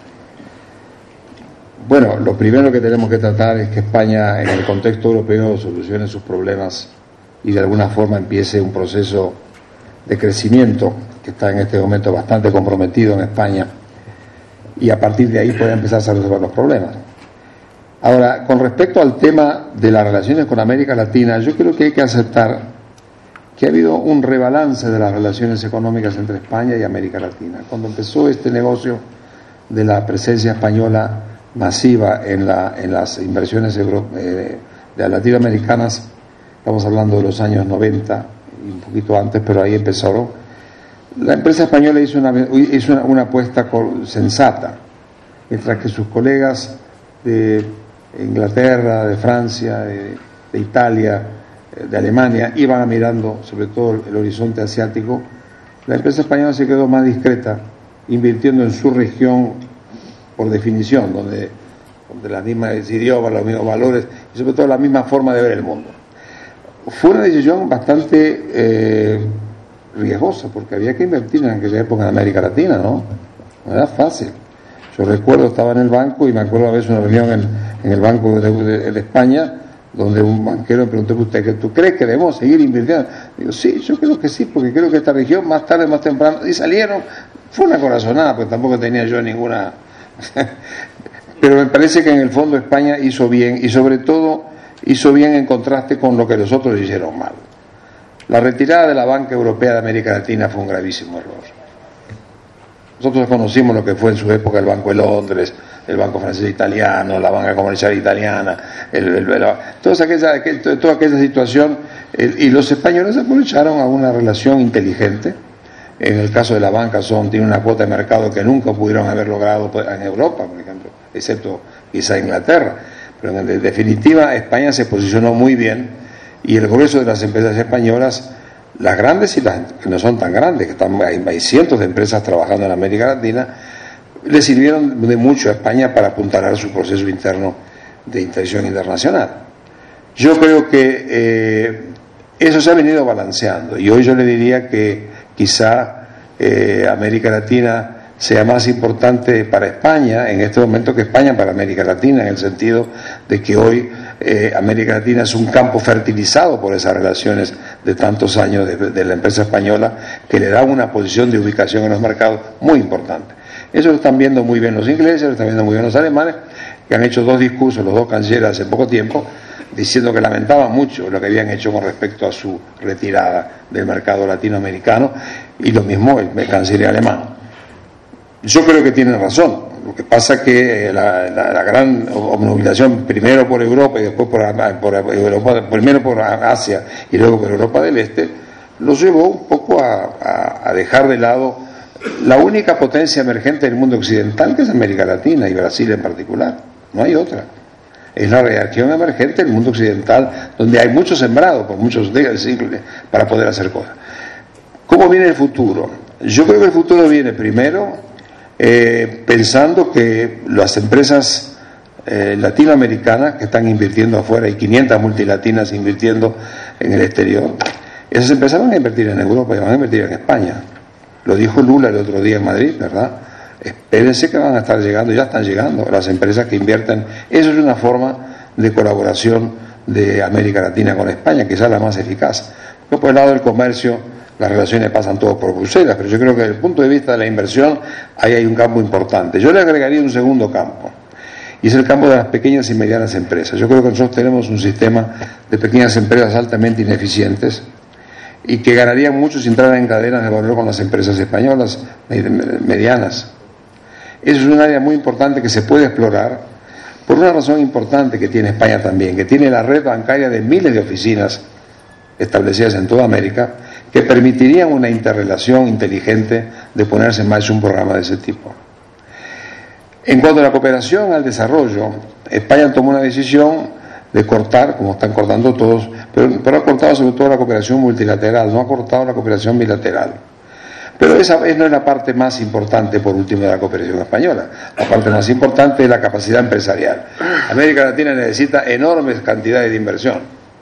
Bueno, lo primero que tenemos que tratar es que España, en el contexto europeo, solucione sus problemas y de alguna forma empiece un proceso de crecimiento que está en este momento bastante comprometido en España, y a partir de ahí pueda empezar a resolver los problemas. Ahora, con respecto al tema de las relaciones con América Latina, yo creo que hay que aceptar que ha habido un rebalance de las relaciones económicas entre España y América Latina. Cuando empezó este negocio de la presencia española masiva en las inversiones latinoamericanas, estamos hablando de los años 90 y un poquito antes, pero ahí empezaron. La empresa española hizo una apuesta sensata, mientras que sus colegas de Inglaterra, de Francia, de Italia, de Alemania iban mirando sobre todo el horizonte asiático. La empresa española se quedó más discreta, invirtiendo en su región por definición, donde las mismas idiomas, los mismos valores y sobre todo la misma forma de ver el mundo. Fue una decisión bastante riesgosa, porque había que invertir en aquella época en América Latina, ¿no? No era fácil. Yo recuerdo, estaba en el banco y me acuerdo a veces una reunión en el Banco de España, donde un banquero me preguntó: ¿usted tú crees que debemos seguir invirtiendo? Digo, sí, yo creo que sí, porque creo que esta región más tarde, más temprano, y salieron, fue una corazonada, porque tampoco tenía yo ninguna... Pero me parece que en el fondo España hizo bien, y sobre todo hizo bien en contraste con lo que los otros hicieron mal. La retirada de la banca europea de América Latina fue un gravísimo error. Nosotros conocimos lo que fue en su época el Banco de Londres, el Banco Francés Italiano, la Banca Comercial Italiana, toda aquella situación, y los españoles aprovecharon a una relación inteligente. En el caso de la banca tiene una cuota de mercado que nunca pudieron haber logrado en Europa, por ejemplo, excepto quizá Inglaterra. Pero en definitiva España se posicionó muy bien, y el grueso de las empresas españolas, las grandes y las que no son tan grandes, hay cientos de empresas trabajando en América Latina, le sirvieron de mucho a España para apuntalar su proceso interno de integración internacional. Yo creo que eso se ha venido balanceando, y hoy yo le diría que quizá América Latina sea más importante para España en este momento que España para América Latina, en el sentido de que hoy América Latina es un campo fertilizado por esas relaciones de tantos años de la empresa española, que le da una posición de ubicación en los mercados muy importante. Eso lo están viendo muy bien los ingleses, lo están viendo muy bien los alemanes, que han hecho 2 discursos, los 2 cancilleres hace poco tiempo, diciendo que lamentaban mucho lo que habían hecho con respecto a su retirada del mercado latinoamericano, y lo mismo el canciller alemán. Yo creo que tienen razón. Lo que pasa es que la gran obnubilación, primero por Europa y después por Europa, primero por Asia y luego por Europa del Este, los llevó un poco a dejar de lado la única potencia emergente del mundo occidental, que es América Latina y Brasil en particular. No hay otra. Es la reacción emergente del mundo occidental, donde hay mucho sembrado por muchos siglos para poder hacer cosas. ¿Cómo viene el futuro? Yo creo que el futuro viene primero pensando que las empresas latinoamericanas que están invirtiendo afuera, y 500 multilatinas invirtiendo en el exterior, esas empresas van a invertir en Europa y van a invertir en España. Lo dijo Lula el otro día en Madrid, ¿verdad? Espérense que van a estar llegando, ya están llegando las empresas que invierten. Eso es una forma de colaboración de América Latina con España, quizás la más eficaz. Pero por el lado del comercio, las relaciones pasan todo por Bruselas, pero yo creo que desde el punto de vista de la inversión, ahí hay un campo importante. Yo le agregaría un segundo campo, y es el campo de las pequeñas y medianas empresas. Yo creo que nosotros tenemos un sistema de pequeñas empresas altamente ineficientes, y que ganarían mucho si entraran en cadenas de valor con las empresas españolas medianas. Eso es un área muy importante que se puede explorar, por una razón importante que tiene España también, que tiene la red bancaria de miles de oficinas establecidas en toda América, que permitirían una interrelación inteligente de ponerse en marcha un programa de ese tipo. En cuanto a la cooperación al desarrollo, España tomó una decisión de cortar, como están cortando todos, pero ha cortado sobre todo la cooperación multilateral, no ha cortado la cooperación bilateral. Pero esa no es la parte más importante, por último, de la cooperación española. La parte más importante es la capacidad empresarial. América Latina necesita enormes cantidades de inversión,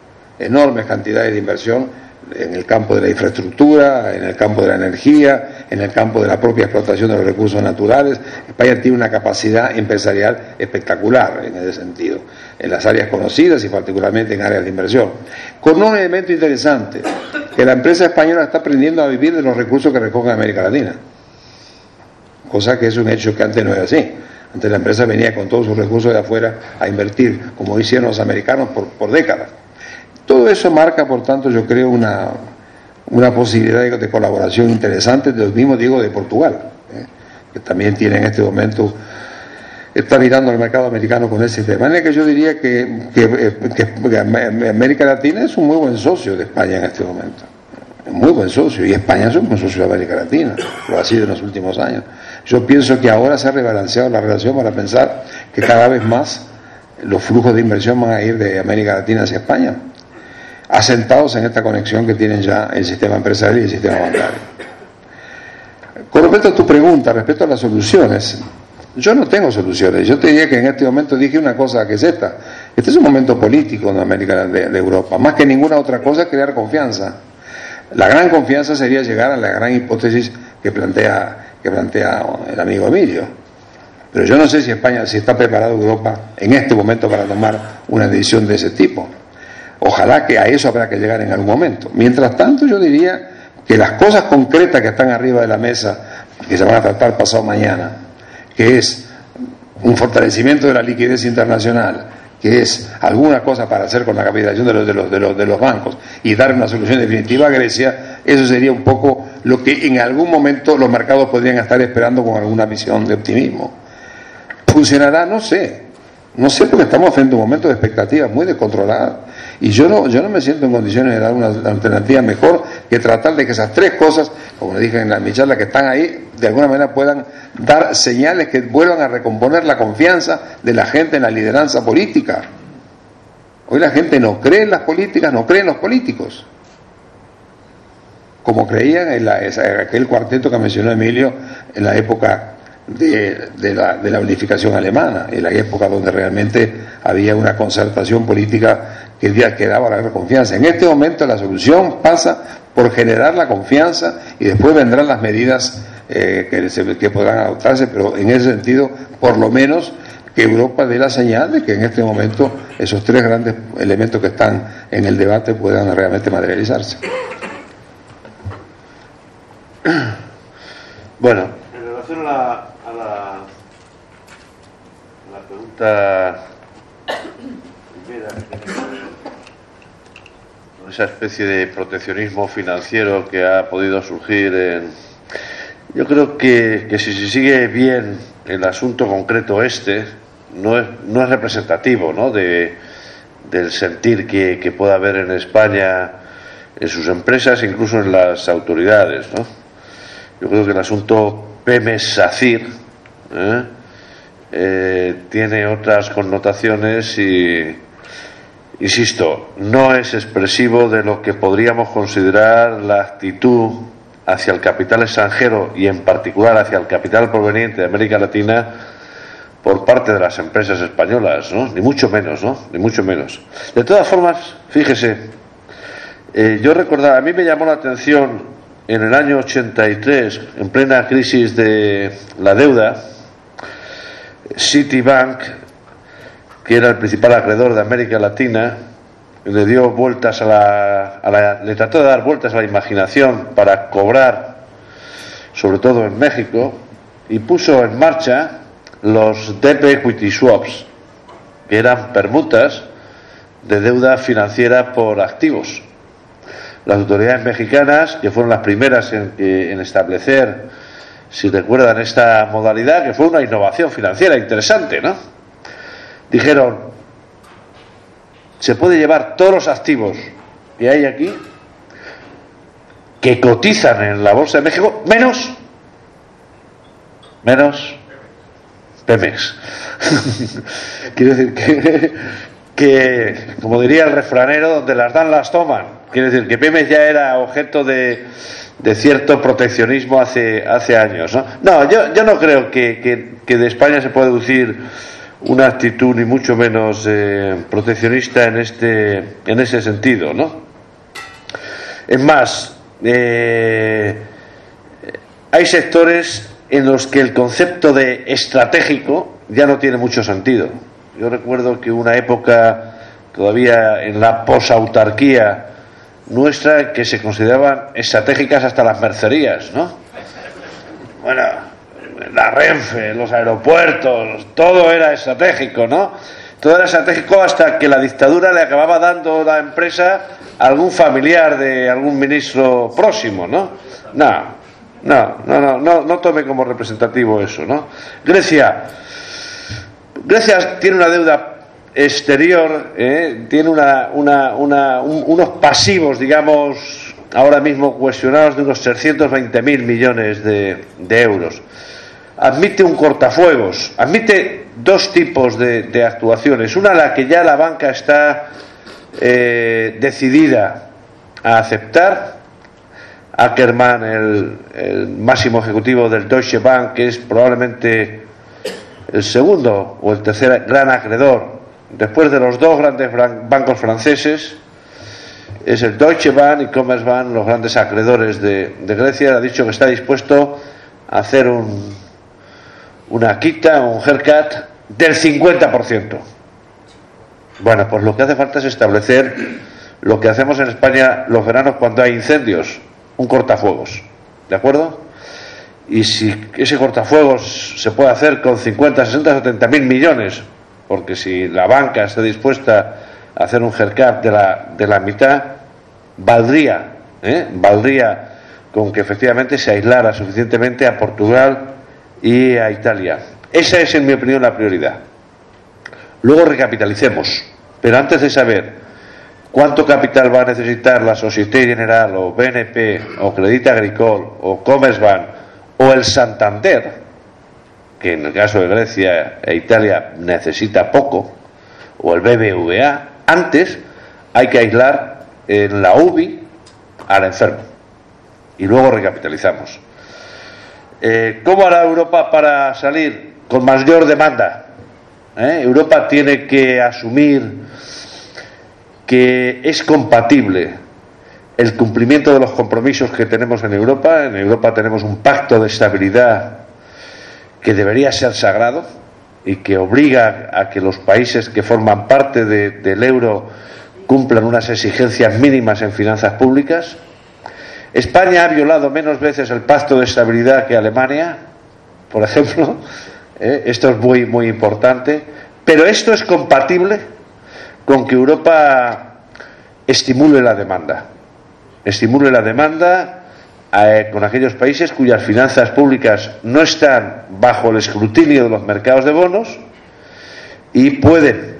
en el campo de la infraestructura, en el campo de la energía, en el campo de la propia explotación de los recursos naturales. España tiene una capacidad empresarial espectacular en ese sentido, en las áreas conocidas y particularmente en áreas de inversión. Con un elemento interesante, que la empresa española está aprendiendo a vivir de los recursos que recoge América Latina, cosa que es un hecho que antes no era así. Antes la empresa venía con todos sus recursos de afuera a invertir, como hicieron los americanos por décadas. Todo eso marca, por tanto, yo creo una posibilidad de colaboración interesante, de lo mismo digo de Portugal, que también tiene en este momento, está mirando al mercado americano con ese tema. De manera que yo diría que América Latina es un muy buen socio de España en este momento, muy buen socio, y España es un buen socio de América Latina, lo ha sido en los últimos años. Yo pienso que ahora se ha rebalanceado la relación para pensar que cada vez más los flujos de inversión van a ir de América Latina hacia España, asentados en esta conexión que tienen ya el sistema empresarial y el sistema bancario. Con respecto a tu pregunta, respecto a las soluciones, yo no tengo soluciones. Yo te diría que en este momento dije una cosa que es esta. Este es un momento político en América de Europa. Más que ninguna otra cosa, crear confianza. La gran confianza sería llegar a la gran hipótesis que plantea el amigo Emilio. Pero yo no sé si España, si está preparada Europa en este momento para tomar una decisión de ese tipo. Ojalá que a eso habrá que llegar en algún momento. Mientras tanto, yo diría que las cosas concretas que están arriba de la mesa, que se van a tratar pasado mañana, que es un fortalecimiento de la liquidez internacional, que es alguna cosa para hacer con la capitalización de los bancos y dar una solución definitiva a Grecia, eso sería un poco lo que en algún momento los mercados podrían estar esperando con alguna visión de optimismo. ¿Funcionará? No sé porque estamos frente a un momento de expectativas muy descontroladas y yo no me siento en condiciones de dar una alternativa mejor que tratar de que esas tres cosas, como le dije en mi charla, que están ahí, de alguna manera puedan dar señales que vuelvan a recomponer la confianza de la gente en la lideranza política. Hoy la gente no cree en las políticas, no cree en los políticos, como creían en aquel cuarteto que mencionó Emilio en la época de la unificación alemana, en la época donde realmente había una concertación política que daba la confianza. En este momento la solución pasa por generar la confianza y después vendrán las medidas que podrán adoptarse, pero en ese sentido, por lo menos que Europa dé la señal de que en este momento esos tres grandes elementos que están en el debate puedan realmente materializarse. Bueno, en relación a la pregunta primera, que tiene que ver con esa especie de proteccionismo financiero que ha podido surgir yo creo que si se sigue bien el asunto concreto no es representativo, ¿no?, del sentir que pueda haber en España, en sus empresas, incluso en las autoridades, ¿no? Yo creo que el asunto Pemex-SACIR tiene otras connotaciones y, insisto, no es expresivo de lo que podríamos considerar la actitud hacia el capital extranjero y en particular hacia el capital proveniente de América Latina por parte de las empresas españolas, ¿no? Ni mucho menos, ¿no? Ni mucho menos. De todas formas, fíjese, yo recordaba, a mí me llamó la atención en el año 83, en plena crisis de la deuda, Citibank, que era el principal acreedor de América Latina, le dio vueltas le trató de dar vueltas a la imaginación para cobrar, sobre todo en México, y puso en marcha los debt equity swaps, que eran permutas de deuda financiera por activos. Las autoridades mexicanas, que fueron las primeras en establecer, si recuerdan, esta modalidad, que fue una innovación financiera interesante, ¿no?, dijeron: se puede llevar todos los activos que hay aquí, que cotizan en la Bolsa de México, menos Pemex. Quiero decir que, como diría el refranero, donde las dan las toman. Quiere decir que Pemex ya era objeto de cierto proteccionismo hace años, ¿no? No, yo no creo que de España se pueda deducir una actitud ni mucho menos proteccionista en ese sentido, ¿no? Es más, hay sectores en los que el concepto de estratégico ya no tiene mucho sentido. Yo recuerdo que una época todavía en la posautarquía nuestra que se consideraban estratégicas hasta las mercerías, ¿no? Bueno, la Renfe, los aeropuertos, todo era estratégico, ¿no? Todo era estratégico hasta que la dictadura le acababa dando la empresa a algún familiar de algún ministro próximo, ¿no? No tome como representativo eso, ¿no? Grecia tiene una deuda exterior, tiene unos pasivos, digamos, ahora mismo cuestionados de unos 320.000 millones de euros. Admite un cortafuegos, admite dos tipos de actuaciones. Una, la que ya la banca está decidida a aceptar. Ackermann, el máximo ejecutivo del Deutsche Bank, que es probablemente el segundo o el tercer gran acreedor, después de los dos grandes bancos franceses, es el Deutsche Bank y Commerzbank, los grandes acreedores de Grecia. Ha dicho que está dispuesto a hacer una quita, un haircut del 50%. Bueno, pues lo que hace falta es establecer lo que hacemos en España los veranos cuando hay incendios, un cortafuegos, ¿de acuerdo? Y si ese cortafuegos se puede hacer con 50, 60, 70 mil millones, porque si la banca está dispuesta a hacer un haircut de la mitad, valdría con que efectivamente se aislara suficientemente a Portugal y a Italia. Esa es, en mi opinión, la prioridad. Luego recapitalicemos, pero antes de saber cuánto capital va a necesitar la Société Générale o BNP o Crédit Agricole o Commerzbank o el Santander, que en el caso de Grecia e Italia necesita poco, o el BBVA, antes hay que aislar en la UBI al enfermo y luego recapitalizamos. ¿Cómo hará Europa para salir con mayor demanda? Europa tiene que asumir que es compatible el cumplimiento de los compromisos que tenemos en Europa. En Europa tenemos un pacto de estabilidad que debería ser sagrado y que obliga a que los países que forman parte del euro cumplan unas exigencias mínimas en finanzas públicas. España ha violado menos veces el pacto de estabilidad que Alemania, por ejemplo. Esto es muy, muy importante. Pero esto es compatible con que Europa estimule la demanda. Estimule la demanda con aquellos países cuyas finanzas públicas no están bajo el escrutinio de los mercados de bonos y pueden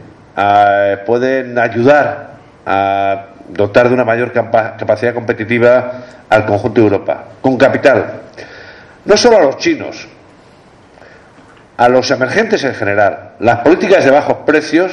ayudar a dotar de una mayor capacidad competitiva al conjunto de Europa, con capital. No solo a los chinos, a los emergentes en general. Las políticas de bajos precios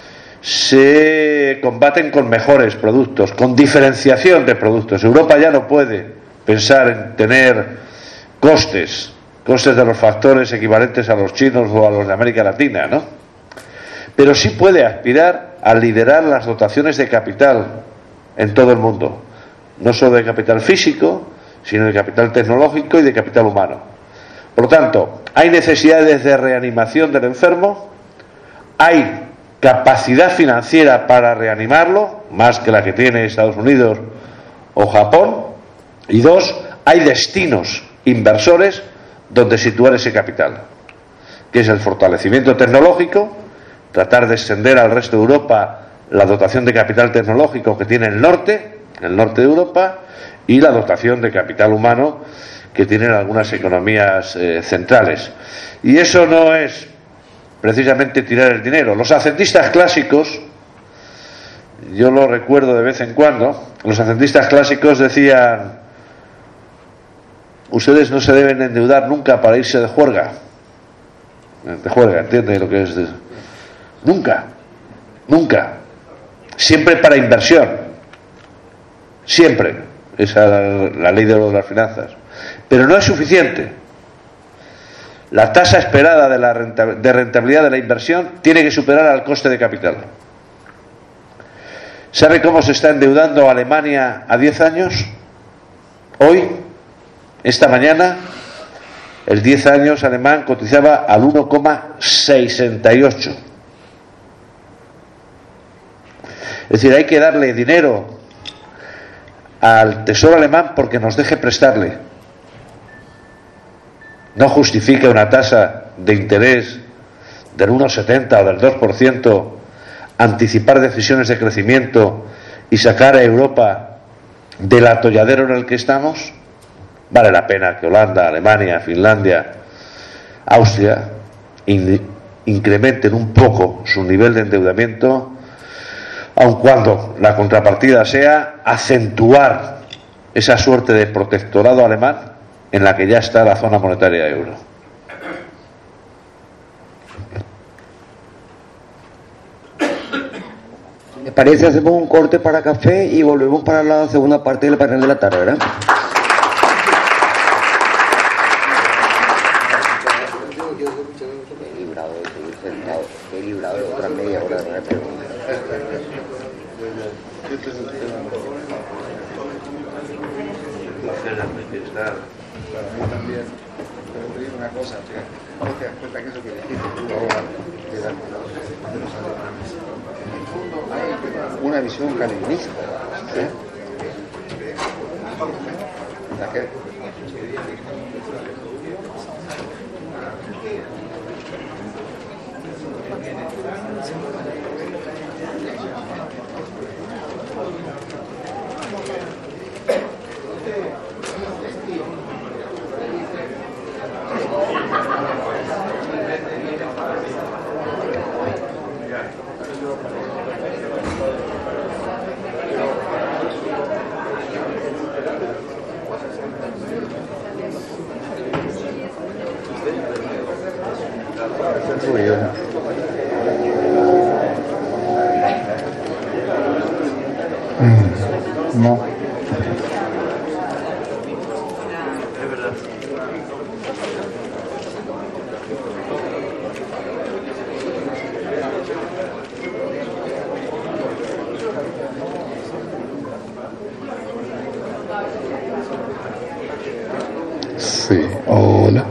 se combaten con mejores productos, con diferenciación de productos. Europa ya no puede pensar en tener costes de los factores equivalentes a los chinos o a los de América Latina, ¿no? Pero sí puede aspirar a liderar las dotaciones de capital en todo el mundo, no solo de capital físico, sino de capital tecnológico y de capital humano. Por lo tanto, hay necesidades de reanimación del enfermo, hay capacidad financiera para reanimarlo, más que la que tiene Estados Unidos o Japón, y dos, hay destinos inversores donde situar ese capital, que es el fortalecimiento tecnológico, tratar de extender al resto de Europa la dotación de capital tecnológico que tiene el norte de Europa, y la dotación de capital humano que tienen algunas economías centrales. Y eso no es precisamente tirar el dinero. Los hacentistas clásicos, yo lo recuerdo de vez en cuando, los hacentistas clásicos decían: ustedes no se deben endeudar nunca para irse de juerga. De juerga, ¿entiende lo que es? Nunca. Siempre para inversión. Siempre. Esa es la ley de las finanzas. Pero no es suficiente. La tasa esperada de rentabilidad de la inversión tiene que superar al coste de capital. ¿Sabe cómo se está endeudando Alemania a 10 años? Hoy, esta mañana, el 10 años alemán cotizaba al 1,68. Es decir, hay que darle dinero al Tesoro alemán porque nos deje prestarle. No justifica una tasa de interés del 1,70 o del 2%, anticipar decisiones de crecimiento y sacar a Europa del atolladero en el que estamos. Vale la pena que Holanda, Alemania, Finlandia, Austria incrementen un poco su nivel de endeudamiento, aun cuando la contrapartida sea acentuar esa suerte de protectorado alemán en la que ya está la zona monetaria euro. ¿Me parece? Hacemos un corte para café y volvemos para la segunda parte del panel de la tarde, ¿verdad? He librado de otra media hora de preguntas. También, pero te digo una cosa, chica, no te das cuenta que eso que dijiste tú ahora de los alemanes una visión calenista, ¿sí? La que... No. Sí, hola.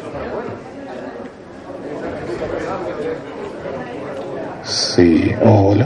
Sí, hola.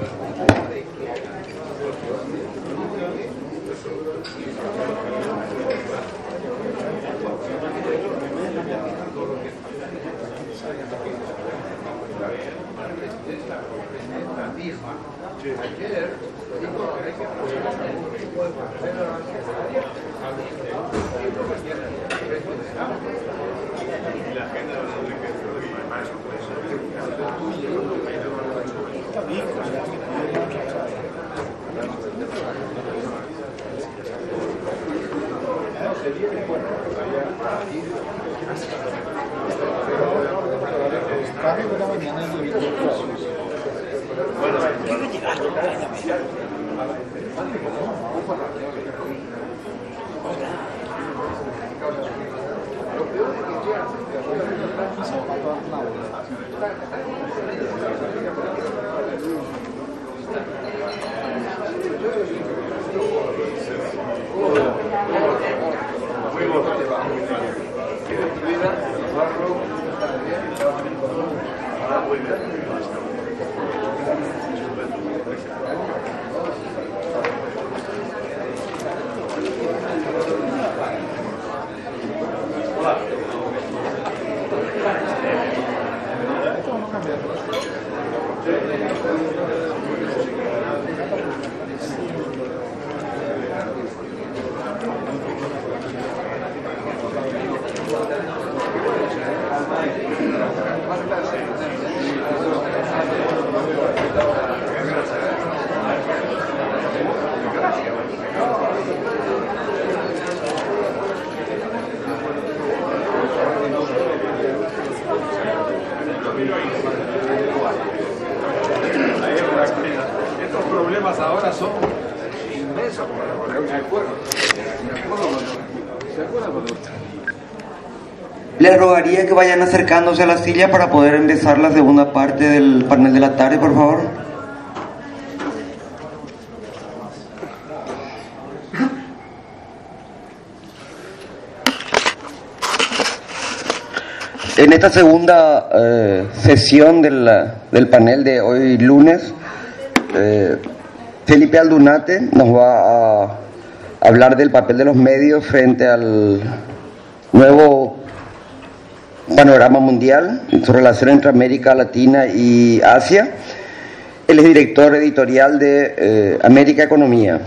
Estos problemas ahora son inmensos. Les rogaría que vayan acercándose a la silla para poder empezar la segunda parte del panel de la tarde, por favor. En esta segunda sesión del panel de hoy lunes, Felipe Aldunate nos va a hablar del papel de los medios frente al nuevo panorama mundial, su relación entre América Latina y Asia. Él es director editorial de América Economía.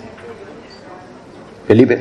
Felipe.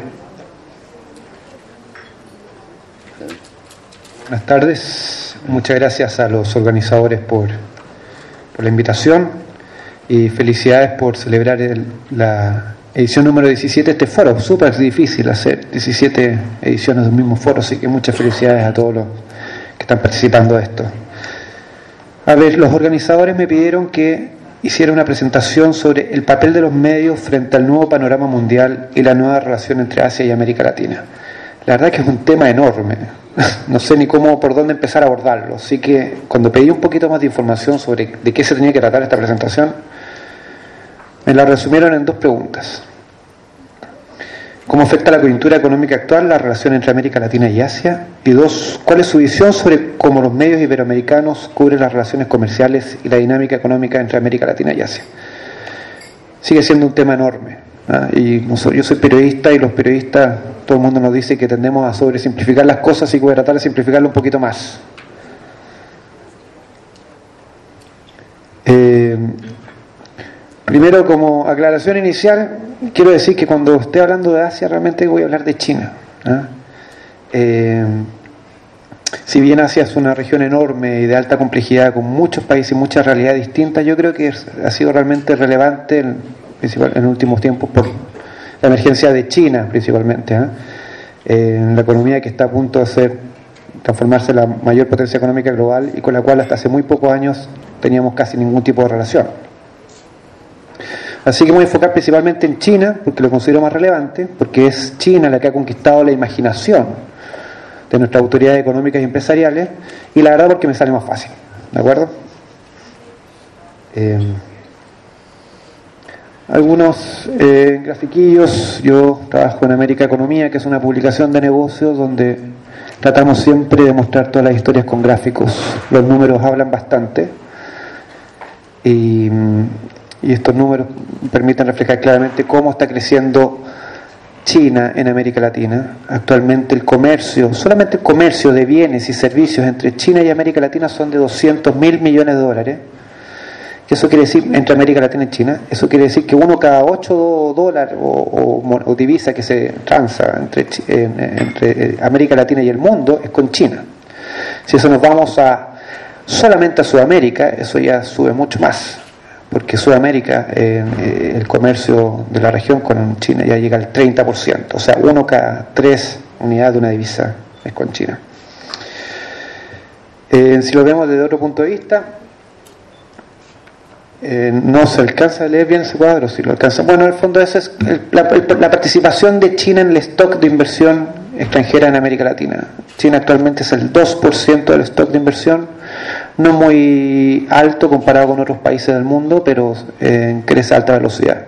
Buenas tardes, muchas gracias a los organizadores por la invitación y felicidades por celebrar la edición número 17 de este foro. Súper difícil hacer 17 ediciones del mismo foro, así que muchas felicidades a todos los que están participando de esto. A ver, los organizadores me pidieron que hiciera una presentación sobre el papel de los medios frente al nuevo panorama mundial y la nueva relación entre Asia y América Latina. La verdad es que es un tema enorme, no sé ni por dónde empezar a abordarlo, así que cuando pedí un poquito más de información sobre de qué se tenía que tratar esta presentación, me la resumieron en 2 preguntas. ¿Cómo afecta la coyuntura económica actual la relación entre América Latina y Asia? Y 2, ¿cuál es su visión sobre cómo los medios iberoamericanos cubren las relaciones comerciales y la dinámica económica entre América Latina y Asia? sigue siendo un tema enorme. Y yo soy periodista y los periodistas, todo el mundo nos dice que tendemos a sobresimplificar las cosas y que voy a tratar de simplificarlo un poquito más. Primero, como aclaración inicial, quiero decir que cuando esté hablando de Asia realmente voy a hablar de China. Si bien Asia es una región enorme y de alta complejidad con muchos países y muchas realidades distintas, yo creo que ha sido realmente relevante en últimos tiempos por la emergencia de China principalmente, en la economía que está a punto de transformarse en la mayor potencia económica global y con la cual hasta hace muy pocos años teníamos casi ningún tipo de relación. Así que me voy a enfocar principalmente en China porque lo considero más relevante, porque es China la que ha conquistado la imaginación de nuestras autoridades económicas y empresariales, y la verdad porque me sale más fácil, ¿de acuerdo? Algunos grafiquillos. Yo trabajo en América Economía, que es una publicación de negocios donde tratamos siempre de mostrar todas las historias con gráficos. Los números hablan bastante y estos números permiten reflejar claramente cómo está creciendo China en América Latina. Actualmente el comercio, solamente el comercio de bienes y servicios entre China y América Latina son de 200.000 millones de dólares. Y eso quiere decir, entre América Latina y China, eso quiere decir que uno cada 8 dólares o divisa que se transa entre América Latina y el mundo es con China. Si eso nos vamos solamente a Sudamérica, eso ya sube mucho más, porque Sudamérica, el comercio de la región con China ya llega al 30%, o sea, uno cada 3 unidades de una divisa es con China. Si lo vemos desde otro punto de vista, no se alcanza a leer bien ese cuadro, si lo alcanza. Bueno, en el fondo esa es la participación de China en el stock de inversión extranjera en América Latina. China actualmente es el 2% del stock de inversión, no muy alto comparado con otros países del mundo, pero crece a alta velocidad.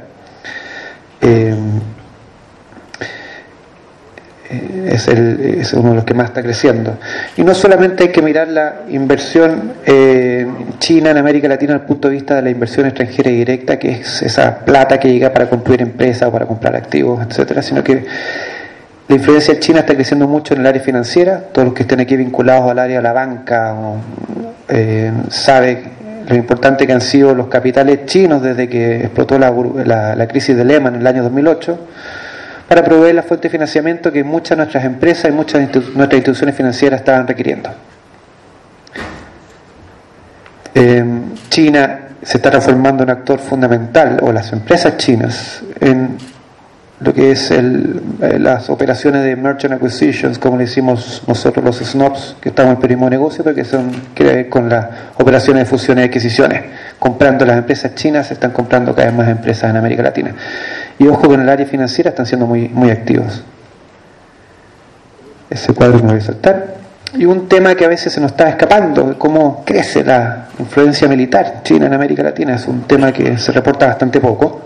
Es uno de los que más está creciendo. Y no solamente hay que mirar la inversión china en América Latina desde el punto de vista de la inversión extranjera y directa, que es esa plata que llega para construir empresas o para comprar activos, etcétera, sino que la influencia china está creciendo mucho en el área financiera. Todos los que estén aquí vinculados al área de la banca saben lo importante que han sido los capitales chinos desde que explotó la crisis de Lehman en el año 2008, para proveer la fuente de financiamiento que muchas de nuestras empresas y muchas de nuestras instituciones financieras estaban requiriendo. China se está transformando en un actor fundamental, o las empresas chinas, en lo que es las operaciones de merchant acquisitions, como le decimos nosotros los SNOPs, que estamos en periodismo de negocio, pero que son que ver con las operaciones de fusiones y adquisiciones. Comprando las empresas chinas, se están comprando cada vez más empresas en América Latina. Y ojo, con el área financiera están siendo muy, muy activos. Ese cuadro me voy a saltar. Y un tema que a veces se nos está escapando, cómo crece la influencia militar china en América Latina, es un tema que se reporta bastante poco.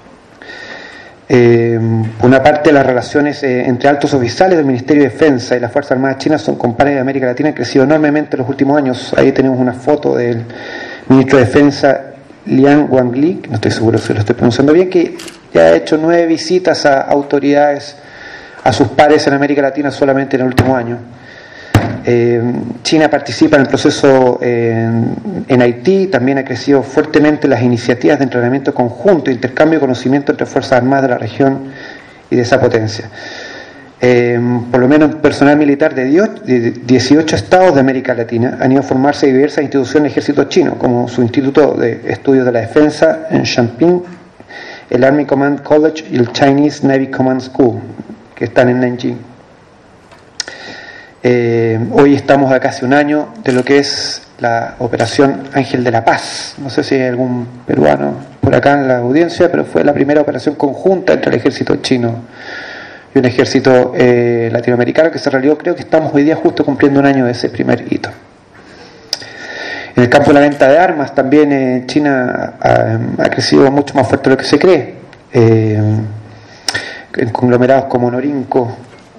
Por una parte, las relaciones entre altos oficiales del Ministerio de Defensa y las Fuerzas Armadas chinas con pares de América Latina han crecido enormemente en los últimos años. Ahí tenemos una foto del ministro de Defensa Liang Wangli, no estoy seguro si lo estoy pronunciando bien, que ya ha hecho 9 visitas a autoridades, a sus pares en América Latina solamente en el último año. China participa en el proceso en Haití, también ha crecido fuertemente las iniciativas de entrenamiento conjunto e intercambio de conocimiento entre Fuerzas Armadas de la región y de esa potencia. Por lo menos personal militar de 18 estados de América Latina han ido a formarse en diversas instituciones del ejército chino, como su Instituto de Estudios de la Defensa en Chongqing, el Army Command College y el Chinese Navy Command School, que están en Nanjing. Hoy estamos a casi un año de lo que es la operación Ángel de la Paz. No sé si hay algún peruano por acá en la audiencia, pero fue la primera operación conjunta entre el ejército chino y un ejército latinoamericano que se realizó. Creo que estamos hoy día justo cumpliendo un año de ese primer hito. En el campo de la venta de armas también China ha crecido mucho más fuerte de lo que se cree. En conglomerados como Norinco,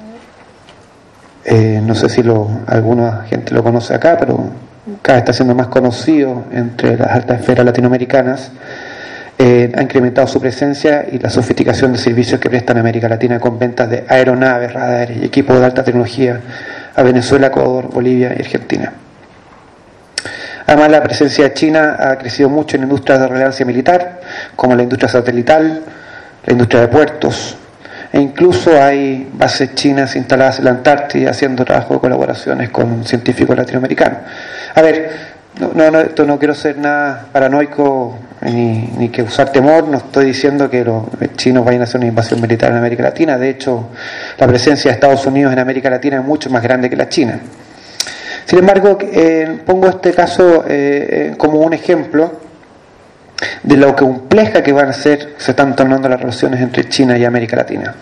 no sé si alguna gente lo conoce acá, pero cada vez está siendo más conocido entre las altas esferas latinoamericanas. ha incrementado su presencia y la sofisticación de servicios que prestan a América Latina con ventas de aeronaves, radares y equipos de alta tecnología a Venezuela, Ecuador, Bolivia y Argentina. Además, la presencia de China ha crecido mucho en industrias de relevancia militar, como la industria satelital, la industria de puertos, e incluso hay bases chinas instaladas en la Antártida haciendo trabajo de colaboraciones con científicos latinoamericanos. A ver, no quiero ser nada paranoico ni que usar temor, no estoy diciendo que los chinos vayan a hacer una invasión militar en América Latina. De hecho, la presencia de Estados Unidos en América Latina es mucho más grande que la China. Sin embargo, pongo este caso como un ejemplo de lo compleja que van a ser, se están tornando las relaciones entre China y América Latina.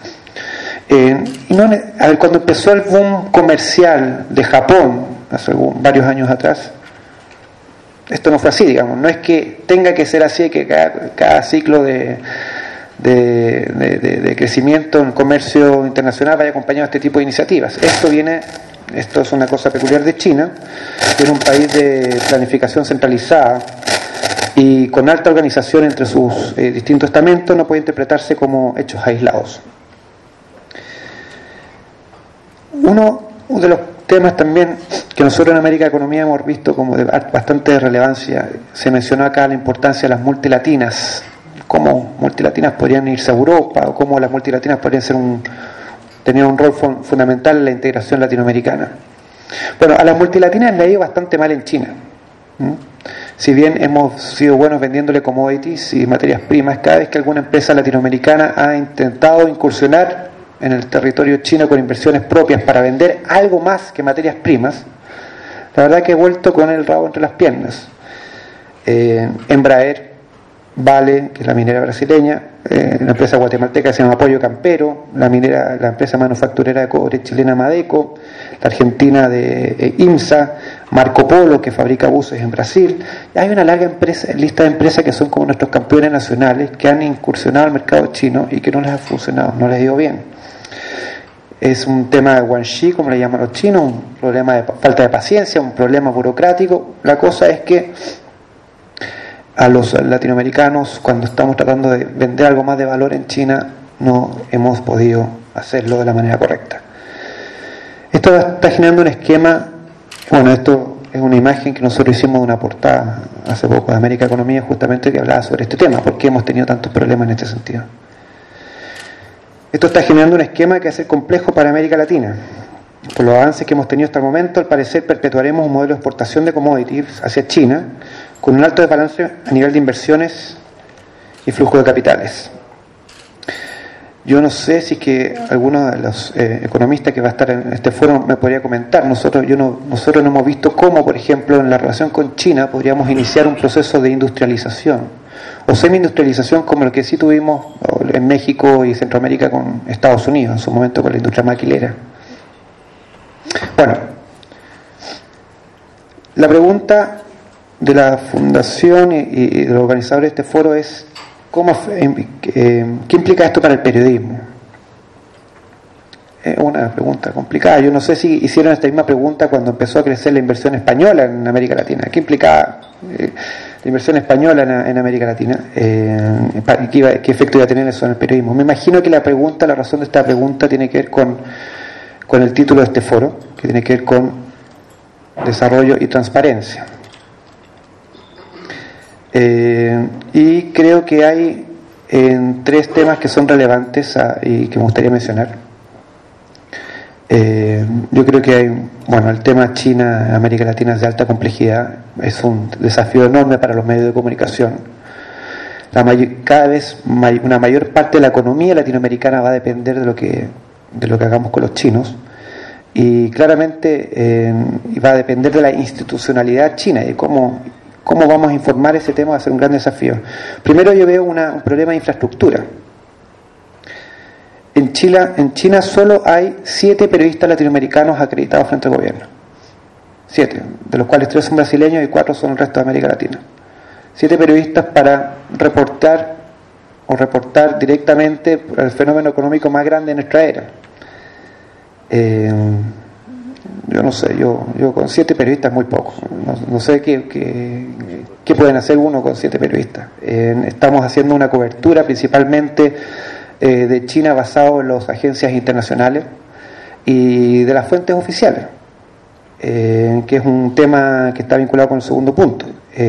Cuando empezó el boom comercial de Japón, hace varios años atrás, esto no fue así, digamos. No es que tenga que ser así, que cada ciclo de crecimiento en comercio internacional vaya acompañado de este tipo de iniciativas. Esto es una cosa peculiar de China, que es un país de planificación centralizada y con alta organización entre sus distintos estamentos, no puede interpretarse como hechos aislados. Uno de los temas también que nosotros en América Economía hemos visto como de bastante relevancia, se mencionó acá la importancia de las multilatinas, cómo multilatinas podrían irse a Europa o cómo las multilatinas podrían tener un rol fundamental en la integración latinoamericana. Bueno, a las multilatinas le ha ido bastante mal en China. Si bien hemos sido buenos vendiéndole commodities y materias primas, cada vez que alguna empresa latinoamericana ha intentado incursionar en el territorio chino con inversiones propias para vender algo más que materias primas, la verdad que he vuelto con el rabo entre las piernas. Embraer, Vale, que es la minera brasileña, la empresa guatemalteca que se llama Apoyo Campero, la empresa manufacturera de cobre chilena Madeco, la argentina de IMSA, Marco Polo, que fabrica buses en Brasil. Hay una larga lista de empresas que son como nuestros campeones nacionales que han incursionado al mercado chino y que no les ha funcionado, no les ha ido bien. Es un tema de guanxi, como le llaman los chinos, un problema de falta de paciencia, un problema burocrático. La cosa es que a los latinoamericanos, cuando estamos tratando de vender algo más de valor en China, no hemos podido hacerlo de la manera correcta. Esto está generando un esquema. Bueno, esto es una imagen que nosotros hicimos de una portada hace poco de América Economía, justamente que hablaba sobre este tema, por qué hemos tenido tantos problemas en este sentido. Esto está generando un esquema que va a ser complejo para América Latina. Por los avances que hemos tenido hasta el momento, al parecer perpetuaremos un modelo de exportación de commodities hacia China con un alto desbalance a nivel de inversiones y flujo de capitales. Yo no sé si es que alguno de los economistas que va a estar en este foro me podría comentar. Nosotros no hemos visto cómo, por ejemplo, en la relación con China podríamos iniciar un proceso de industrialización o semi-industrialización como el que sí tuvimos en México y Centroamérica con Estados Unidos, en su momento con la industria maquilera. Bueno, la pregunta de la fundación y de los organizadores de este foro es ¿qué implica esto para el periodismo? Es una pregunta complicada. Yo no sé si hicieron esta misma pregunta cuando empezó a crecer la inversión española en América Latina. ¿Qué implicaba la inversión española en América Latina? ¿Qué efecto iba a tener eso en el periodismo? Me imagino que la razón de esta pregunta tiene que ver con el título de este foro, que tiene que ver con desarrollo y transparencia. Y creo que hay tres temas que son relevantes y que me gustaría mencionar. Yo creo que el tema China, América Latina es de alta complejidad, es un desafío enorme para los medios de comunicación. Cada vez una mayor parte de la economía latinoamericana va a depender de lo que hagamos con los chinos, y claramente va a depender de la institucionalidad china y cómo vamos a informar ese tema. Va a ser un gran desafío. Primero, yo veo un problema de infraestructura. En China solo hay 7 periodistas latinoamericanos acreditados frente al gobierno. 7, de los cuales 3 son brasileños y 4 son el resto de América Latina. 7 periodistas para reportar directamente el fenómeno económico más grande de nuestra era. yo no sé, yo con 7 periodistas muy poco, no sé qué pueden hacer uno con 7 periodistas. Estamos haciendo una cobertura principalmente de China basado en las agencias internacionales y de las fuentes oficiales, que es un tema que está vinculado con el segundo punto.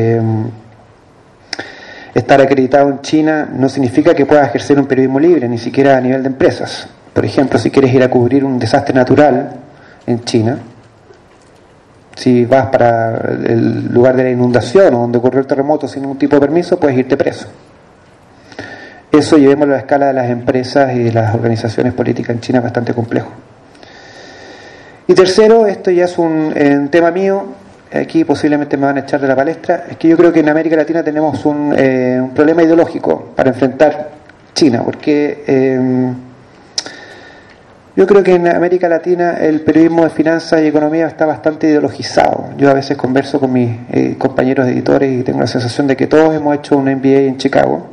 Estar acreditado en China no significa que puedas ejercer un periodismo libre, ni siquiera a nivel de empresas. Por ejemplo, si quieres ir a cubrir un desastre natural en China, si vas para el lugar de la inundación o donde ocurrió el terremoto sin ningún tipo de permiso, puedes irte preso. Eso, llevémoslo a la escala de las empresas y de las organizaciones políticas en China, es bastante complejo. Y tercero, esto ya es un tema mío, aquí posiblemente me van a echar de la palestra, es que yo creo que en América Latina tenemos un problema ideológico para enfrentar China, porque yo creo que en América Latina el periodismo de finanzas y economía está bastante ideologizado. Yo a veces converso con mis compañeros editores y tengo la sensación de que todos hemos hecho un MBA en Chicago.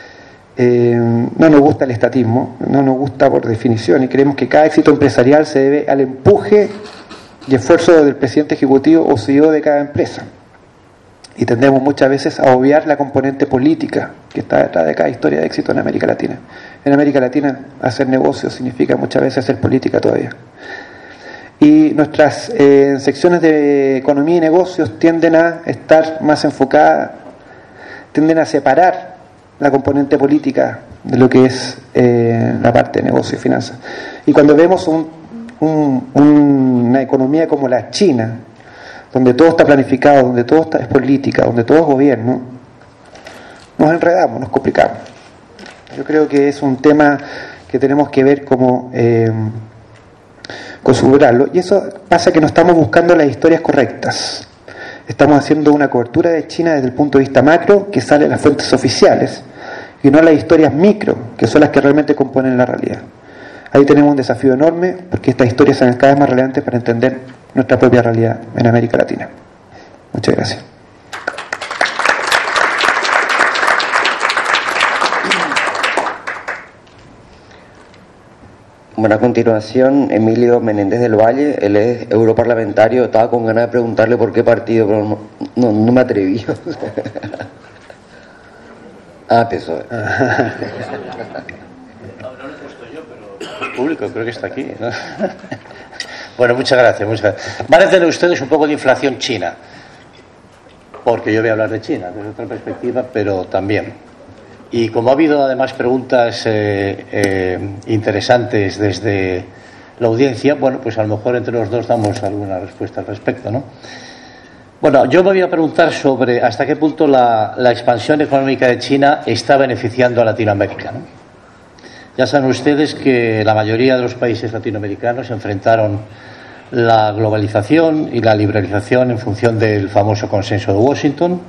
No nos gusta el estatismo, no nos gusta por definición, y creemos que cada éxito empresarial se debe al empuje y esfuerzo del presidente ejecutivo o CEO de cada empresa. Y tendemos muchas veces a obviar la componente política que está detrás de cada historia de éxito en América Latina. En América Latina hacer negocios significa muchas veces hacer política todavía. Y nuestras secciones de economía y negocios tienden a estar más enfocadas, tienden a separar la componente política de lo que es la parte de negocio y finanzas. Y cuando vemos una economía como la China, donde todo está planificado, donde todo es política, donde todo es gobierno, nos enredamos, nos complicamos. Yo creo que es un tema que tenemos que ver cómo configurarlo, y eso pasa que no estamos buscando las historias correctas. Estamos haciendo una cobertura de China desde el punto de vista macro, que sale de las fuentes oficiales, y no las historias micro, que son las que realmente componen la realidad. Ahí tenemos un desafío enorme, porque estas historias son cada vez más relevantes para entender nuestra propia realidad en América Latina. Muchas gracias. Bueno, a continuación, Emilio Menéndez del Valle, él es europarlamentario, estaba con ganas de preguntarle por qué partido, pero no me atreví. PSOE. No lo he puesto yo, pero el público creo que está aquí, ¿no? Bueno, muchas gracias. Van a tener ustedes un poco de inflación china, porque yo voy a hablar de China desde otra perspectiva, pero también. Y como ha habido además preguntas interesantes desde la audiencia, bueno, pues a lo mejor entre los dos damos alguna respuesta al respecto, ¿no? Bueno, yo me voy a preguntar sobre hasta qué punto la expansión económica de China está beneficiando a Latinoamérica, ¿no? Ya saben ustedes que la mayoría de los países latinoamericanos enfrentaron la globalización y la liberalización en función del famoso consenso de Washington.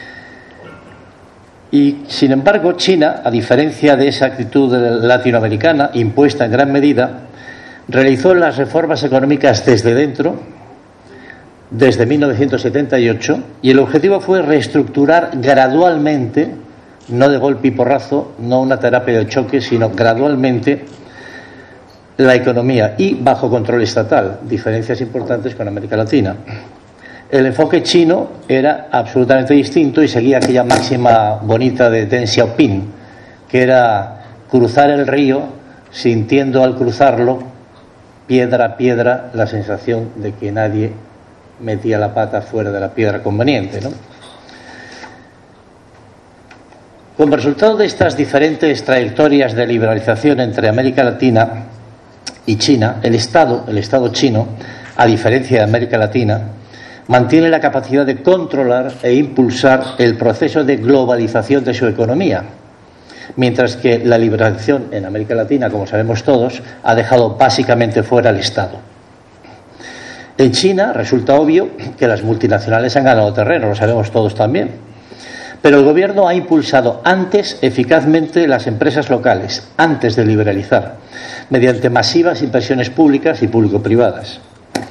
Y, sin embargo, China, a diferencia de esa actitud latinoamericana, impuesta en gran medida, realizó las reformas económicas desde dentro, desde 1978, y el objetivo fue reestructurar gradualmente, no de golpe y porrazo, no una terapia de choque, sino gradualmente la economía y bajo control estatal, diferencias importantes con América Latina. El enfoque chino era absolutamente distinto y seguía aquella máxima bonita de Deng Xiaoping, que era cruzar el río sintiendo al cruzarlo, piedra a piedra, la sensación de que nadie metía la pata fuera de la piedra conveniente, ¿no? Como resultado de estas diferentes trayectorias de liberalización entre América Latina y China, el Estado chino, a diferencia de América Latina, mantiene la capacidad de controlar e impulsar el proceso de globalización de su economía, mientras que la liberalización en América Latina, como sabemos todos, ha dejado básicamente fuera al Estado. En China resulta obvio que las multinacionales han ganado terreno, lo sabemos todos también, pero el gobierno ha impulsado antes eficazmente las empresas locales, antes de liberalizar, mediante masivas inversiones públicas y público-privadas.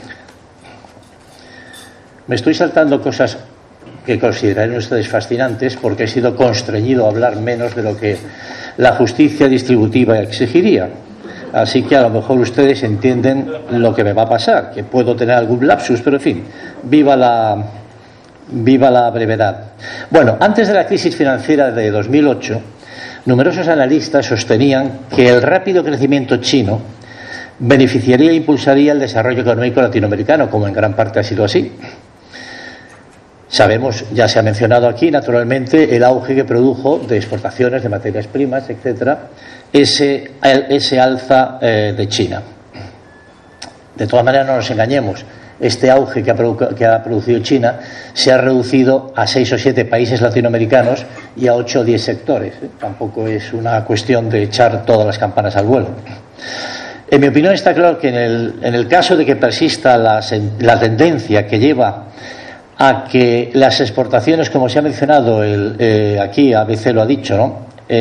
Me estoy saltando cosas que considerarán ustedes fascinantes porque he sido constreñido a hablar menos de lo que la justicia distributiva exigiría. Así que a lo mejor ustedes entienden lo que me va a pasar, que puedo tener algún lapsus, pero en fin, viva la brevedad. Bueno, antes de la crisis financiera de 2008, numerosos analistas sostenían que el rápido crecimiento chino beneficiaría e impulsaría el desarrollo económico latinoamericano, como en gran parte ha sido así. Sabemos, ya se ha mencionado aquí, naturalmente, el auge que produjo de exportaciones de materias primas, etcétera, ese alza de China. De todas maneras, no nos engañemos, este auge que ha producido China se ha reducido a 6 o 7 países latinoamericanos y a 8 o 10 sectores. Tampoco es una cuestión de echar todas las campanas al vuelo. En mi opinión está claro que en el caso de que persista la tendencia que lleva a que las exportaciones, como se ha mencionado aquí, ABC lo ha dicho, ¿no?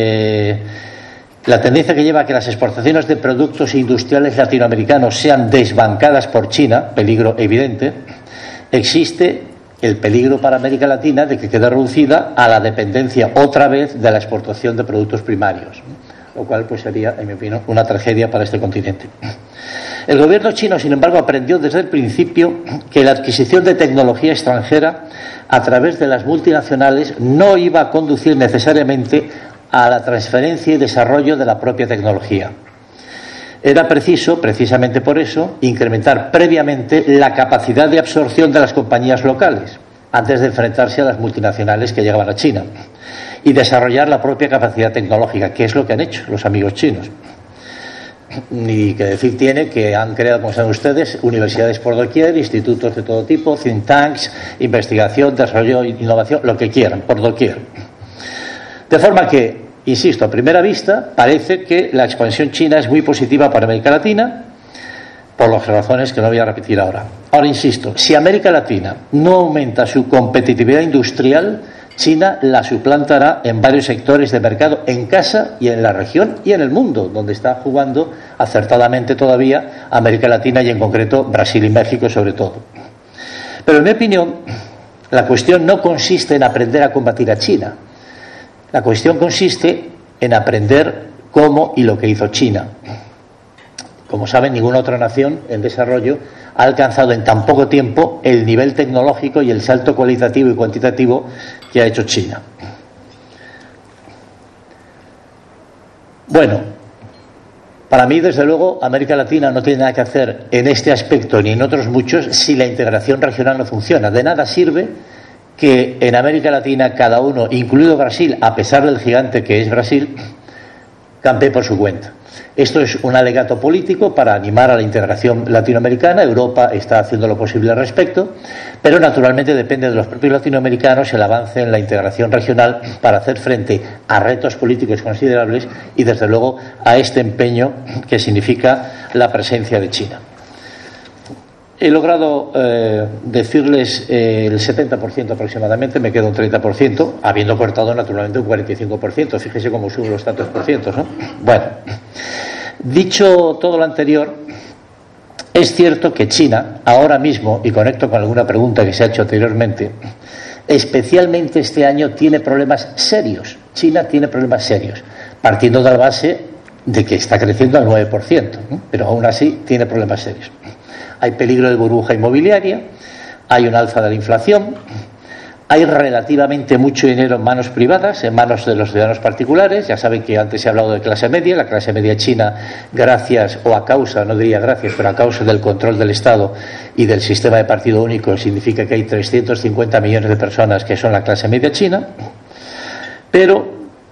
La tendencia que lleva a que las exportaciones de productos industriales latinoamericanos sean desbancadas por China, peligro evidente, existe el peligro para América Latina de que quede reducida a la dependencia otra vez de la exportación de productos primarios, lo cual pues sería, en mi opinión, una tragedia para este continente. El gobierno chino, sin embargo, aprendió desde el principio que la adquisición de tecnología extranjera a través de las multinacionales no iba a conducir necesariamente a la transferencia y desarrollo de la propia tecnología. Era preciso, precisamente por eso, incrementar previamente la capacidad de absorción de las compañías locales, antes de enfrentarse a las multinacionales que llegaban a China, y desarrollar la propia capacidad tecnológica, que es lo que han hecho los amigos chinos. Ni que decir tiene que han creado, como saben ustedes, universidades por doquier, institutos de todo tipo, think tanks, investigación, desarrollo, innovación, lo que quieran, por doquier. De forma que, insisto, a primera vista parece que la expansión china es muy positiva para América Latina, por las razones que no voy a repetir ahora. Ahora, insisto, si América Latina no aumenta su competitividad industrial, China la suplantará en varios sectores de mercado en casa y en la región y en el mundo, donde está jugando acertadamente todavía América Latina y en concreto Brasil y México sobre todo. Pero en mi opinión, la cuestión no consiste en aprender a combatir a China. La cuestión consiste en aprender cómo y lo que hizo China. Como saben, ninguna otra nación en desarrollo ha alcanzado en tan poco tiempo el nivel tecnológico y el salto cualitativo y cuantitativo que ha hecho China. Bueno, para mí, desde luego, América Latina no tiene nada que hacer en este aspecto ni en otros muchos si la integración regional no funciona. De nada sirve que en América Latina cada uno, incluido Brasil, a pesar del gigante que es Brasil, campee por su cuenta. Esto es un alegato político para animar a la integración latinoamericana. Europa está haciendo lo posible al respecto, pero naturalmente depende de los propios latinoamericanos el avance en la integración regional para hacer frente a retos políticos considerables y, desde luego, a este empeño que significa la presencia de China. He logrado decirles el 70% aproximadamente, me queda un 30%, habiendo cortado naturalmente un 45%. Fíjese cómo suben los tantos por cientos, ¿no? Bueno, dicho todo lo anterior, es cierto que China, ahora mismo, y conecto con alguna pregunta que se ha hecho anteriormente, especialmente este año tiene problemas serios. China tiene problemas serios, partiendo de la base de que está creciendo al 9%, ¿no? Pero aún así tiene problemas serios. Hay peligro de burbuja inmobiliaria, hay un alza de la inflación, hay relativamente mucho dinero en manos privadas, en manos de los ciudadanos particulares. Ya saben que antes se ha hablado de clase media. La clase media china, gracias o a causa, no diría gracias, pero a causa del control del Estado y del sistema de partido único, significa que hay 350 millones de personas que son la clase media china. Pero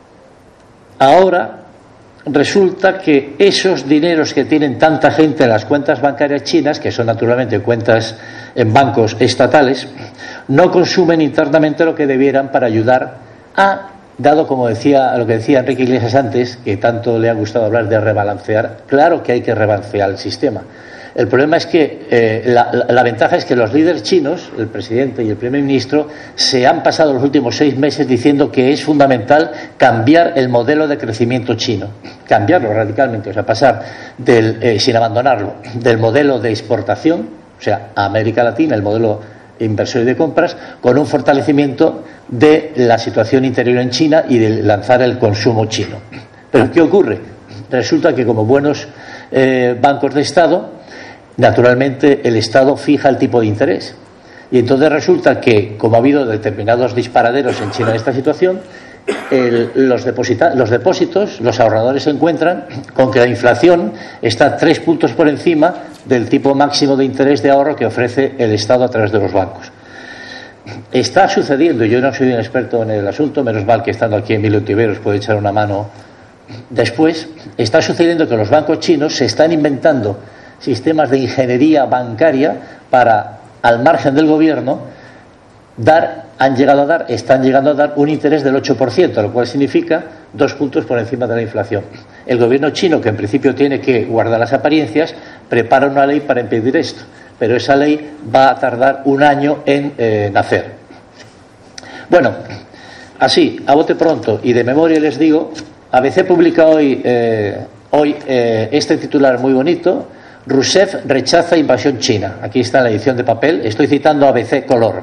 ahora resulta que esos dineros que tienen tanta gente en las cuentas bancarias chinas, que son naturalmente cuentas en bancos estatales, no consumen internamente lo que debieran para ayudar a, dado como decía lo que decía Enrique Iglesias antes, que tanto le ha gustado hablar de rebalancear. Claro que hay que rebalancear el sistema. El problema es que la ventaja es que los líderes chinos, el presidente y el primer ministro, se han pasado los últimos 6 meses diciendo que es fundamental cambiar el modelo de crecimiento chino, cambiarlo radicalmente, o sea, pasar sin abandonarlo, del modelo de exportación, o sea, a América Latina, el modelo inversor y de compras, con un fortalecimiento de la situación interior en China y de lanzar el consumo chino. Pero ¿qué ocurre? Resulta que como buenos bancos de Estado, naturalmente el Estado fija el tipo de interés. Y entonces resulta que, como ha habido determinados disparaderos en China en esta situación, los depósitos, los ahorradores se encuentran con que la inflación está 3 puntos por encima del tipo máximo de interés de ahorro que ofrece el Estado a través de los bancos. Está sucediendo, yo no soy un experto en el asunto, menos mal que estando aquí Emilio Tiveros puede echar una mano después, está sucediendo que los bancos chinos se están inventando sistemas de ingeniería bancaria para, al margen del gobierno, están llegando a dar un interés del 8%, lo cual significa 2 puntos por encima de la inflación. El gobierno chino, que en principio tiene que guardar las apariencias, prepara una ley para impedir esto, pero esa ley va a tardar un año en nacer. Bueno, así, a bote pronto y de memoria les digo, ABC publica hoy este titular muy bonito: Rousseff rechaza invasión china. Aquí está en la edición de papel, estoy citando ABC Color.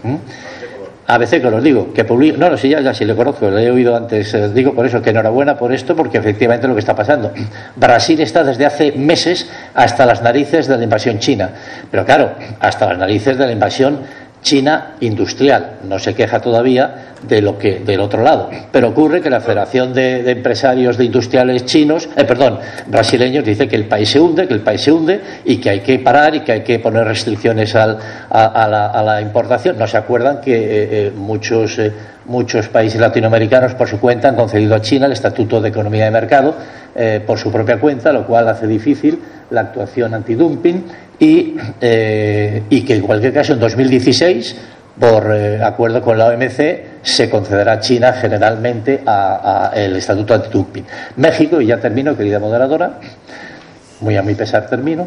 ABC Color, digo, que publica... No, sí, ya sí le conozco, lo he oído antes. Digo por eso que enhorabuena por esto, porque efectivamente es lo que está pasando. Brasil está desde hace meses hasta las narices de la invasión china. Pero claro, hasta las narices de la invasión China industrial. No se queja todavía de lo que del otro lado. Pero ocurre que la Federación de Empresarios de Industriales Chinos, brasileños, dice que el país se hunde y que hay que parar y que hay que poner restricciones a la importación. No se acuerdan que muchos países latinoamericanos por su cuenta han concedido a China el Estatuto de Economía de Mercado por su propia cuenta, lo cual hace difícil la actuación antidumping y que en cualquier caso en 2016, por acuerdo con la OMC, se concederá a China generalmente el Estatuto antidumping. México, y ya termino, querida moderadora, muy a mi pesar termino,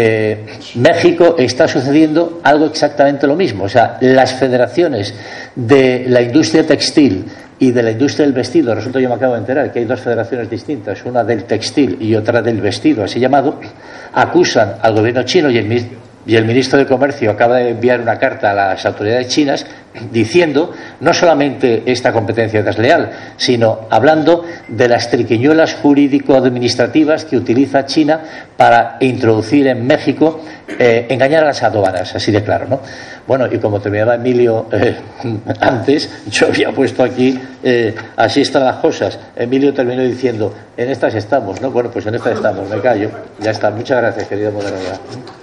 México está sucediendo algo exactamente lo mismo. O sea, las federaciones de la industria textil y de la industria del vestido, resulta, yo me acabo de enterar que hay 2 federaciones distintas, una del textil y otra del vestido, así llamado, acusan al gobierno chino y el ministro de Comercio acaba de enviar una carta a las autoridades chinas diciendo no solamente esta competencia desleal, sino hablando de las triquiñuelas jurídico-administrativas que utiliza China para introducir en México, engañar a las aduanas, así de claro, ¿no? Bueno, y como terminaba Emilio antes, yo había puesto aquí, así están las cosas. Emilio terminó diciendo, en estas estamos, ¿no? Bueno, pues en estas estamos, me callo. Ya está, muchas gracias, querido moderador.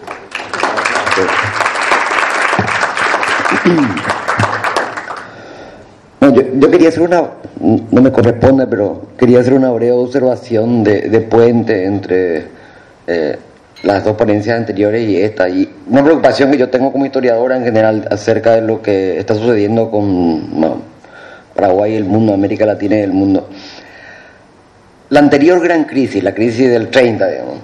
No, yo quería hacer no me corresponde, pero quería hacer una breve observación de puente entre las 2 ponencias anteriores y esta, y una preocupación que yo tengo como historiadora en general acerca de lo que está sucediendo con Paraguay y el mundo, América Latina y el mundo. La anterior gran crisis, la crisis del 30, digamos,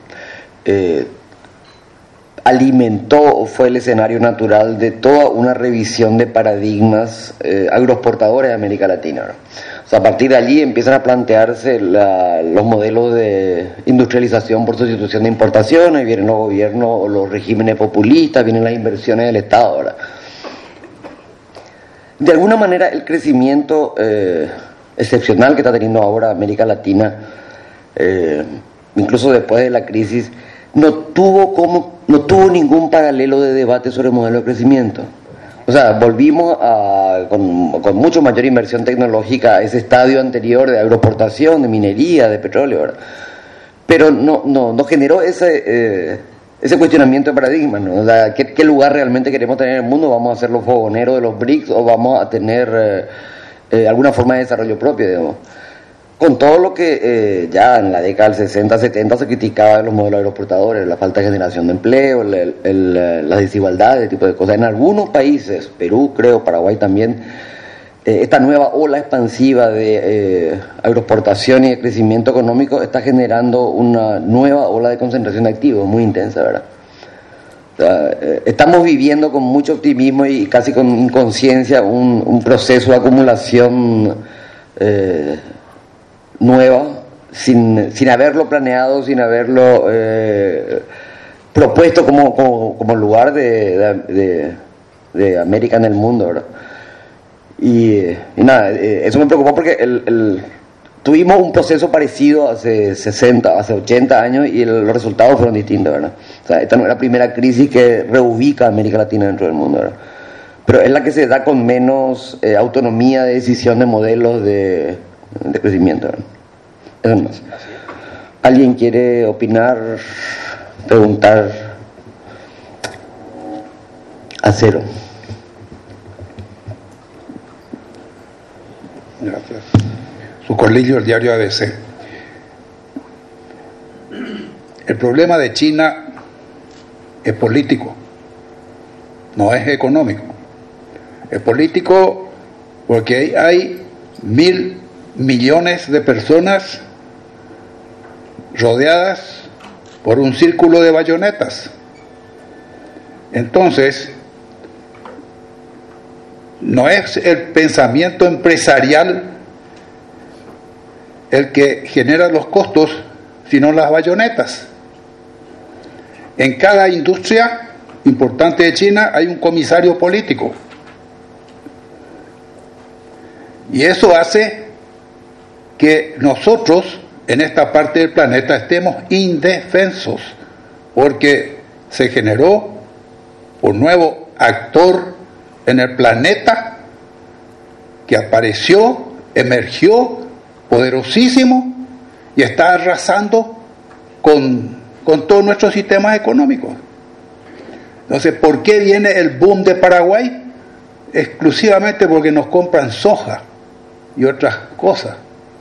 alimentó o fue el escenario natural de toda una revisión de paradigmas agroexportadores de América Latina, ¿no? O sea, a partir de allí empiezan a plantearse los modelos de industrialización por sustitución de importaciones, vienen los gobiernos o los regímenes populistas, vienen las inversiones del Estado, ¿verdad? De alguna manera el crecimiento excepcional que está teniendo ahora América Latina, incluso después de la crisis, no tuvo ningún paralelo de debate sobre el modelo de crecimiento. O sea, volvimos con mucho mayor inversión tecnológica a ese estadio anterior de agroexportación, de minería, de petróleo, ¿verdad? Pero no generó ese cuestionamiento de paradigma, ¿no? O sea, ¿qué lugar realmente queremos tener en el mundo? ¿Vamos a ser los fogoneros de los BRICS o vamos a tener alguna forma de desarrollo propio, digamos? Con todo lo que ya en la década del 60, 70 se criticaba de los modelos agroexportadores, la falta de generación de empleo, las desigualdades, ese tipo de cosas. En algunos países, Perú, creo, Paraguay también, esta nueva ola expansiva de agroexportación y de crecimiento económico está generando una nueva ola de concentración de activos muy intensa, ¿verdad? O sea, estamos viviendo con mucho optimismo y casi con inconsciencia un proceso de acumulación nueva, sin haberlo planeado, sin haberlo propuesto como lugar de América en el mundo, ¿verdad? Y nada, eso me preocupó porque tuvimos un proceso parecido hace 60, hace 80 años y los resultados fueron distintos, ¿verdad? O sea, esta no es la primera crisis que reubica a América Latina dentro del mundo, ¿verdad? Pero es la que se da con menos autonomía de decisión de modelos de crecimiento, ¿verdad? Eso más. ¿Alguien quiere opinar, preguntar? Acero. Gracias. Su Corlillo, el diario ABC. El problema de China es político, no es económico. Es político porque hay 1.000 millones de personas rodeadas por un círculo de bayonetas. Entonces, no es el pensamiento empresarial el que genera los costos, sino las bayonetas. En cada industria importante de China hay un comisario político. Y eso hace que nosotros, en esta parte del planeta, estemos indefensos, porque se generó un nuevo actor en el planeta que apareció, emergió, poderosísimo, y está arrasando con todos nuestros sistemas económicos. Entonces, ¿por qué viene el boom de Paraguay? Exclusivamente porque nos compran soja y otras cosas.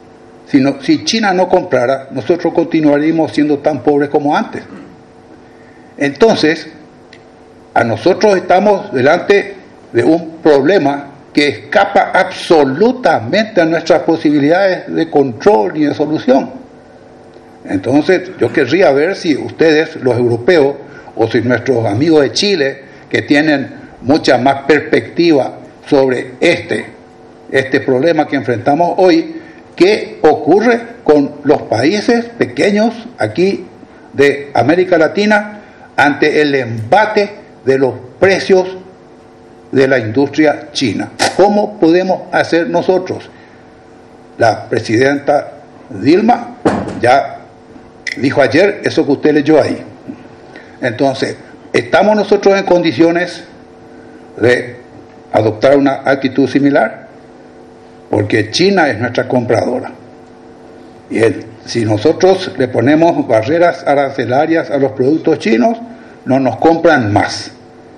Si China no comprara, nosotros continuaríamos siendo tan pobres como antes. Entonces, a nosotros estamos delante de un problema que escapa absolutamente a nuestras posibilidades de control y de solución. Entonces, yo querría ver si ustedes, los europeos, o si nuestros amigos de Chile, que tienen mucha más perspectiva sobre este problema que enfrentamos hoy, ¿qué ocurre con los países pequeños aquí de América Latina ante el embate de los precios de la industria china? ¿Cómo podemos hacer nosotros? La presidenta Dilma ya dijo ayer eso que usted leyó ahí. Entonces, ¿estamos nosotros en condiciones de adoptar una actitud similar? Porque China es nuestra compradora. Y si nosotros le ponemos barreras arancelarias a los productos chinos, no nos compran más.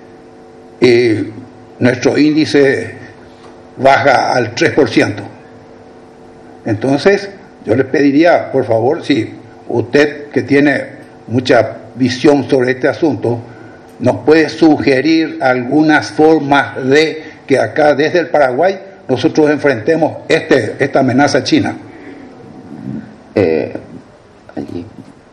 Y nuestro índice baja al 3%. Entonces, yo les pediría, por favor, si usted que tiene mucha visión sobre este asunto, nos puede sugerir algunas formas de que acá desde el Paraguay nosotros enfrentemos esta amenaza china. Allí.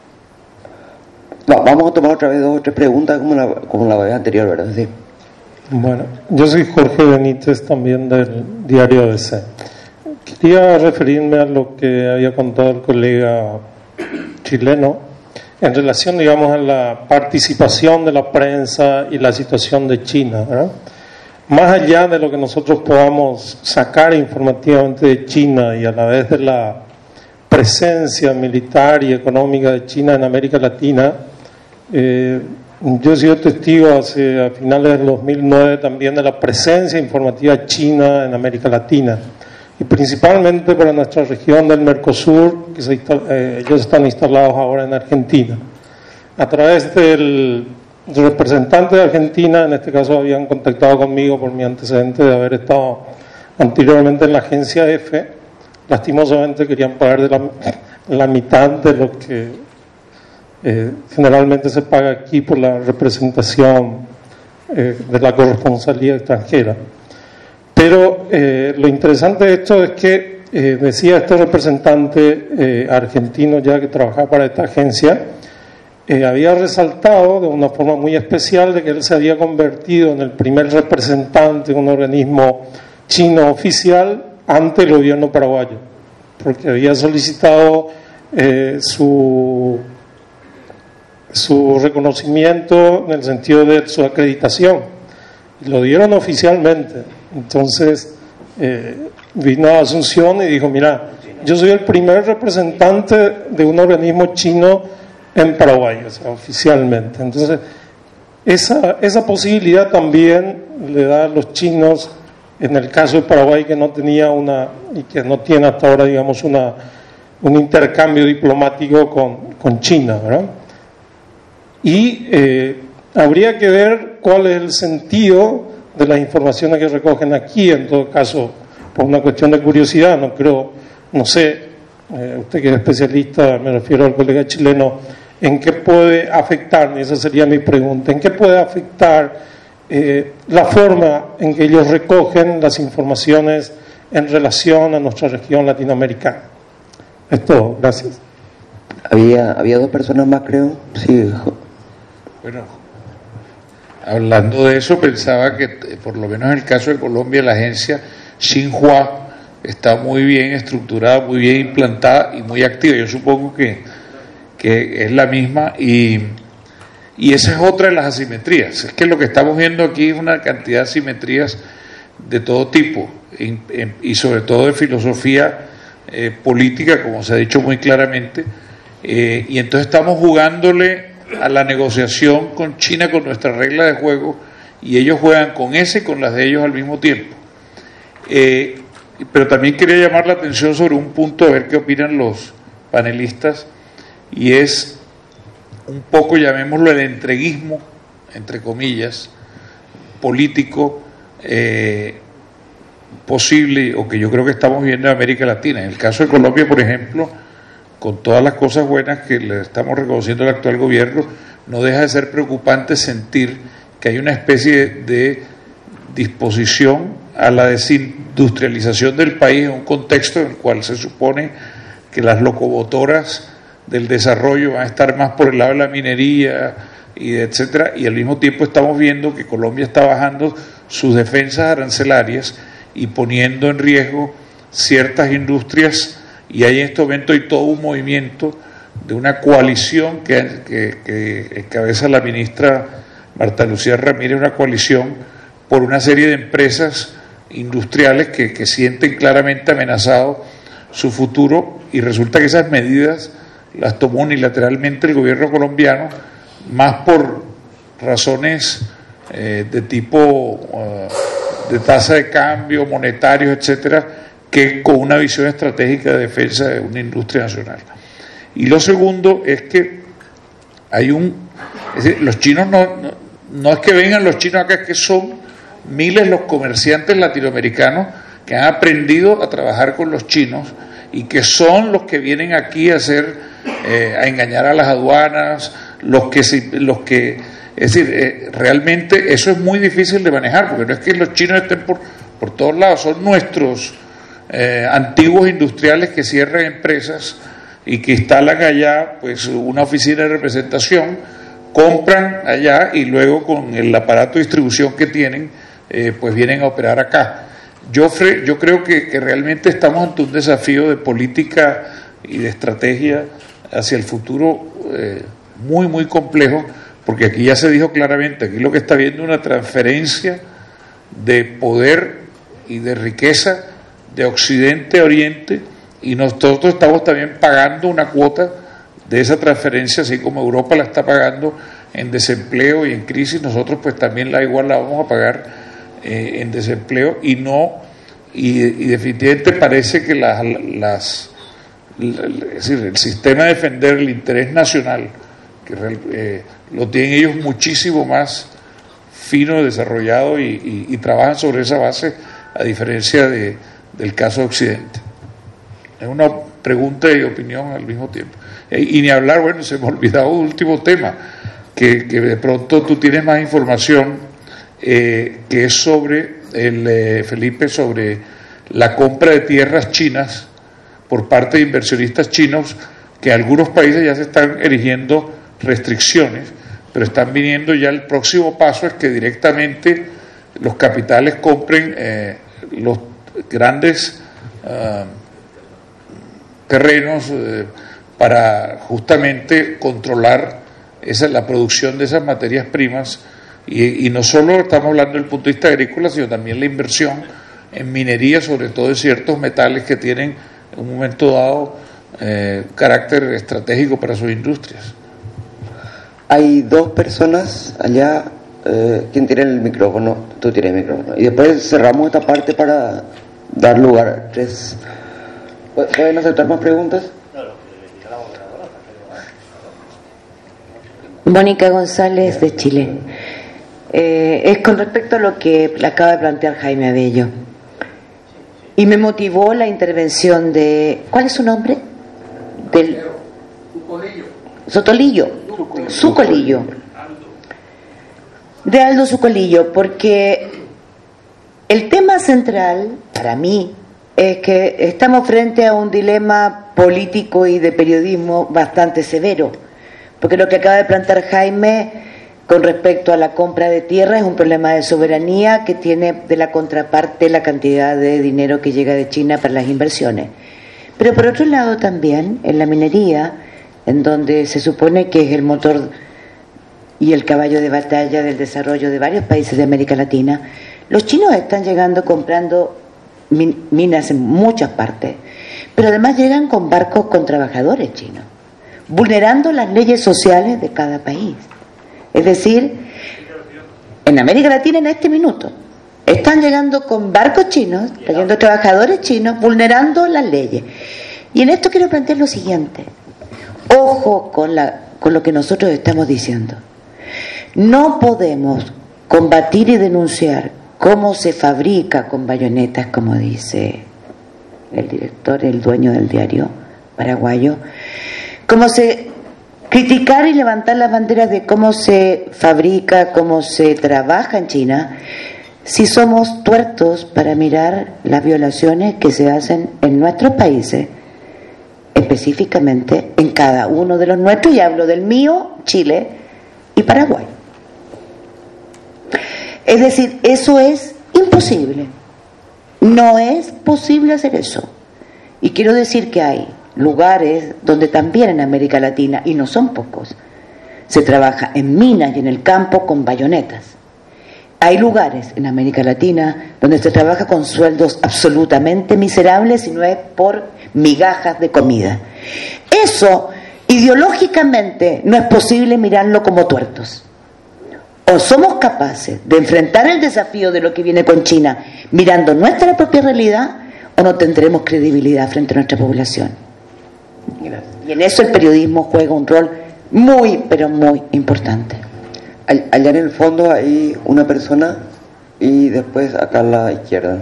No, vamos a tomar otra vez 2 o 3 preguntas como la vez anterior, ¿verdad? Sí. Bueno, yo soy Jorge Benítez, también del diario ABC. Quería referirme a lo que había contado el colega chileno en relación, digamos, a la participación de la prensa y la situación de China, ¿verdad? Más allá de lo que nosotros podamos sacar informativamente de China y a la vez de la presencia militar y económica de China en América Latina, yo he sido testigo a finales del 2009 también de la presencia informativa china en América Latina, y principalmente para nuestra región del Mercosur, que ellos están instalados ahora en Argentina. A través del representante de Argentina, en este caso habían contactado conmigo por mi antecedente de haber estado anteriormente en la agencia EFE. Lastimosamente querían pagar de la mitad de lo que generalmente se paga aquí por la representación de la corresponsalía extranjera. Pero lo interesante de esto es que decía este representante argentino ya que trabajaba para esta agencia, había resaltado de una forma muy especial de que él se había convertido en el primer representante de un organismo chino oficial ante el gobierno paraguayo, porque había solicitado su reconocimiento en el sentido de su acreditación, y lo dieron oficialmente. Entonces vino a Asunción y dijo: mira, yo soy el primer representante de un organismo chino en Paraguay, o sea, oficialmente. Entonces, esa posibilidad también le da a los chinos, en el caso de Paraguay, que no tenía y que no tiene hasta ahora, digamos, un intercambio diplomático con China, ¿verdad? Y habría que ver cuál es el sentido de las informaciones que recogen aquí, en todo caso, por una cuestión de curiosidad, no sé, usted que es especialista, me refiero al colega chileno, ¿en qué puede afectar? Y esa sería mi pregunta, ¿en qué puede afectar la forma en que ellos recogen las informaciones en relación a nuestra región latinoamericana? Es todo, gracias. Había dos personas más, creo. Sí. Bueno, hablando de eso, pensaba que por lo menos en el caso de Colombia, la agencia Xinhua está muy bien estructurada, muy bien implantada y muy activa. Yo supongo que es la misma y esa es otra de las asimetrías. Es que lo que estamos viendo aquí es una cantidad de asimetrías de todo tipo y sobre todo de filosofía política, como se ha dicho muy claramente, y entonces estamos jugándole a la negociación con China con nuestra regla de juego y ellos juegan con ese y con las de ellos al mismo tiempo. Pero también quería llamar la atención sobre un punto, a ver qué opinan los panelistas, y es un poco, llamémoslo, el entreguismo, entre comillas, político posible, o que yo creo que estamos viendo en América Latina. En el caso de Colombia, por ejemplo, con todas las cosas buenas que le estamos reconociendo al actual gobierno, no deja de ser preocupante sentir que hay una especie de disposición a la desindustrialización del país en un contexto en el cual se supone que las locomotoras del desarrollo van a estar más por el lado de la minería y etcétera, y al mismo tiempo estamos viendo que Colombia está bajando sus defensas arancelarias y poniendo en riesgo ciertas industrias, y hay en este momento hay todo un movimiento de una coalición que encabeza la ministra Marta Lucía Ramírez, una coalición por una serie de empresas industriales que sienten claramente amenazado su futuro, y resulta que esas medidas las tomó unilateralmente el gobierno colombiano, más por razones de tipo de tasa de cambio, monetarios, etcétera, que con una visión estratégica de defensa de una industria nacional. Y lo segundo es que hay es decir, los chinos no es que vengan los chinos acá, es que son miles los comerciantes latinoamericanos que han aprendido a trabajar con los chinos y que son los que vienen aquí a a engañar a las aduanas, es decir, realmente eso es muy difícil de manejar, porque no es que los chinos estén por todos lados, son nuestros antiguos industriales que cierran empresas y que instalan allá pues una oficina de representación, compran allá y luego con el aparato de distribución que tienen pues vienen a operar acá. Yo creo que realmente estamos ante un desafío de política y de estrategia hacia el futuro muy, muy complejo, porque aquí ya se dijo claramente, aquí lo que está viendo es una transferencia de poder y de riqueza de Occidente a Oriente, y nosotros estamos también pagando una cuota de esa transferencia, así como Europa la está pagando en desempleo y en crisis, nosotros pues también la vamos a pagar en desempleo, y definitivamente parece que es decir, el sistema de defender el interés nacional, que lo tienen ellos muchísimo más fino, desarrollado y trabajan sobre esa base, a diferencia del caso de Occidente. Es una pregunta y opinión al mismo tiempo. Y ni hablar, bueno, se me ha olvidado un último tema, que de pronto tú tienes más información, que es sobre, Felipe, sobre la compra de tierras chinas por parte de inversionistas chinos, que en algunos países ya se están erigiendo restricciones, pero están viniendo ya, el próximo paso es que directamente los capitales compren los grandes terrenos para justamente controlar la producción de esas materias primas, y no solo estamos hablando desde el punto de vista agrícola, sino también la inversión en minería, sobre todo de ciertos metales que tienen en un momento dado carácter estratégico para sus industrias. Hay dos personas allá. ¿Quién tiene el micrófono? Tú tienes el micrófono. Y después cerramos esta parte para dar lugar a tres. ¿Pueden aceptar más preguntas? Mónica González, de Chile. Es con respecto a lo que acaba de plantear Jaime Abello. Y me motivó la intervención de... ¿Cuál es su nombre? Del... Sotolillo. Sucolillo. De Aldo Sucolillo, porque el tema central, para mí, es que estamos frente a un dilema político y de periodismo bastante severo, porque lo que acaba de plantear Jaime con respecto a la compra de tierra es un problema de soberanía que tiene de la contraparte la cantidad de dinero que llega de China para las inversiones. Pero por otro lado también, en la minería, en donde se supone que es el motor y el caballo de batalla del desarrollo de varios países de América Latina, los chinos están llegando comprando minas en muchas partes, pero además llegan con barcos con trabajadores chinos, vulnerando las leyes sociales de cada país. Es decir, en América Latina en este minuto están llegando con barcos chinos, trayendo trabajadores chinos, vulnerando las leyes. Y en esto quiero plantear lo siguiente: ojo con lo que nosotros estamos diciendo. No podemos combatir y denunciar cómo se fabrica con bayonetas, como dice el director, el dueño del diario paraguayo, criticar y levantar las banderas de cómo se fabrica, cómo se trabaja en China, si somos tuertos para mirar las violaciones que se hacen en nuestros países, específicamente en cada uno de los nuestros, y hablo del mío, Chile y Paraguay. Es decir, eso es imposible. No es posible hacer eso. Y quiero decir que hay lugares donde también en América Latina, y no son pocos, se trabaja en minas y en el campo con bayonetas. Hay lugares en América Latina donde se trabaja con sueldos absolutamente miserables y no es por migajas de comida. Eso, ideológicamente, no es posible mirarlo como tuertos. O somos capaces de enfrentar el desafío de lo que viene con China mirando nuestra propia realidad, o no tendremos credibilidad frente a nuestra población. Y en eso el periodismo juega un rol muy, pero muy importante. Allá en el fondo hay una persona y después acá a la izquierda.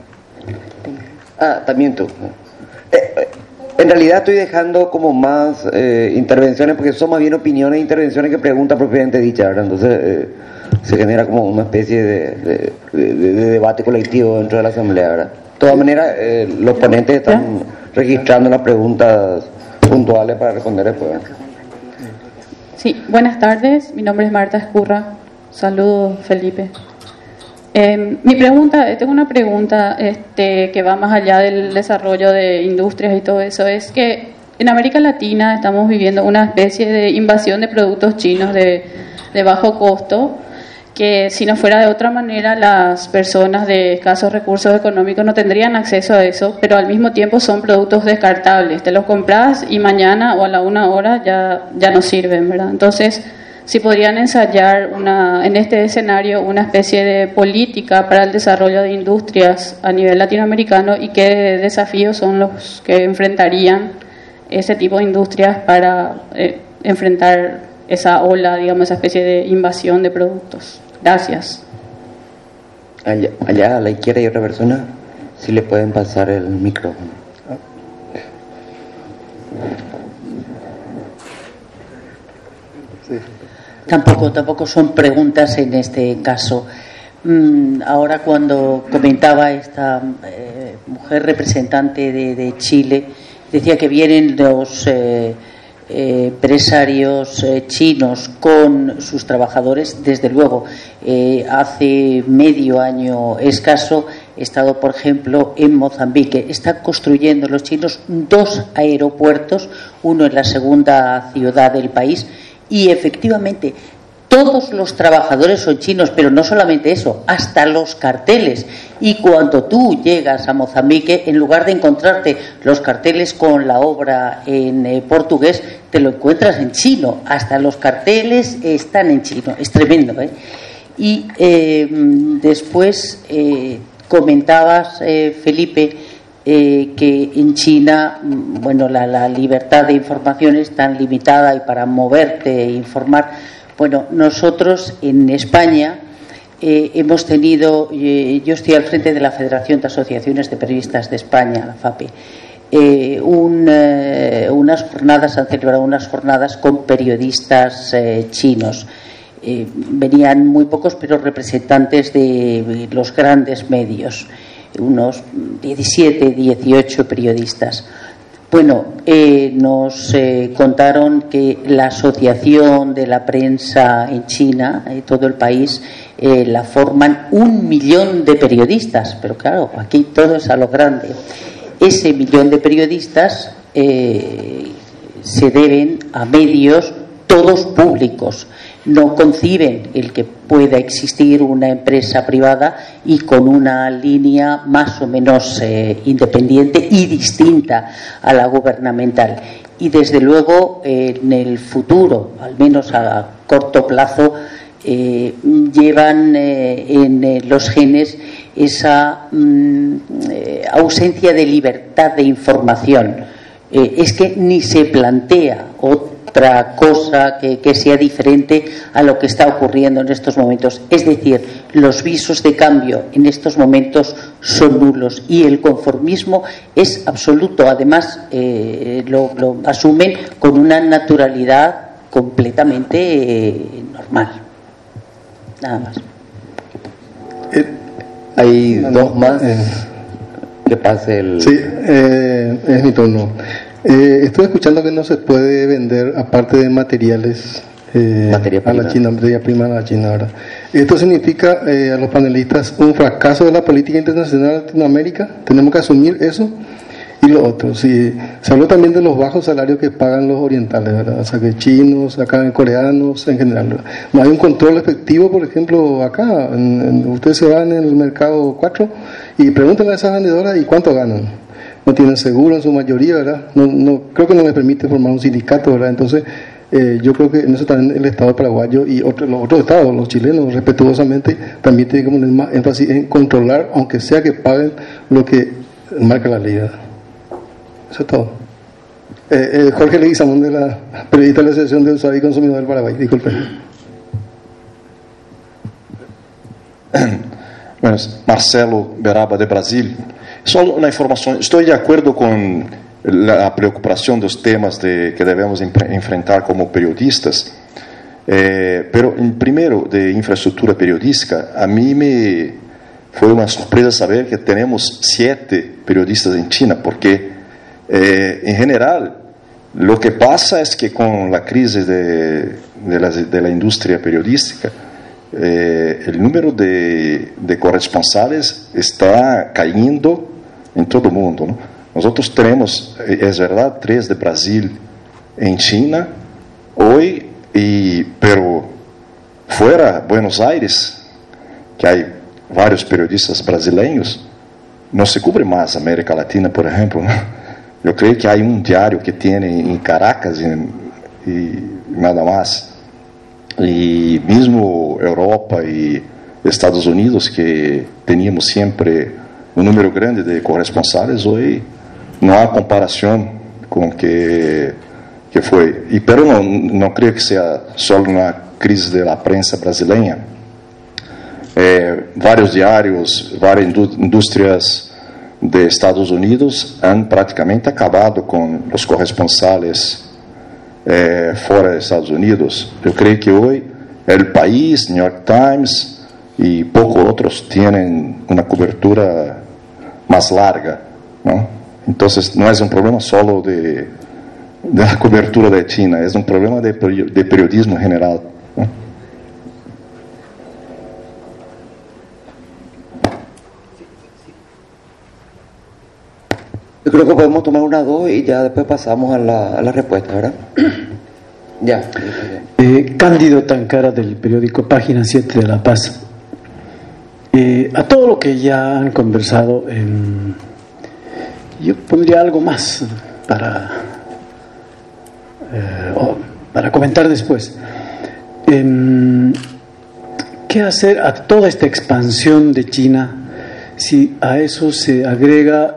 También tú. En realidad estoy dejando como más intervenciones, porque son más bien opiniones e intervenciones que preguntas propiamente dichas, ¿verdad? Entonces se genera como una especie de debate colectivo dentro de la asamblea, ¿verdad? De todas maneras, los ponentes están registrando las preguntas puntuales para responder después, ¿verdad? Sí, buenas tardes, mi nombre es Marta Escurra. Saludos, Felipe. Tengo una pregunta que va más allá del desarrollo de industrias y todo eso. Es que en América Latina estamos viviendo una especie de invasión de productos chinos de bajo costo, que si no fuera de otra manera las personas de escasos recursos económicos no tendrían acceso a eso, pero al mismo tiempo son productos descartables. Te los compras y mañana o a la 1 hora ya no sirven, ¿verdad? Entonces, si podrían ensayar en este escenario una especie de política para el desarrollo de industrias a nivel latinoamericano, y qué desafíos son los que enfrentarían ese tipo de industrias para enfrentar esa ola, digamos, esa especie de invasión de productos. Gracias. Allá a la izquierda hay otra persona, si le pueden pasar el micrófono. Tampoco son preguntas en este caso. Ahora, cuando comentaba esta mujer representante de Chile, decía que vienen los empresarios chinos con sus trabajadores. Desde luego, hace medio año escaso he estado, por ejemplo, en Mozambique. Están construyendo los chinos 2 aeropuertos, uno en la segunda ciudad del país, y efectivamente todos los trabajadores son chinos, pero no solamente eso, hasta los carteles. Y cuando tú llegas a Mozambique, en lugar de encontrarte los carteles con la obra en portugués, te lo encuentras en chino. Hasta los carteles están en chino. Es tremendo, ¿eh? Y después comentabas, Felipe, que en China, bueno, la libertad de información es tan limitada y para moverte e informar. Bueno, nosotros en España hemos tenido, yo estoy al frente de la Federación de Asociaciones de Periodistas de España, la FAPE, han celebrado unas jornadas con periodistas chinos. Venían muy pocos, pero representantes de los grandes medios, unos 17, 18 periodistas. Bueno, nos contaron que la Asociación de la Prensa en China, todo el país, la forman 1 millón de periodistas, pero claro, aquí todo es a lo grande. Ese 1 millón de periodistas se deben a medios todos públicos. No conciben el que pueda existir una empresa privada y con una línea más o menos independiente y distinta a la gubernamental. Y desde luego en el futuro, al menos a corto plazo, llevan en los genes esa ausencia de libertad de información. Es que ni se plantea otra cosa que sea diferente a lo que está ocurriendo en estos momentos. Es decir, los visos de cambio en estos momentos son nulos y el conformismo es absoluto. Además, lo asumen con una naturalidad completamente normal. Nada más. Hay dos más. Que pase el... Sí, es mi turno. Estoy escuchando que no se puede vender, aparte de materiales, a la China, materia prima a la China, ¿verdad? Esto significa a los panelistas un fracaso de la política internacional de Latinoamérica. Tenemos que asumir eso. Y lo otro, sí, se habló también de los bajos salarios que pagan los orientales, ¿verdad? O sea, que chinos, acá coreanos, en general, ¿verdad? No hay un control efectivo, por ejemplo, acá. Ustedes se van en el mercado 4 y pregúntenle a esas vendedoras y cuánto ganan. No tienen seguro en su mayoría, ¿verdad? No creo que no les permite formar un sindicato, ¿verdad? Entonces, yo creo que en eso también el Estado paraguayo y los otros estados, los chilenos, respetuosamente, también tienen que poner más énfasis en controlar, aunque sea que paguen lo que marca la ley, ¿verdad? Eso es todo. Jorge Leguizamón, de la periodista de la Asociación de Usuarios y Consumidores del Paraguay. Disculpe. Bueno, Marcelo Beraba, de Brasil. Só uma informação, estou de acordo com a preocupação dos temas que devemos enfrentar como periodistas, pero primeiro, de infraestrutura periodística, a mim foi uma surpresa saber que temos 7 periodistas em China, porque en general, lo que pasa es que con la crisis de la industria periodística, el número de corresponsales está cayendo en todo el mundo, ¿no? Nosotros tenemos, es verdad, 3 de Brasil en China hoy, pero fuera Buenos Aires, que hay varios periodistas brasileños, no se cubre más América Latina, por ejemplo, ¿no? Yo creo que hay un diario que tiene en Caracas y nada más. Y mismo Europa y Estados Unidos, que teníamos siempre un número grande de corresponsales, hoy no hay comparación con que fue. Pero no creo que sea solo una crisis de la prensa brasileña. Varios diarios, varias industrias de Estados Unidos han prácticamente acabado con los corresponsales fuera de Estados Unidos. Yo creo que hoy El País, New York Times y pocos otros tienen una cobertura más larga, ¿no? Entonces no es un problema solo de la cobertura de China, es un problema de periodismo en general, ¿no? Yo creo que podemos tomar una, dos y ya después pasamos a la respuesta, ¿verdad? Ya. Cándido Tancara, del periódico Página 7 de La Paz. A todo lo que ya han conversado, yo pondría algo más para comentar después. ¿Qué hacer a toda esta expansión de China si a eso se agrega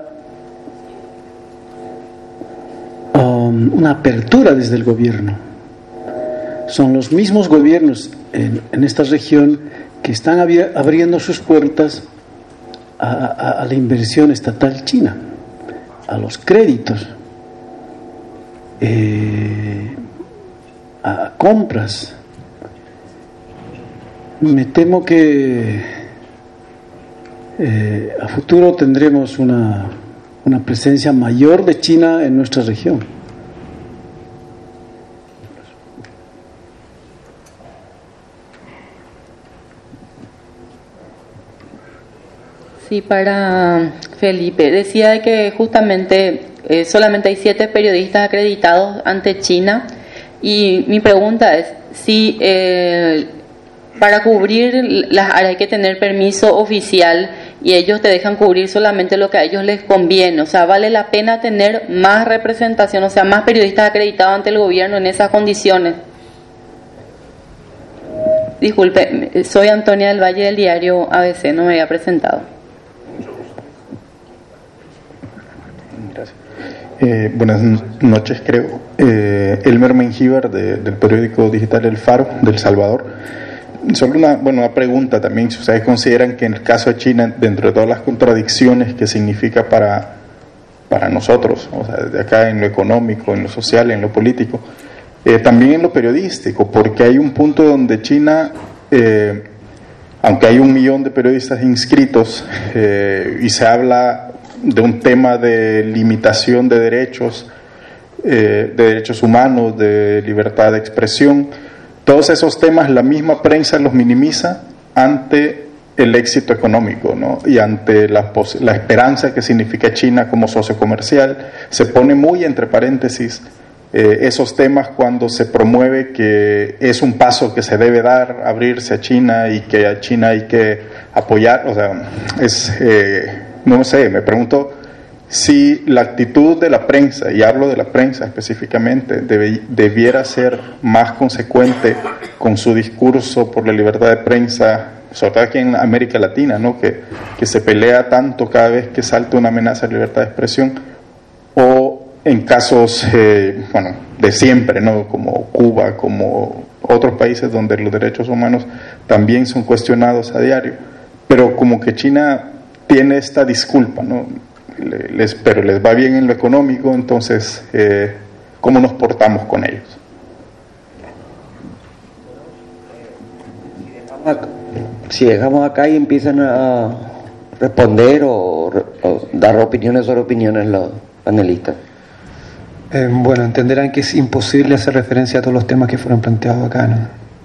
una apertura desde el gobierno? Son los mismos gobiernos en esta región que están abriendo sus puertas a la inversión estatal china, a los créditos, a compras. Me temo que a futuro tendremos una presencia mayor de China en nuestra región. Sí, para Felipe. Decía que justamente solamente hay 7 periodistas acreditados ante China, y mi pregunta es si para cubrir las áreas hay que tener permiso oficial y ellos te dejan cubrir solamente lo que a ellos les conviene. O sea, ¿vale la pena tener más representación, o sea, más periodistas acreditados ante el gobierno en esas condiciones? Disculpe, soy Antonia del Valle del diario ABC, no me había presentado. Buenas noches, creo. Elmer Mengíbar, del periódico digital El Faro, de El Salvador. Sobre una pregunta también, si ustedes consideran que en el caso de China, dentro de todas las contradicciones que significa para nosotros, o sea, desde acá en lo económico, en lo social, en lo político, también en lo periodístico, porque hay un punto donde China, aunque hay 1 millón de periodistas inscritos y se habla de un tema de limitación de derechos humanos, de libertad de expresión, todos esos temas la misma prensa los minimiza ante el éxito económico, ¿no? Y ante la esperanza que significa China como socio comercial. Se pone muy entre paréntesis esos temas cuando se promueve que es un paso que se debe dar, abrirse a China, y que a China hay que apoyar. O sea, no sé, me pregunto si la actitud de la prensa, y hablo de la prensa específicamente, debiera ser más consecuente con su discurso por la libertad de prensa, sobre todo aquí en América Latina, ¿no? que se pelea tanto cada vez que salta una amenaza a la libertad de expresión, o en casos de siempre, ¿no? Como Cuba, como otros países donde los derechos humanos también son cuestionados a diario, pero como que China tiene esta disculpa, ¿no? Pero les va bien en lo económico, entonces, ¿cómo nos portamos con ellos? Si dejamos acá y empiezan a responder o dar opiniones sobre opiniones los panelistas. Bueno, entenderán que es imposible hacer referencia a todos los temas que fueron planteados acá, ¿no?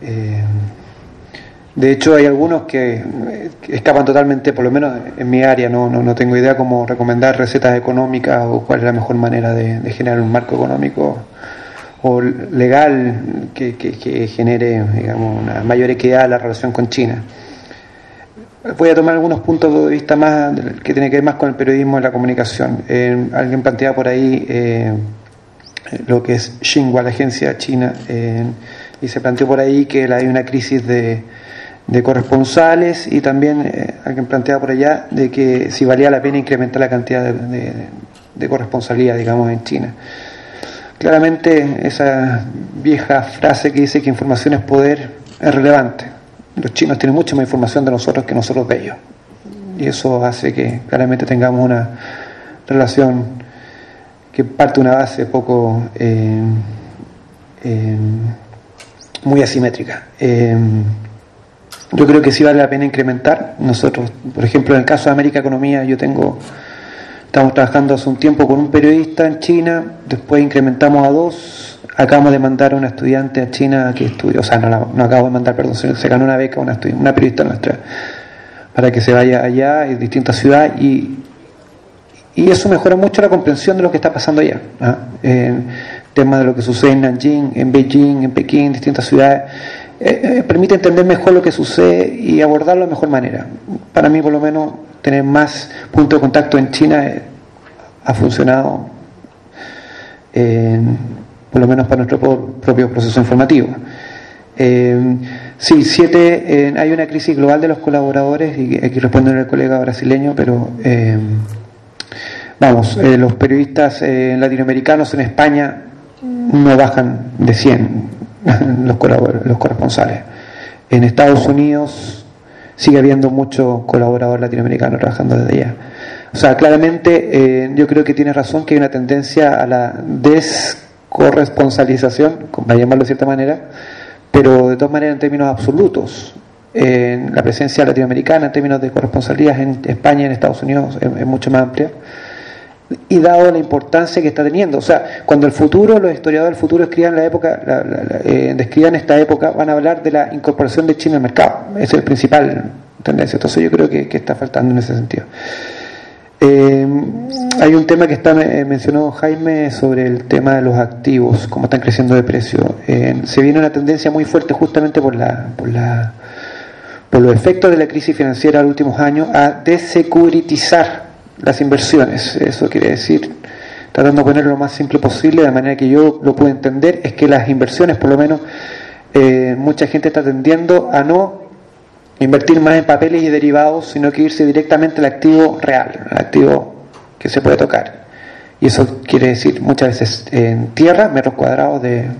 De hecho, hay algunos que escapan totalmente, por lo menos en mi área, no tengo idea cómo recomendar recetas económicas o cuál es la mejor manera de generar un marco económico o legal que genere, digamos, una mayor equidad a la relación con China. Voy a tomar algunos puntos de vista más que tienen que ver más con el periodismo y la comunicación. Alguien planteaba por ahí lo que es Xinhua, la agencia china, y se planteó por ahí que hay una crisis de corresponsales, y también alguien planteaba por allá de que si valía la pena incrementar la cantidad de corresponsalía, digamos, en China. Claramente esa vieja frase que dice que información es poder es relevante. Los chinos tienen mucha más información de nosotros que nosotros de ellos, y eso hace que claramente tengamos una relación que parte de una base poco muy asimétrica. Yo creo que sí vale la pena incrementar. Nosotros, por ejemplo, en el caso de América Economía, estamos trabajando hace un tiempo con un periodista en China, después incrementamos a 2, acabamos de mandar a una estudiante a China que estudia, o sea, no acabo de mandar, perdón, se ganó una beca una periodista nuestra, para que se vaya allá en distintas ciudades, y eso mejora mucho la comprensión de lo que está pasando allá, ¿ah? tema de lo que sucede en Nanjing, en Beijing, en Pekín, en distintas ciudades, permite entender mejor lo que sucede y abordarlo de mejor manera. Para mí, por lo menos, tener más puntos de contacto en China ha funcionado, por lo menos para nuestro propio proceso informativo. Sí, 7, hay una crisis global de los colaboradores, y aquí responde el colega brasileño, pero los periodistas latinoamericanos en España no bajan de 100 los corresponsales. En Estados Unidos sigue habiendo mucho colaborador latinoamericano trabajando desde allá. O sea, claramente yo creo que tiene razón que hay una tendencia a la descorresponsalización, para llamarlo de cierta manera, pero de todas maneras en términos absolutos, la presencia latinoamericana en términos de corresponsalías en España y en Estados Unidos es mucho más amplia, y dado la importancia que está teniendo. O sea, cuando los historiadores del futuro describan esta época, van a hablar de la incorporación de China al mercado. Esa es la principal tendencia. Entonces yo creo que está faltando en ese sentido. Hay un tema que mencionó Jaime sobre el tema de los activos, cómo están creciendo de precio. Se viene una tendencia muy fuerte justamente por los efectos de la crisis financiera de los últimos años a desecuritizar las inversiones. Eso quiere decir, tratando de ponerlo lo más simple posible, de manera que yo lo pueda entender, es que las inversiones, por lo menos, mucha gente está tendiendo a no invertir más en papeles y derivados, sino que irse directamente al activo real, al activo que se puede tocar. Y eso quiere decir muchas veces en tierra, metros cuadrados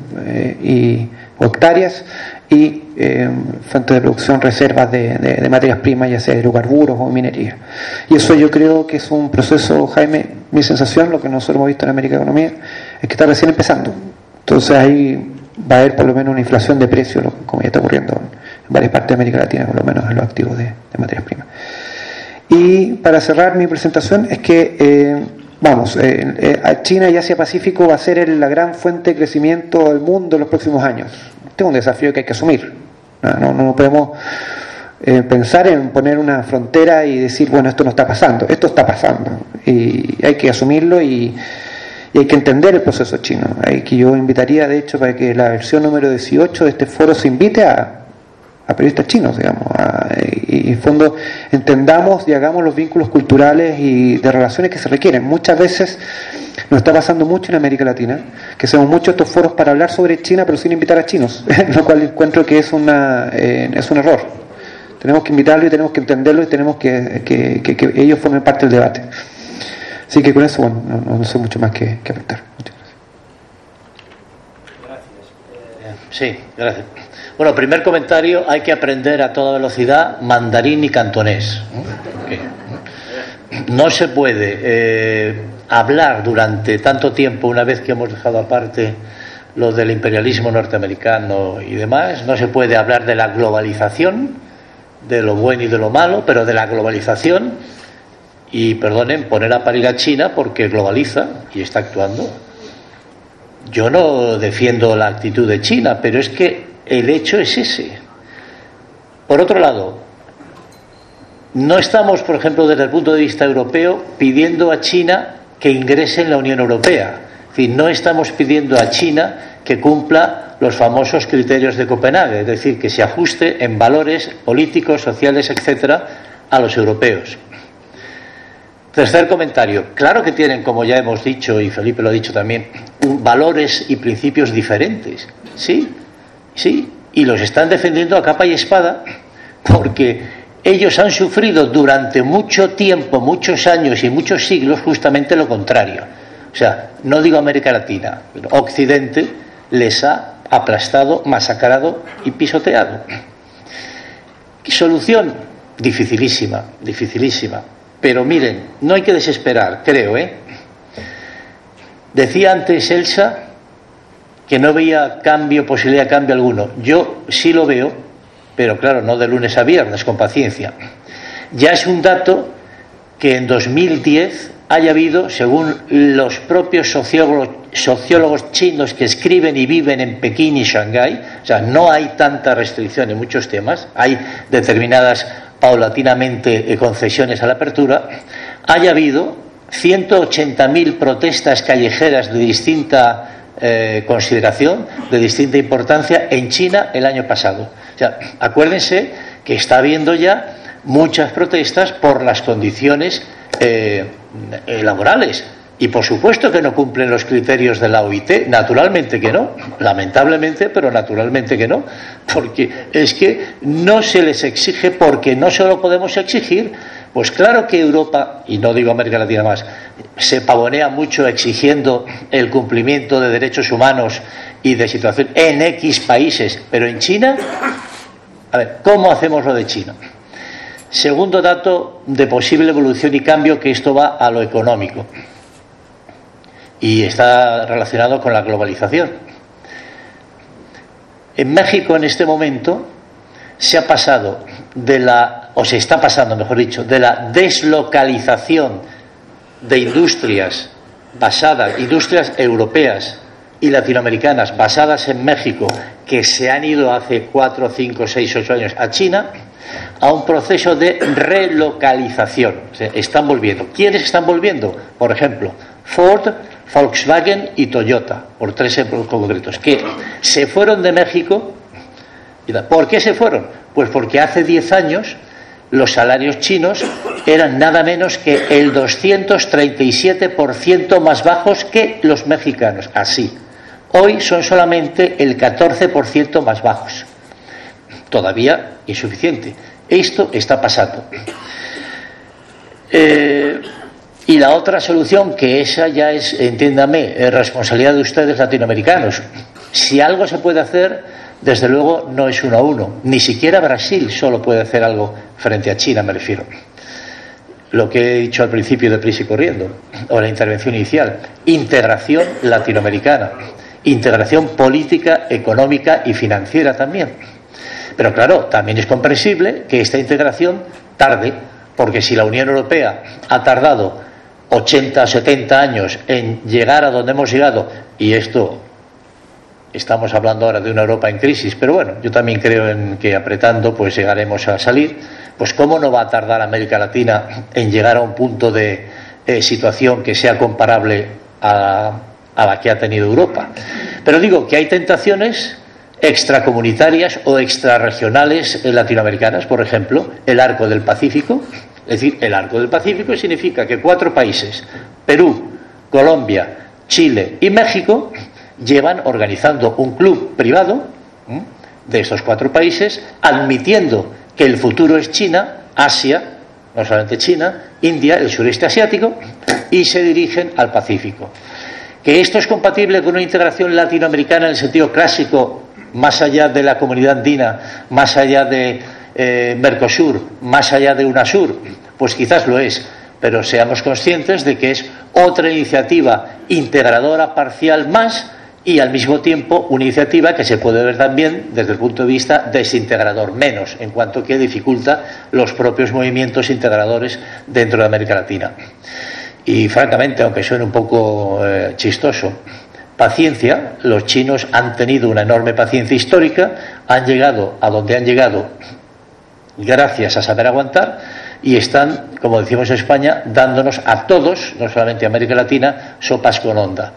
o hectáreas, y fuentes de producción, reservas de materias primas, ya sea hidrocarburos o minería. Y eso yo creo que es un proceso, Jaime, mi sensación, lo que nosotros hemos visto en América Economía, es que está recién empezando. Entonces ahí va a haber por lo menos una inflación de precios, como ya está ocurriendo en varias partes de América Latina, por lo menos en los activos de materias primas. Y para cerrar mi presentación es que China y Asia Pacífico va a ser la gran fuente de crecimiento del mundo en los próximos años. Este es un desafío que hay que asumir. No podemos pensar en poner una frontera y decir, bueno, esto no está pasando. Esto está pasando y hay que asumirlo y hay que entender el proceso chino. Yo invitaría, de hecho, para que la versión número 18 de este foro se invite a periodistas chinos, digamos, y en fondo entendamos y hagamos los vínculos culturales y de relaciones que se requieren. Muchas veces nos está pasando mucho en América Latina, que hacemos muchos estos foros para hablar sobre China, pero sin invitar a chinos, lo cual encuentro que es un error. Tenemos que invitarlos y tenemos que entenderlo y tenemos que ellos formen parte del debate. Así que con eso, bueno, no sé mucho más que aportar. Muchas gracias. Sí, gracias. Bueno, primer comentario, hay que aprender a toda velocidad mandarín y cantonés. No se puede hablar durante tanto tiempo, una vez que hemos dejado aparte lo del imperialismo norteamericano y demás, no se puede hablar de la globalización, de lo bueno y de lo malo, pero de la globalización, y perdonen, poner a parir a China porque globaliza y está actuando. Yo no defiendo la actitud de China, pero es que el hecho es ese. Por otro lado, no estamos, por ejemplo, desde el punto de vista europeo, pidiendo a China que ingrese en la Unión Europea. Es decir, no estamos pidiendo a China que cumpla los famosos criterios de Copenhague, es decir, que se ajuste en valores políticos, sociales, etcétera, a los europeos. Tercer comentario. Claro que tienen, como ya hemos dicho, y Felipe lo ha dicho también, valores y principios diferentes. Sí, y los están defendiendo a capa y espada porque ellos han sufrido durante mucho tiempo, muchos años y muchos siglos justamente lo contrario. O sea, no digo América Latina, pero Occidente les ha aplastado, masacrado y pisoteado. Solución dificilísima. Pero miren, no hay que desesperar, creo, Decía antes Elsa que no veía posibilidad de cambio alguno. Yo sí lo veo, pero claro, no de lunes a viernes, con paciencia. Ya es un dato que en 2010 haya habido, según los propios sociólogos chinos que escriben y viven en Pekín y Shanghái, o sea, no hay tanta restricción en muchos temas, hay determinadas paulatinamente concesiones a la apertura, haya habido 180.000 protestas callejeras de distinta consideración de distinta importancia en China el año pasado. O sea, acuérdense que está habiendo ya muchas protestas por las condiciones laborales. Y por supuesto que no cumplen los criterios de la OIT, naturalmente que no, lamentablemente, pero naturalmente que no, porque es que no se les exige, porque no se lo podemos exigir. Pues claro que Europa, y no digo América Latina más, se pavonea mucho exigiendo el cumplimiento de derechos humanos y de situación en X países, pero en China, a ver, ¿cómo hacemos lo de China? Segundo dato de posible evolución y cambio, que esto va a lo económico y está relacionado con la globalización. En México en este momento se ha pasado se está pasando, mejor dicho, de la deslocalización de industrias europeas y latinoamericanas basadas en México, que se han ido hace 4, 5, 6, 8 años a China, a un proceso de relocalización. O sea, están volviendo. ¿Quiénes están volviendo? Por ejemplo, Ford, Volkswagen y Toyota, por 3 ejemplos concretos, que se fueron de México. ¿Por qué se fueron? Pues porque hace 10 años los salarios chinos eran nada menos que el 237% más bajos que los mexicanos. Así. Hoy son solamente el 14% más bajos. Todavía insuficiente. Esto está pasando. Y la otra solución, que esa ya es, entiéndame, responsabilidad de ustedes latinoamericanos. Si algo se puede hacer, desde luego no es 1 a 1. Ni siquiera Brasil solo puede hacer algo frente a China, me refiero. Lo que he dicho al principio de Prisa y Corriendo, o la intervención inicial. Integración latinoamericana. Integración política, económica y financiera también. Pero claro, también es comprensible que esta integración tarde, porque si la Unión Europea ha tardado 80 o 70 años en llegar a donde hemos llegado, y esto estamos hablando ahora de una Europa en crisis, pero bueno, yo también creo en que apretando pues llegaremos a salir, pues cómo no va a tardar América Latina en llegar a un punto de situación que sea comparable a la que ha tenido Europa. Pero digo que hay tentaciones extracomunitarias o extrarregionales latinoamericanas, por ejemplo, el Arco del Pacífico. Es decir, el Arco del Pacífico significa que 4 países, Perú, Colombia, Chile y México, llevan organizando un club privado de estos 4 países, admitiendo que el futuro es China, Asia, no solamente China, India, el sureste asiático, y se dirigen al Pacífico. Que esto es compatible con una integración latinoamericana en el sentido clásico, más allá de la comunidad andina, más allá de Mercosur, más allá de UNASUR, pues quizás lo es, pero seamos conscientes de que es otra iniciativa integradora parcial más, y al mismo tiempo una iniciativa que se puede ver también desde el punto de vista desintegrador menos, en cuanto que dificulta los propios movimientos integradores dentro de América Latina. Y francamente, aunque suene un poco chistoso, paciencia. Los chinos han tenido una enorme paciencia histórica, han llegado a donde han llegado gracias a saber aguantar, y están, como decimos en España, dándonos a todos, no solamente a América Latina, sopas con onda.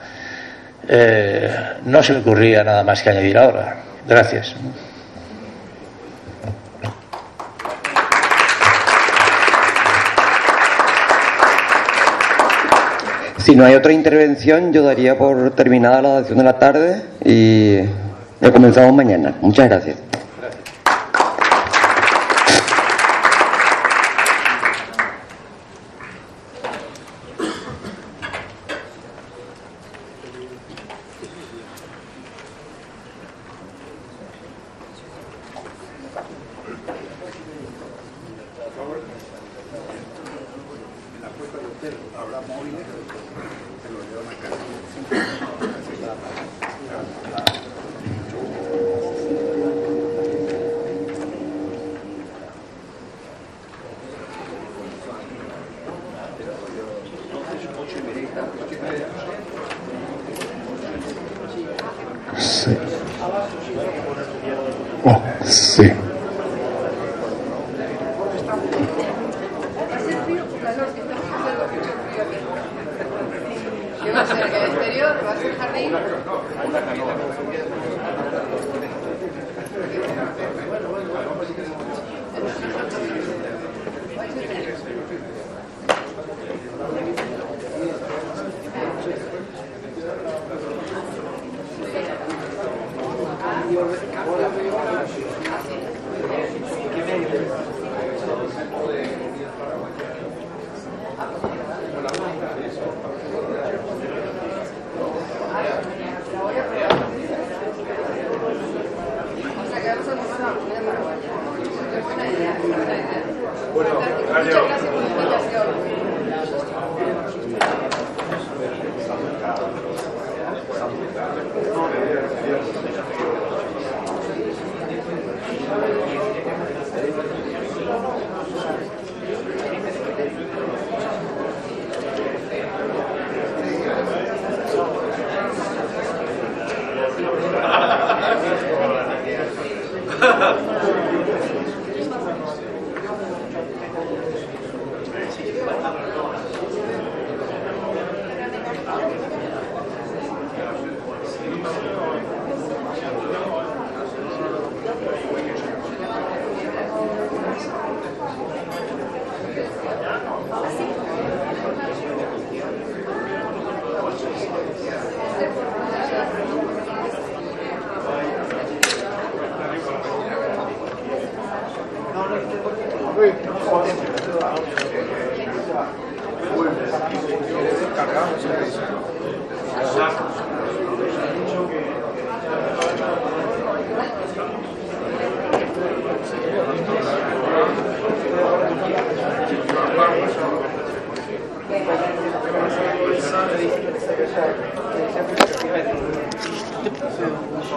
No se me ocurría nada más que añadir ahora. Gracias. Si no hay otra intervención, yo daría por terminada la sesión de la tarde y comenzamos mañana. Muchas gracias. Sí. Oh, sí. ¿Qué va a ser? ¿El exterior? ¿Va a ser jardín?